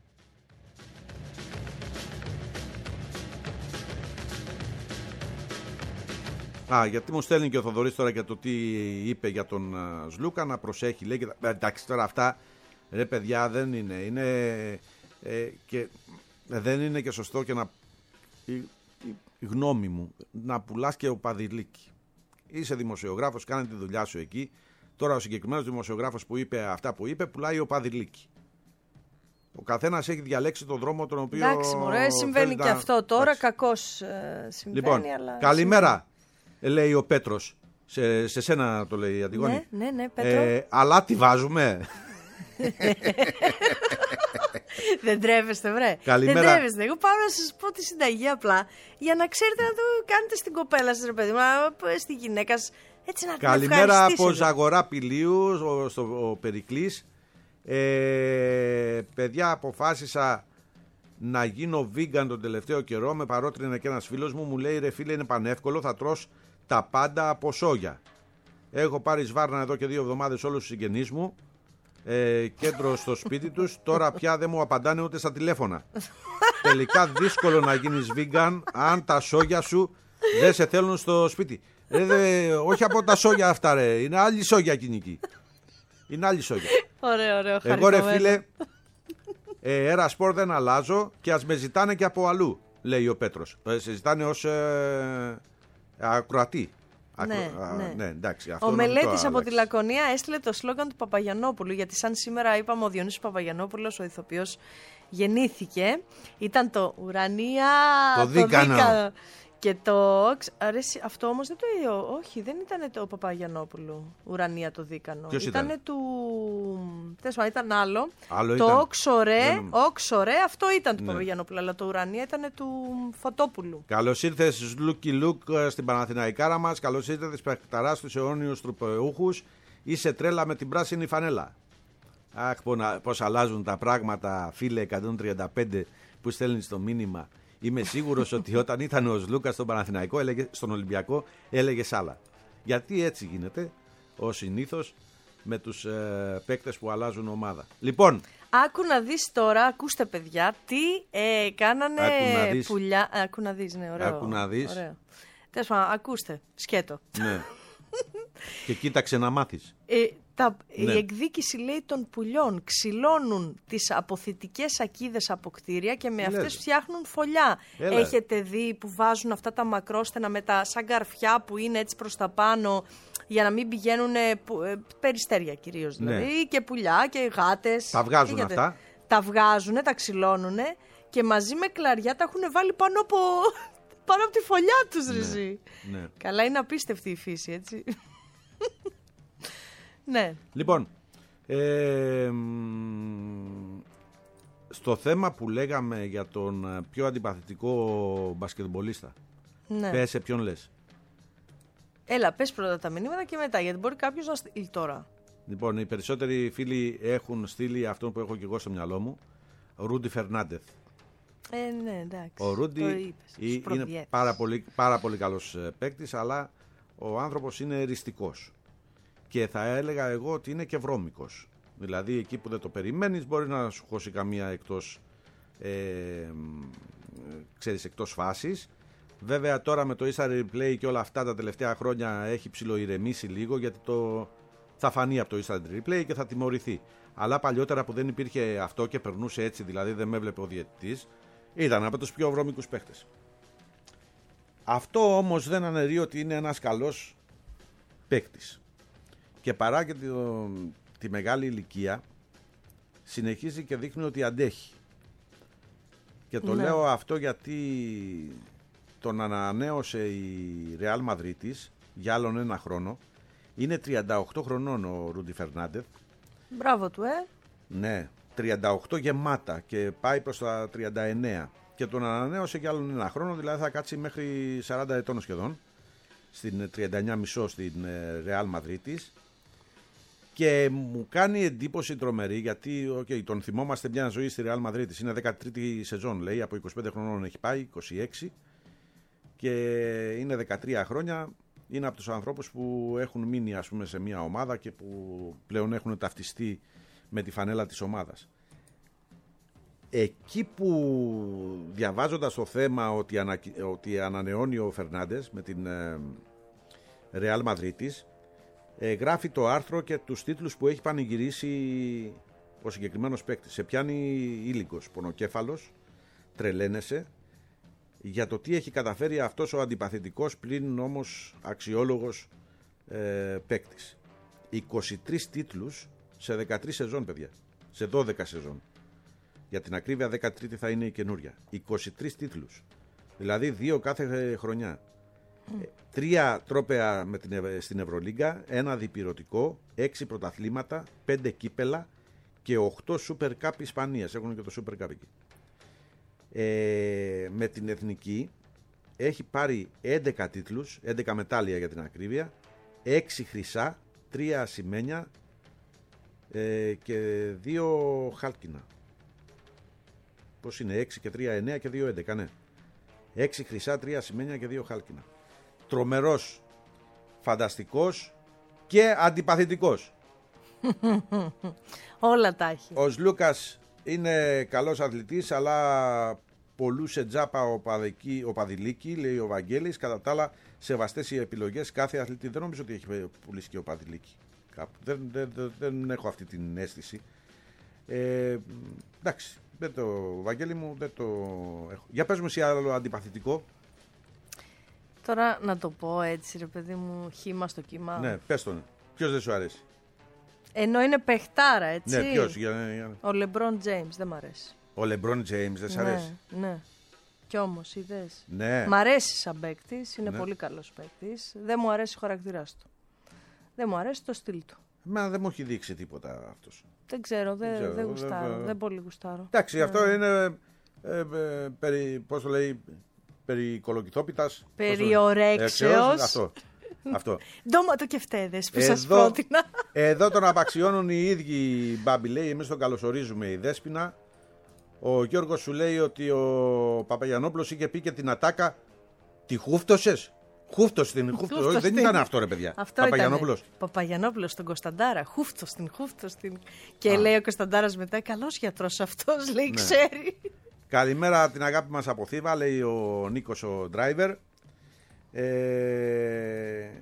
Α, γιατί μου στέλνει και ο Θοδωρής τώρα για το τι είπε για τον uh, Σλούκα, να προσέχει. Λέει, ε, εντάξει τώρα αυτά, ρε παιδιά, δεν είναι. Είναι ε, και ε, δεν είναι και σωστό και να... Η, η, η γνώμη μου, να πουλάς και ο παδιλίκι. Είσαι δημοσιογράφος, κάνε τη δουλειά σου εκεί. Τώρα ο συγκεκριμένος δημοσιογράφος που είπε αυτά που είπε, πουλάει ο παδιλίκι. Ο καθένας έχει διαλέξει τον δρόμο τον οποίο... Εντάξει, μωρέ, συμβαίνει και να... αυτό τώρα, εντάξει. Κακώς ε, συμβαίνει, λοιπόν, αλλά... καλημέρα, συμβαίνει. Λέει ο Πέτρος. Σε, σε σένα το λέει η Αντιγόνη. Ναι, ναι, ναι, Πέτρο. Ε, αλλά τι βάζουμε. Δεν τρέπεστε, βρε. Καλημέρα. Δεν τρέπεστε. Εγώ πάω να σας πω τη συνταγή απλά για να ξέρετε να το κάνετε στην κοπέλα σας, ρε παιδί μου, στη γυναίκα σας. Έτσι να την ευχαριστήσετε. Καλημέρα από Ζαγορά Πηλίου, ο, στο, ο Περικλής. Ε, παιδιά, αποφάσισα να γίνω vegan τον τελευταίο καιρό. Με παρότρινε και ένας φίλος μου. Μου λέει ρε φίλε, είναι πανεύκολο, θα τρως τα πάντα από σόγια. Έχω πάρει σβάρνα εδώ και δύο εβδομάδες όλους τους συγγενείς μου. Ε, κέντρο στο σπίτι τους. Τώρα πια δεν μου απαντάνε ούτε στα τηλέφωνα. Τελικά δύσκολο να γίνεις vegan αν τα σόγια σου δεν σε θέλουν στο σπίτι. Ε, δε, όχι από τα σόγια αυτά ρε. Είναι άλλη σόγια κοινική. Είναι άλλη σόγια. Ωραίο, ωραίο. Εγώ ρε φίλε, ε, Ερασπορ δεν αλλάζω και ας με ζητάνε και από αλλού, λέει ο Πέτρος. Ε, σε ζητάνε ως ε, ακροατή. Ναι, Α, ναι. ναι, εντάξει, αυτό ο Μελέτης από τη Λακωνία έστειλε το σλόγγαν του Παπαγιαννόπουλου, γιατί σαν σήμερα είπαμε ο Διονύσης Παπαγιαννόπουλος, ο ηθοποιός, γεννήθηκε. Ήταν το Ουρανία, το, το δίκανο. δίκανο. Και το... Αρέσει, αυτό όμως δεν το... Όχι, δεν ήταν το Παπαγιαννόπουλου, Ουρανία το δίκανο. Ποιος Ήτανε ήταν? του... Τέσμα, ήταν άλλο. άλλο το ήταν. Όξορε, δεν... Όξορε, αυτό ήταν του ναι. Παπαγιαννόπουλου, αλλά το Ουρανία ήταν του Φωτόπουλου. Καλώς ήρθες Λούκι Λουκ στην Παναθηναϊκάρα μας. Καλώς ήρθες παιχταράς στους αιώνιους τροπεούχους. Είσαι τρέλα με την πράσινη φανέλα. Αχ, πώς αλλάζουν τα πράγματα, φίλε εκατόν τριάντα πέντε που στέλνεις το μήνυμα. Είμαι σίγουρος ότι όταν ήταν ο Σλούκας στον Παναθηναϊκό, έλεγε, στον Ολυμπιακό, έλεγε άλλα. Γιατί έτσι γίνεται, ως συνήθως, με τους ε, παίκτες που αλλάζουν ομάδα. Λοιπόν. Άκου να δεις τώρα, ακούστε παιδιά, τι ε, κάνανε άκου πουλιά. Άκου να δεις, ναι, ωραίο. Άκου να δεις. Ωραίο. Τέλος πάντων, ακούστε, σκέτο. Ναι. Και κοίταξε να μάθεις. Ε, τα, ναι. Η εκδίκηση, λέει, των πουλιών ξυλώνουν τις αποθητικές ακίδες από κτίρια και με αυτές φτιάχνουν φωλιά. Έλα. Έχετε δει που βάζουν αυτά τα μακρόστενα με τα σαν καρφιά που είναι έτσι προς τα πάνω για να μην πηγαίνουν ε, περιστέρια κυρίως δηλαδή, ναι. και πουλιά και γάτες. Τα βγάζουν και αυτά. Τα βγάζουν, τα ξυλώνουν και μαζί με κλαριά τα έχουν βάλει πάνω από, πάνω από τη φωλιά τους, ναι. Ριζί. Ναι. Καλά, είναι απίστευτη η φύση, έτσι. Ναι. Λοιπόν, ε, στο θέμα που λέγαμε για τον πιο αντιπαθητικό μπασκετμπολίστα, ναι. πες σε ποιον λες? Έλα, πες πρώτα τα μηνύματα και μετά, γιατί μπορεί κάποιος να στείλει τώρα. Λοιπόν, οι περισσότεροι φίλοι έχουν στείλει αυτό που έχω και εγώ στο μυαλό μου, Ρούντι Φερνάντεθ. Ε, ναι, εντάξει. Ο Ρούντι είναι πάρα πολύ, πάρα πολύ καλός παίκτης, αλλά ο άνθρωπος είναι εριστικός. Και θα έλεγα εγώ ότι είναι και βρώμικος. Δηλαδή εκεί που δεν το περιμένεις μπορεί να σου χώσει καμία εκτός, ε, ξέρεις, εκτός φάσης. Βέβαια τώρα με το Instant Replay και όλα αυτά τα τελευταία χρόνια έχει ψιλοειρεμήσει λίγο, γιατί το θα φανεί από το Instant Replay και θα τιμωρηθεί. Αλλά παλιότερα που δεν υπήρχε αυτό και περνούσε έτσι, δηλαδή δεν με έβλεπε ο διαιτητής, ήταν από τους πιο βρώμικους παίχτες. Αυτό όμως δεν αναιρεί ότι είναι ένας καλός παίκτης. Και παρά και τη, τη μεγάλη ηλικία συνεχίζει και δείχνει ότι αντέχει. Και το Ναι. λέω αυτό γιατί τον ανανέωσε η Ρεάλ Μαδρίτης για άλλον ένα χρόνο. Είναι τριάντα οκτώ χρονών ο Ρούντι Φερνάντεθ. Μπράβο του, ε. Ναι, τριάντα οκτώ γεμάτα και πάει προς τα τριάντα εννέα. Και τον ανανέωσε για άλλον ένα χρόνο, δηλαδή θα κάτσει μέχρι σαράντα ετών σχεδόν. Στην τριάντα εννέα κόμμα πέντε στην Ρεάλ Μαδρίτης. Και μου κάνει εντύπωση τρομερή, γιατί okay, τον θυμόμαστε μια ζωή στη Ρεάλ Μαδρίτης. Είναι δέκατη τρίτη σεζόν, λέει, από είκοσι πέντε χρονών έχει πάει, είκοσι έξι. Και είναι δεκατρία χρόνια. Είναι από τους ανθρώπους που έχουν μείνει, ας πούμε, σε μια ομάδα και που πλέον έχουν ταυτιστεί με τη φανέλα της ομάδας. Εκεί που διαβάζοντας το θέμα ότι, ανα, ότι ανανεώνει ο Φερνάντες με την Ρεάλ Μαδρίτης, ε, γράφει το άρθρο και τους τίτλους που έχει πανηγυρίσει ο συγκεκριμένος παίκτης. Σε πιάνει ήλικος, πονοκέφαλος, τρελαίνεσαι για το τι έχει καταφέρει αυτός ο αντιπαθητικός πλην όμως αξιόλογος ε, παίκτης. είκοσι τρεις τίτλους σε δεκατρείς σεζόν, παιδιά. Σε δώδεκα σεζόν. Για την ακρίβεια δέκατη τρίτη θα είναι η καινούρια. είκοσι τρεις τίτλους. Δηλαδή δύο κάθε χρονιά. Mm. Τρία τρόπαια με την, στην Ευρωλίγκα, ένα διπυρωτικό, έξι πρωταθλήματα, πέντε κύπελα και οκτώ Super Cup Ισπανίας. Έχουν και το Super Cup εκεί. Ε, με την εθνική έχει πάρει έντεκα τίτλους, έντεκα μετάλλια για την ακρίβεια, έξι χρυσά, τρία ασημένια ε, και δύο χάλκινα. Πώς είναι, έξι και τρία, εννέα και δύο, έντεκα, ναι. έξι χρυσά, τρία ασημένια και δύο χάλκινα. Τρομερός, φανταστικός και αντιπαθητικός. Όλα τα έχει. Ο Σλούκας είναι καλός αθλητής, αλλά πολλούσε τζάπα ο, παδική, ο Παδηλίκη, λέει ο Βαγγέλης. Κατά τα άλλα, σεβαστές οι επιλογές κάθε αθλητή. Δεν νομίζω ότι έχει πουλήσει και ο Παδηλίκη κάπου. Δεν, δεν, δεν, δεν έχω αυτή την αίσθηση. Ε, εντάξει, δεν το, Βαγγέλη μου, δεν το έχω. Για πες μου εσύ άλλο αντιπαθητικό. Τώρα να το πω έτσι, ρε παιδί μου, χύμα στο κύμα. Ναι, πες τον. Ποιος δεν σου αρέσει? Ενώ είναι παιχτάρα, έτσι. Ναι, ποιος? Για, για... Ο Λεμπρόν Τζέιμς, δεν μ' αρέσει. Ο Λεμπρόν Τζέιμς δεν σ' αρέσει? Ναι, ναι. Κι όμως, είδες. Ναι. Μ' αρέσει σαν παίκτης, είναι ναι. πολύ καλός παίκτης. Δεν μου αρέσει ο χαρακτηράς του. Δεν μου αρέσει το στυλ του. Εμένα δεν μου έχει δείξει τίποτα αυτός. Δεν ξέρω, δεν, ξέρω, δεν γουστάρω, δεν- δεν πολύ γουστάρω. Εντάξει, Ναι. αυτό είναι ε, ε, περί, πώς το λέει, περί κολοκυθόπιτας. Περί ορέξεως. Αυτό. αυτό. Ντόματοκευτέδες που σας πρότεινα. Εδώ τον απαξιώνουν οι ίδιοι οι μπάμποι, λέει, εμείς τον καλωσορίζουμε η Δέσποινα. Ο Γιώργος σου λέει ότι ο Παπαγιανόπουλος είχε πει και την ατάκα, τη χούφτωσες. Χούφτος την χούφτος. Όχι, δεν ήταν αυτό, ρε παιδιά. Αυτό Παπαγιανόπουλος. ήταν. Παπαγιανόπουλος στον Κωνσταντάρα. Χούφτο στην, χούφτο στην. Και Α. λέει ο Κωνσταντάρας μετά, καλός γιατρός αυτός, λέει, Ναι. ξέρει. Καλημέρα από την αγάπη μας από Θήβα, λέει ο Νίκος ο driver. Ε...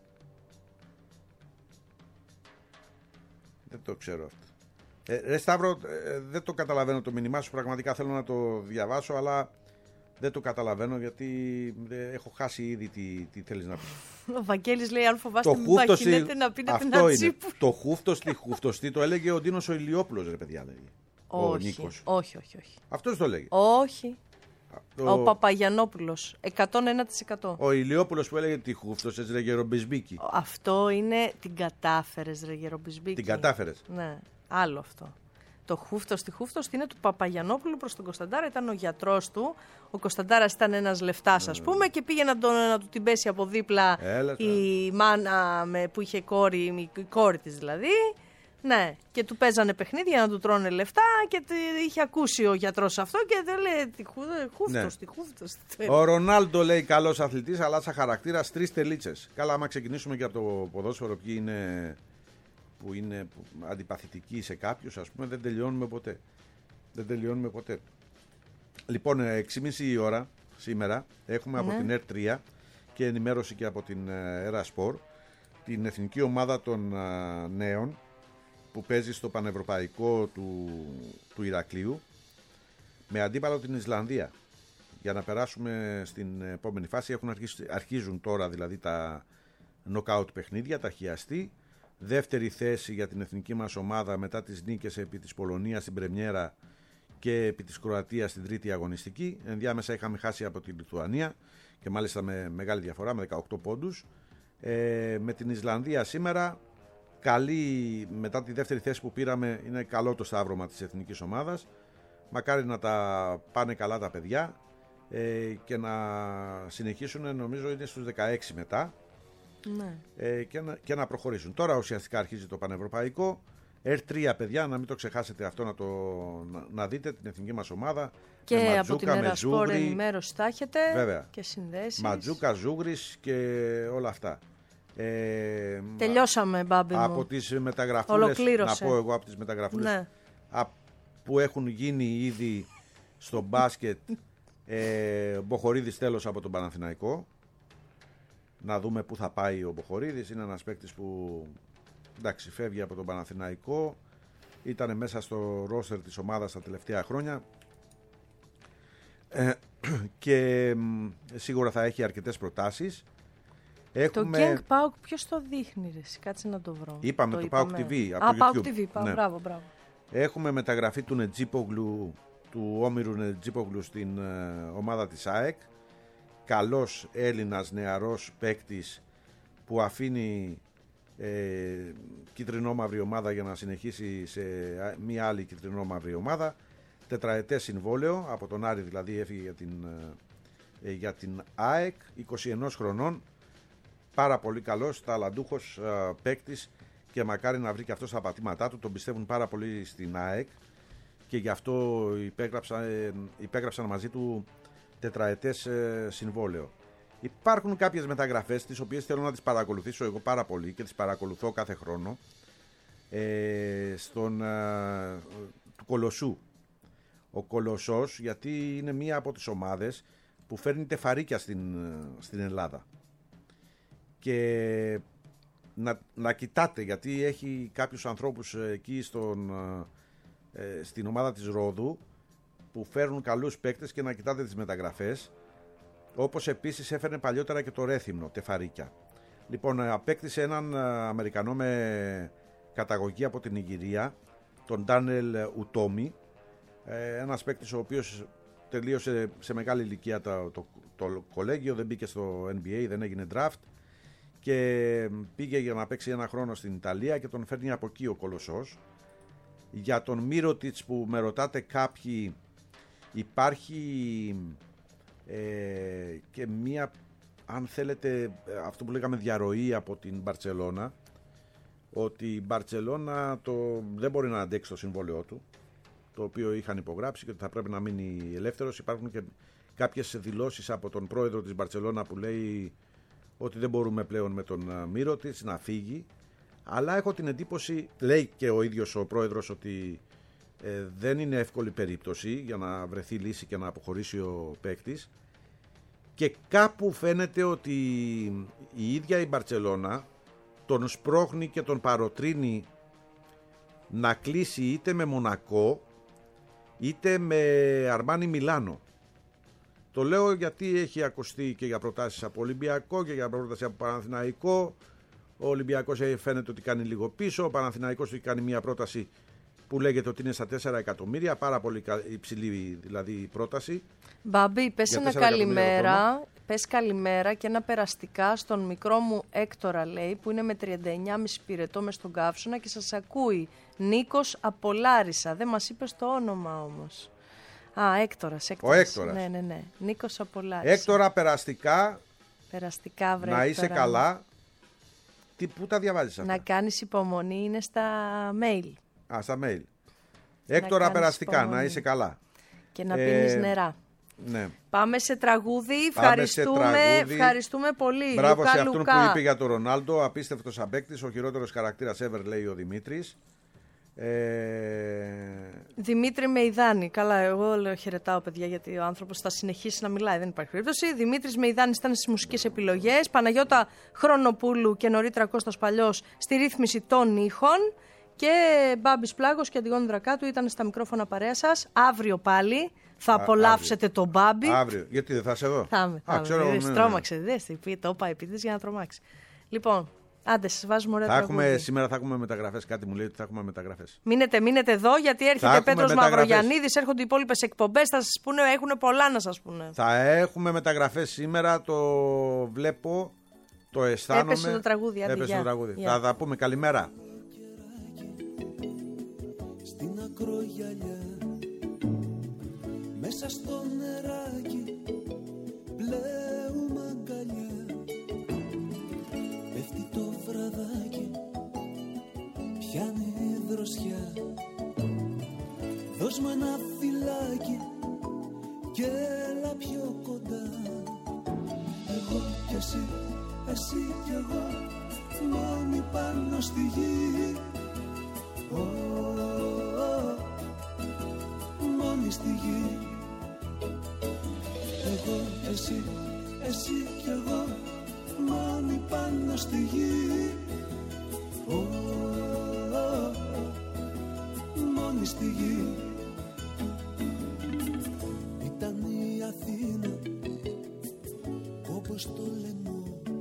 Δεν το ξέρω αυτό. Ε, ρε Σταύρο, ε, δεν το καταλαβαίνω το μήνυμά σου, πραγματικά θέλω να το διαβάσω, αλλά δεν το καταλαβαίνω γιατί ε, έχω χάσει ήδη τι, τι θέλεις να πεις. Ο Βαγγέλης λέει, αν φοβάστε Το μην χούφτο παχυνέτε στη- να πίνετε αυτό ένα είναι. τσίπου. Το χούφτοστη, χούφτοστη το έλεγε ο Ντίνος ο Ηλιόπουλος, ρε παιδιά. Λέει. Ο Όχι, Νίκος. όχι, όχι, όχι. Αυτός το έλεγε. Όχι. Το- Ο Παπαγιανόπουλος, εκατόν ένα τοις εκατό. Ο Ηλιόπουλος που έλεγε τη χούφτωσες, λέγε ρομπισμπίκι. Αυτό είναι την κατάφερες, ρε Γερομπισμπίκη. Την κατάφερες. Ναι, άλλο αυτό. Το χούφτος στη χούφτος είναι του Παπαγιανόπουλου προς τον Κωνσταντάρα, ήταν ο γιατρός του. Ο Κωνσταντάρας ήταν ένας λεφτάς, ας πούμε, και πήγε να, τον, να του την πέσει από δίπλα Έλα, η μάνα με, που είχε κόρη, η, η κόρη της δηλαδή. Ναι, και του παίζανε παιχνίδια να του τρώνε λεφτά και τε- είχε ακούσει ο γιατρός αυτό και δεν λέει τη χου- χούφτος, Ναι. τη χούφτος. Ο Ρονάλντο λέει καλός αθλητής, αλλά σαν χαρακτήρας τρεις τελίτσες. Καλά, άμα ξεκινήσουμε και από το ποδόσφαιρο, ποιοι είναι που είναι που- αντιπαθητικοί σε κάποιους, ας πούμε, δεν τελειώνουμε ποτέ. Δεν τελειώνουμε ποτέ. Λοιπόν, έξι και μισή η ώρα σήμερα έχουμε από Ναι. την Ερ τρία και ενημέρωση και από την Έρα Σπορ την εθνική ομάδα των α, νέων που παίζει στο πανευρωπαϊκό του, του Ηρακλείου με αντίπαλο την Ισλανδία. Για να περάσουμε στην επόμενη φάση έχουν αρχίσει, αρχίζουν τώρα δηλαδή τα νοκάουτ παιχνίδια, τα χιαστή. Δεύτερη θέση για την εθνική μας ομάδα μετά τις νίκες επί της Πολωνίας στην πρεμιέρα και επί της Κροατίας στην τρίτη αγωνιστική. Ενδιάμεσα είχαμε χάσει από τη Λιθουανία και μάλιστα με μεγάλη διαφορά, με δεκαοκτώ πόντους. Ε, με την Ισλανδία σήμερα, καλή, μετά τη δεύτερη θέση που πήραμε, είναι καλό το σταύρωμα της εθνικής ομάδας. Μακάρι να τα πάνε καλά τα παιδιά ε, και να συνεχίσουν, νομίζω είναι στους δεκαέξι μετά. Ναι. Ε, και, να, και να προχωρήσουν. Τώρα ουσιαστικά αρχίζει το πανευρωπαϊκό. ερ τρία, παιδιά, να μην το ξεχάσετε αυτό, να, το, να, να δείτε την εθνική μας ομάδα. Και με από την Ερασπόρ ενημέρωση θα έχετε. Βέβαια. Και συνδέσεις. Ματζούκα, Ζούγρης και όλα αυτά. Ε, Τελειώσαμε, Μπάμπη μου. Από τις μεταγραφούλες, Ολοκλήρωσε. να πω εγώ από τις μεταγραφούλες ναι. που έχουν γίνει ήδη στο μπάσκετ. ε, Μποχορίδης τέλος από τον Παναθηναϊκό. Να δούμε πού θα πάει ο Μποχορίδης. Είναι ένας παίκτης που, εντάξει, φεύγει από τον Παναθηναϊκό. Ήταν μέσα στο ρόστερ της ομάδας τα τελευταία χρόνια ε, και σίγουρα θα έχει αρκετές προτάσεις. Έχουμε... Το Γκένγκ Πάουκ ποιος το δείχνει, ρε, κάτσε να το βρω. Είπαμε το, το Πάουκ τι βι από Α, το Πάουκ YouTube. τι βι, ναι. Μπράβο, μπράβο. Έχουμε μεταγραφή του Νετζίπογλου, του Όμηρου Νετζίπογλου στην ε, ομάδα της ΑΕΚ. Καλός Έλληνας νεαρός παίκτης που αφήνει ε, κίτρινο-μαύρη ομάδα για να συνεχίσει σε μια άλλη κίτρινο-μαύρη ομάδα. Τετραετές συμβόλαιο, από τον Άρη δηλαδή έφυγε για την, ε, για την ΑΕΚ, είκοσι ένα χρονών. Πάρα πολύ καλός, ταλαντούχος ε, παίκτης και μακάρι να βρει και αυτό στα πατήματά του. Τον πιστεύουν πάρα πολύ στην ΑΕΚ και γι' αυτό υπέγραψαν, ε, υπέγραψαν μαζί του τετραετές ε, συμβόλαιο. Υπάρχουν κάποιες μεταγραφές τις οποίες θέλω να τις παρακολουθήσω εγώ πάρα πολύ και τις παρακολουθώ κάθε χρόνο ε, στον ε, του Κολοσσού. Ο Κολοσσός, γιατί είναι μία από τις ομάδες που φέρνει τεφαρίκια στην, στην Ελλάδα και να, να κοιτάτε, γιατί έχει κάποιους ανθρώπους εκεί στον, ε, στην ομάδα της Ρόδου που φέρνουν καλούς παίκτες και να κοιτάτε τις μεταγραφές, όπως επίσης έφερνε παλιότερα και το Ρέθυμνο τεφαρίκια. Λοιπόν, απέκτησε έναν Αμερικανό με καταγωγή από την Νιγηρία, τον Ντάνελ Ουτόμι, ένας παίκτης ο οποίος τελείωσε σε μεγάλη ηλικία το, το, το κολέγιο, δεν μπήκε στο N B A, δεν έγινε draft και πήγε για να παίξει ένα χρόνο στην Ιταλία και τον φέρνει από εκεί ο Κολοσσός. Για τον Μύρωτιτς που με ρωτάτε κάποιοι, υπάρχει ε, και μία, αν θέλετε, αυτό που λέγαμε διαρροή από την Μπαρτσελώνα, ότι η Μπαρτσελώνα το, δεν μπορεί να αντέξει το συμβόλαιό του, το οποίο είχαν υπογράψει και ότι θα πρέπει να μείνει ελεύθερος. Υπάρχουν και κάποιες δηλώσεις από τον πρόεδρο της Μπαρτσελώνα που λέει ότι δεν μπορούμε πλέον με τον Μύρωτιτς να φύγει, αλλά έχω την εντύπωση, λέει και ο ίδιος ο πρόεδρος, ότι ε, δεν είναι εύκολη περίπτωση για να βρεθεί λύση και να αποχωρήσει ο παίκτης και κάπου φαίνεται ότι η ίδια η Μπαρτσελώνα τον σπρώχνει και τον παροτρύνει να κλείσει είτε με Μονακό είτε με Αρμάνι Μιλάνο. Το λέω γιατί έχει ακουστεί και για προτάσεις από Ολυμπιακό και για πρόταση από Παναθηναϊκό. Ο Ολυμπιακός φαίνεται ότι κάνει λίγο πίσω, ο Παναθηναϊκός έχει κάνει μια πρόταση που λέγεται ότι είναι στα τέσσερα εκατομμύρια, πάρα πολύ υψηλή δηλαδή πρόταση. Μπάμπη, πες ένα καλημέρα, πες καλημέρα και ένα περαστικά στον μικρό μου Έκτορα, λέει, που είναι με τριάντα εννιά κόμμα πέντε πυρετό μες στον καύσωνα και σας ακούει. Νίκος από Λάρισα, δεν μας είπες το όνομα όμως. Α, Έκτορας, Έκτορας. Ο Έκτορας. Ναι, ναι, ναι. Νίκος από Λάρισα. Έκτορα, περαστικά, περαστικά βρε, να είσαι Έκτορα. καλά. Τι, πού τα διαβάζεις αυτά? Να κάνεις υπομονή, είναι στα mail. Α, στα mail. Έκτορα, περαστικά, υπομονή. να είσαι καλά. Και να Ε, πίνεις νερά. Ναι. Πάμε σε τραγούδι, Πάμε ευχαριστούμε, σε τραγούδι. ευχαριστούμε πολύ. Μπράβο Λουκά, σε αυτόν Λουκά. που είπε για τον Ρονάλντο, απίστευτος απέκτης, ο χειρότερος χαρακτήρας ever, λέει ο Δημήτρης. Ε... Δημήτρη Μεϊδάνη. Καλά, εγώ λέω χαιρετάω, παιδιά, γιατί ο άνθρωπος θα συνεχίσει να μιλάει, δεν υπάρχει περίπτωση. Δημήτρης Μεϊδάνης ήταν στις μουσικές επιλογές. Παναγιώτα Χρονοπούλου και νωρίτερα Κώστας Παλιός στη ρύθμιση των ήχων. Και Μπάμπης Πλάγος και Αντιγόνη Δρακάτου ήταν στα μικρόφωνα παρέα σας. Αύριο πάλι θα Α, απολαύσετε τον Μπάμπη. Αύριο. Γιατί δεν θα είσαι εδώ? Θα είμαι. Α, ξέρω, Δες, ναι. Τρόμαξε, δες, το είπα επίτηδες για να τρομάξει. Λοιπόν, Άντε, σας βάζουμε ωραία Θα τραγούδι. έχουμε, σήμερα θα έχουμε μεταγραφές. Κάτι μου λέει ότι θα έχουμε μεταγραφές. Μείνετε, μείνετε εδώ, γιατί έρχεται Πέτρος Μαυρογιαννίδης, έρχονται οι υπόλοιπες εκπομπές, θα σας πούνε, έχουν πολλά να σας πούνε. Θα έχουμε μεταγραφές σήμερα, το βλέπω, το αισθάνομαι. Έπεσε το τραγούδι, άντε, Έπεσε γεια. το τραγούδι. Γεια. Θα τα πούμε, καλημέρα. Στην ακρογιαλιά, μέσα στο νεράκι, πλέουμε αγκαλιά. Πέφτει το βραδάκι, πιάνει η δροσιά. Δώσ' μου ένα φυλάκι και έλα πιο κοντά. Εγώ κι εσύ, εσύ κι εγώ, μόνοι πάνω στη γη. Oh, oh, μόνοι στη γη. Εγώ, εσύ, εσύ κι εγώ, μόνοι πάνω στη γη. Oh, oh, μόνοι στη γη. Ήταν η Αθήνα όπως το λαιμό,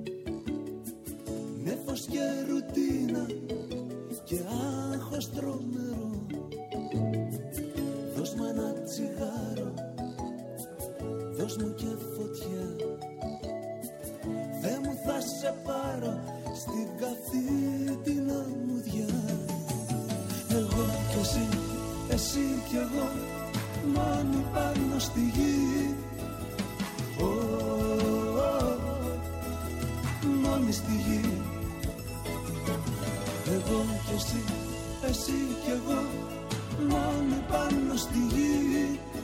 νέφος και ρουτίνα και άγχος τρομερό. Δώσ' μου ένα τσιγάρο, δώσ' μου και φωτιά. Δε μου θα σε πάρω στην καθήτηνα μουδιά. Εγώ κι εσύ, εσύ κι εγώ, μόνοι πάνω στη γη. Oh, oh, μόνοι στη γη. Εγώ κι εσύ, εσύ κι εγώ, μόνοι πάνω στη γη.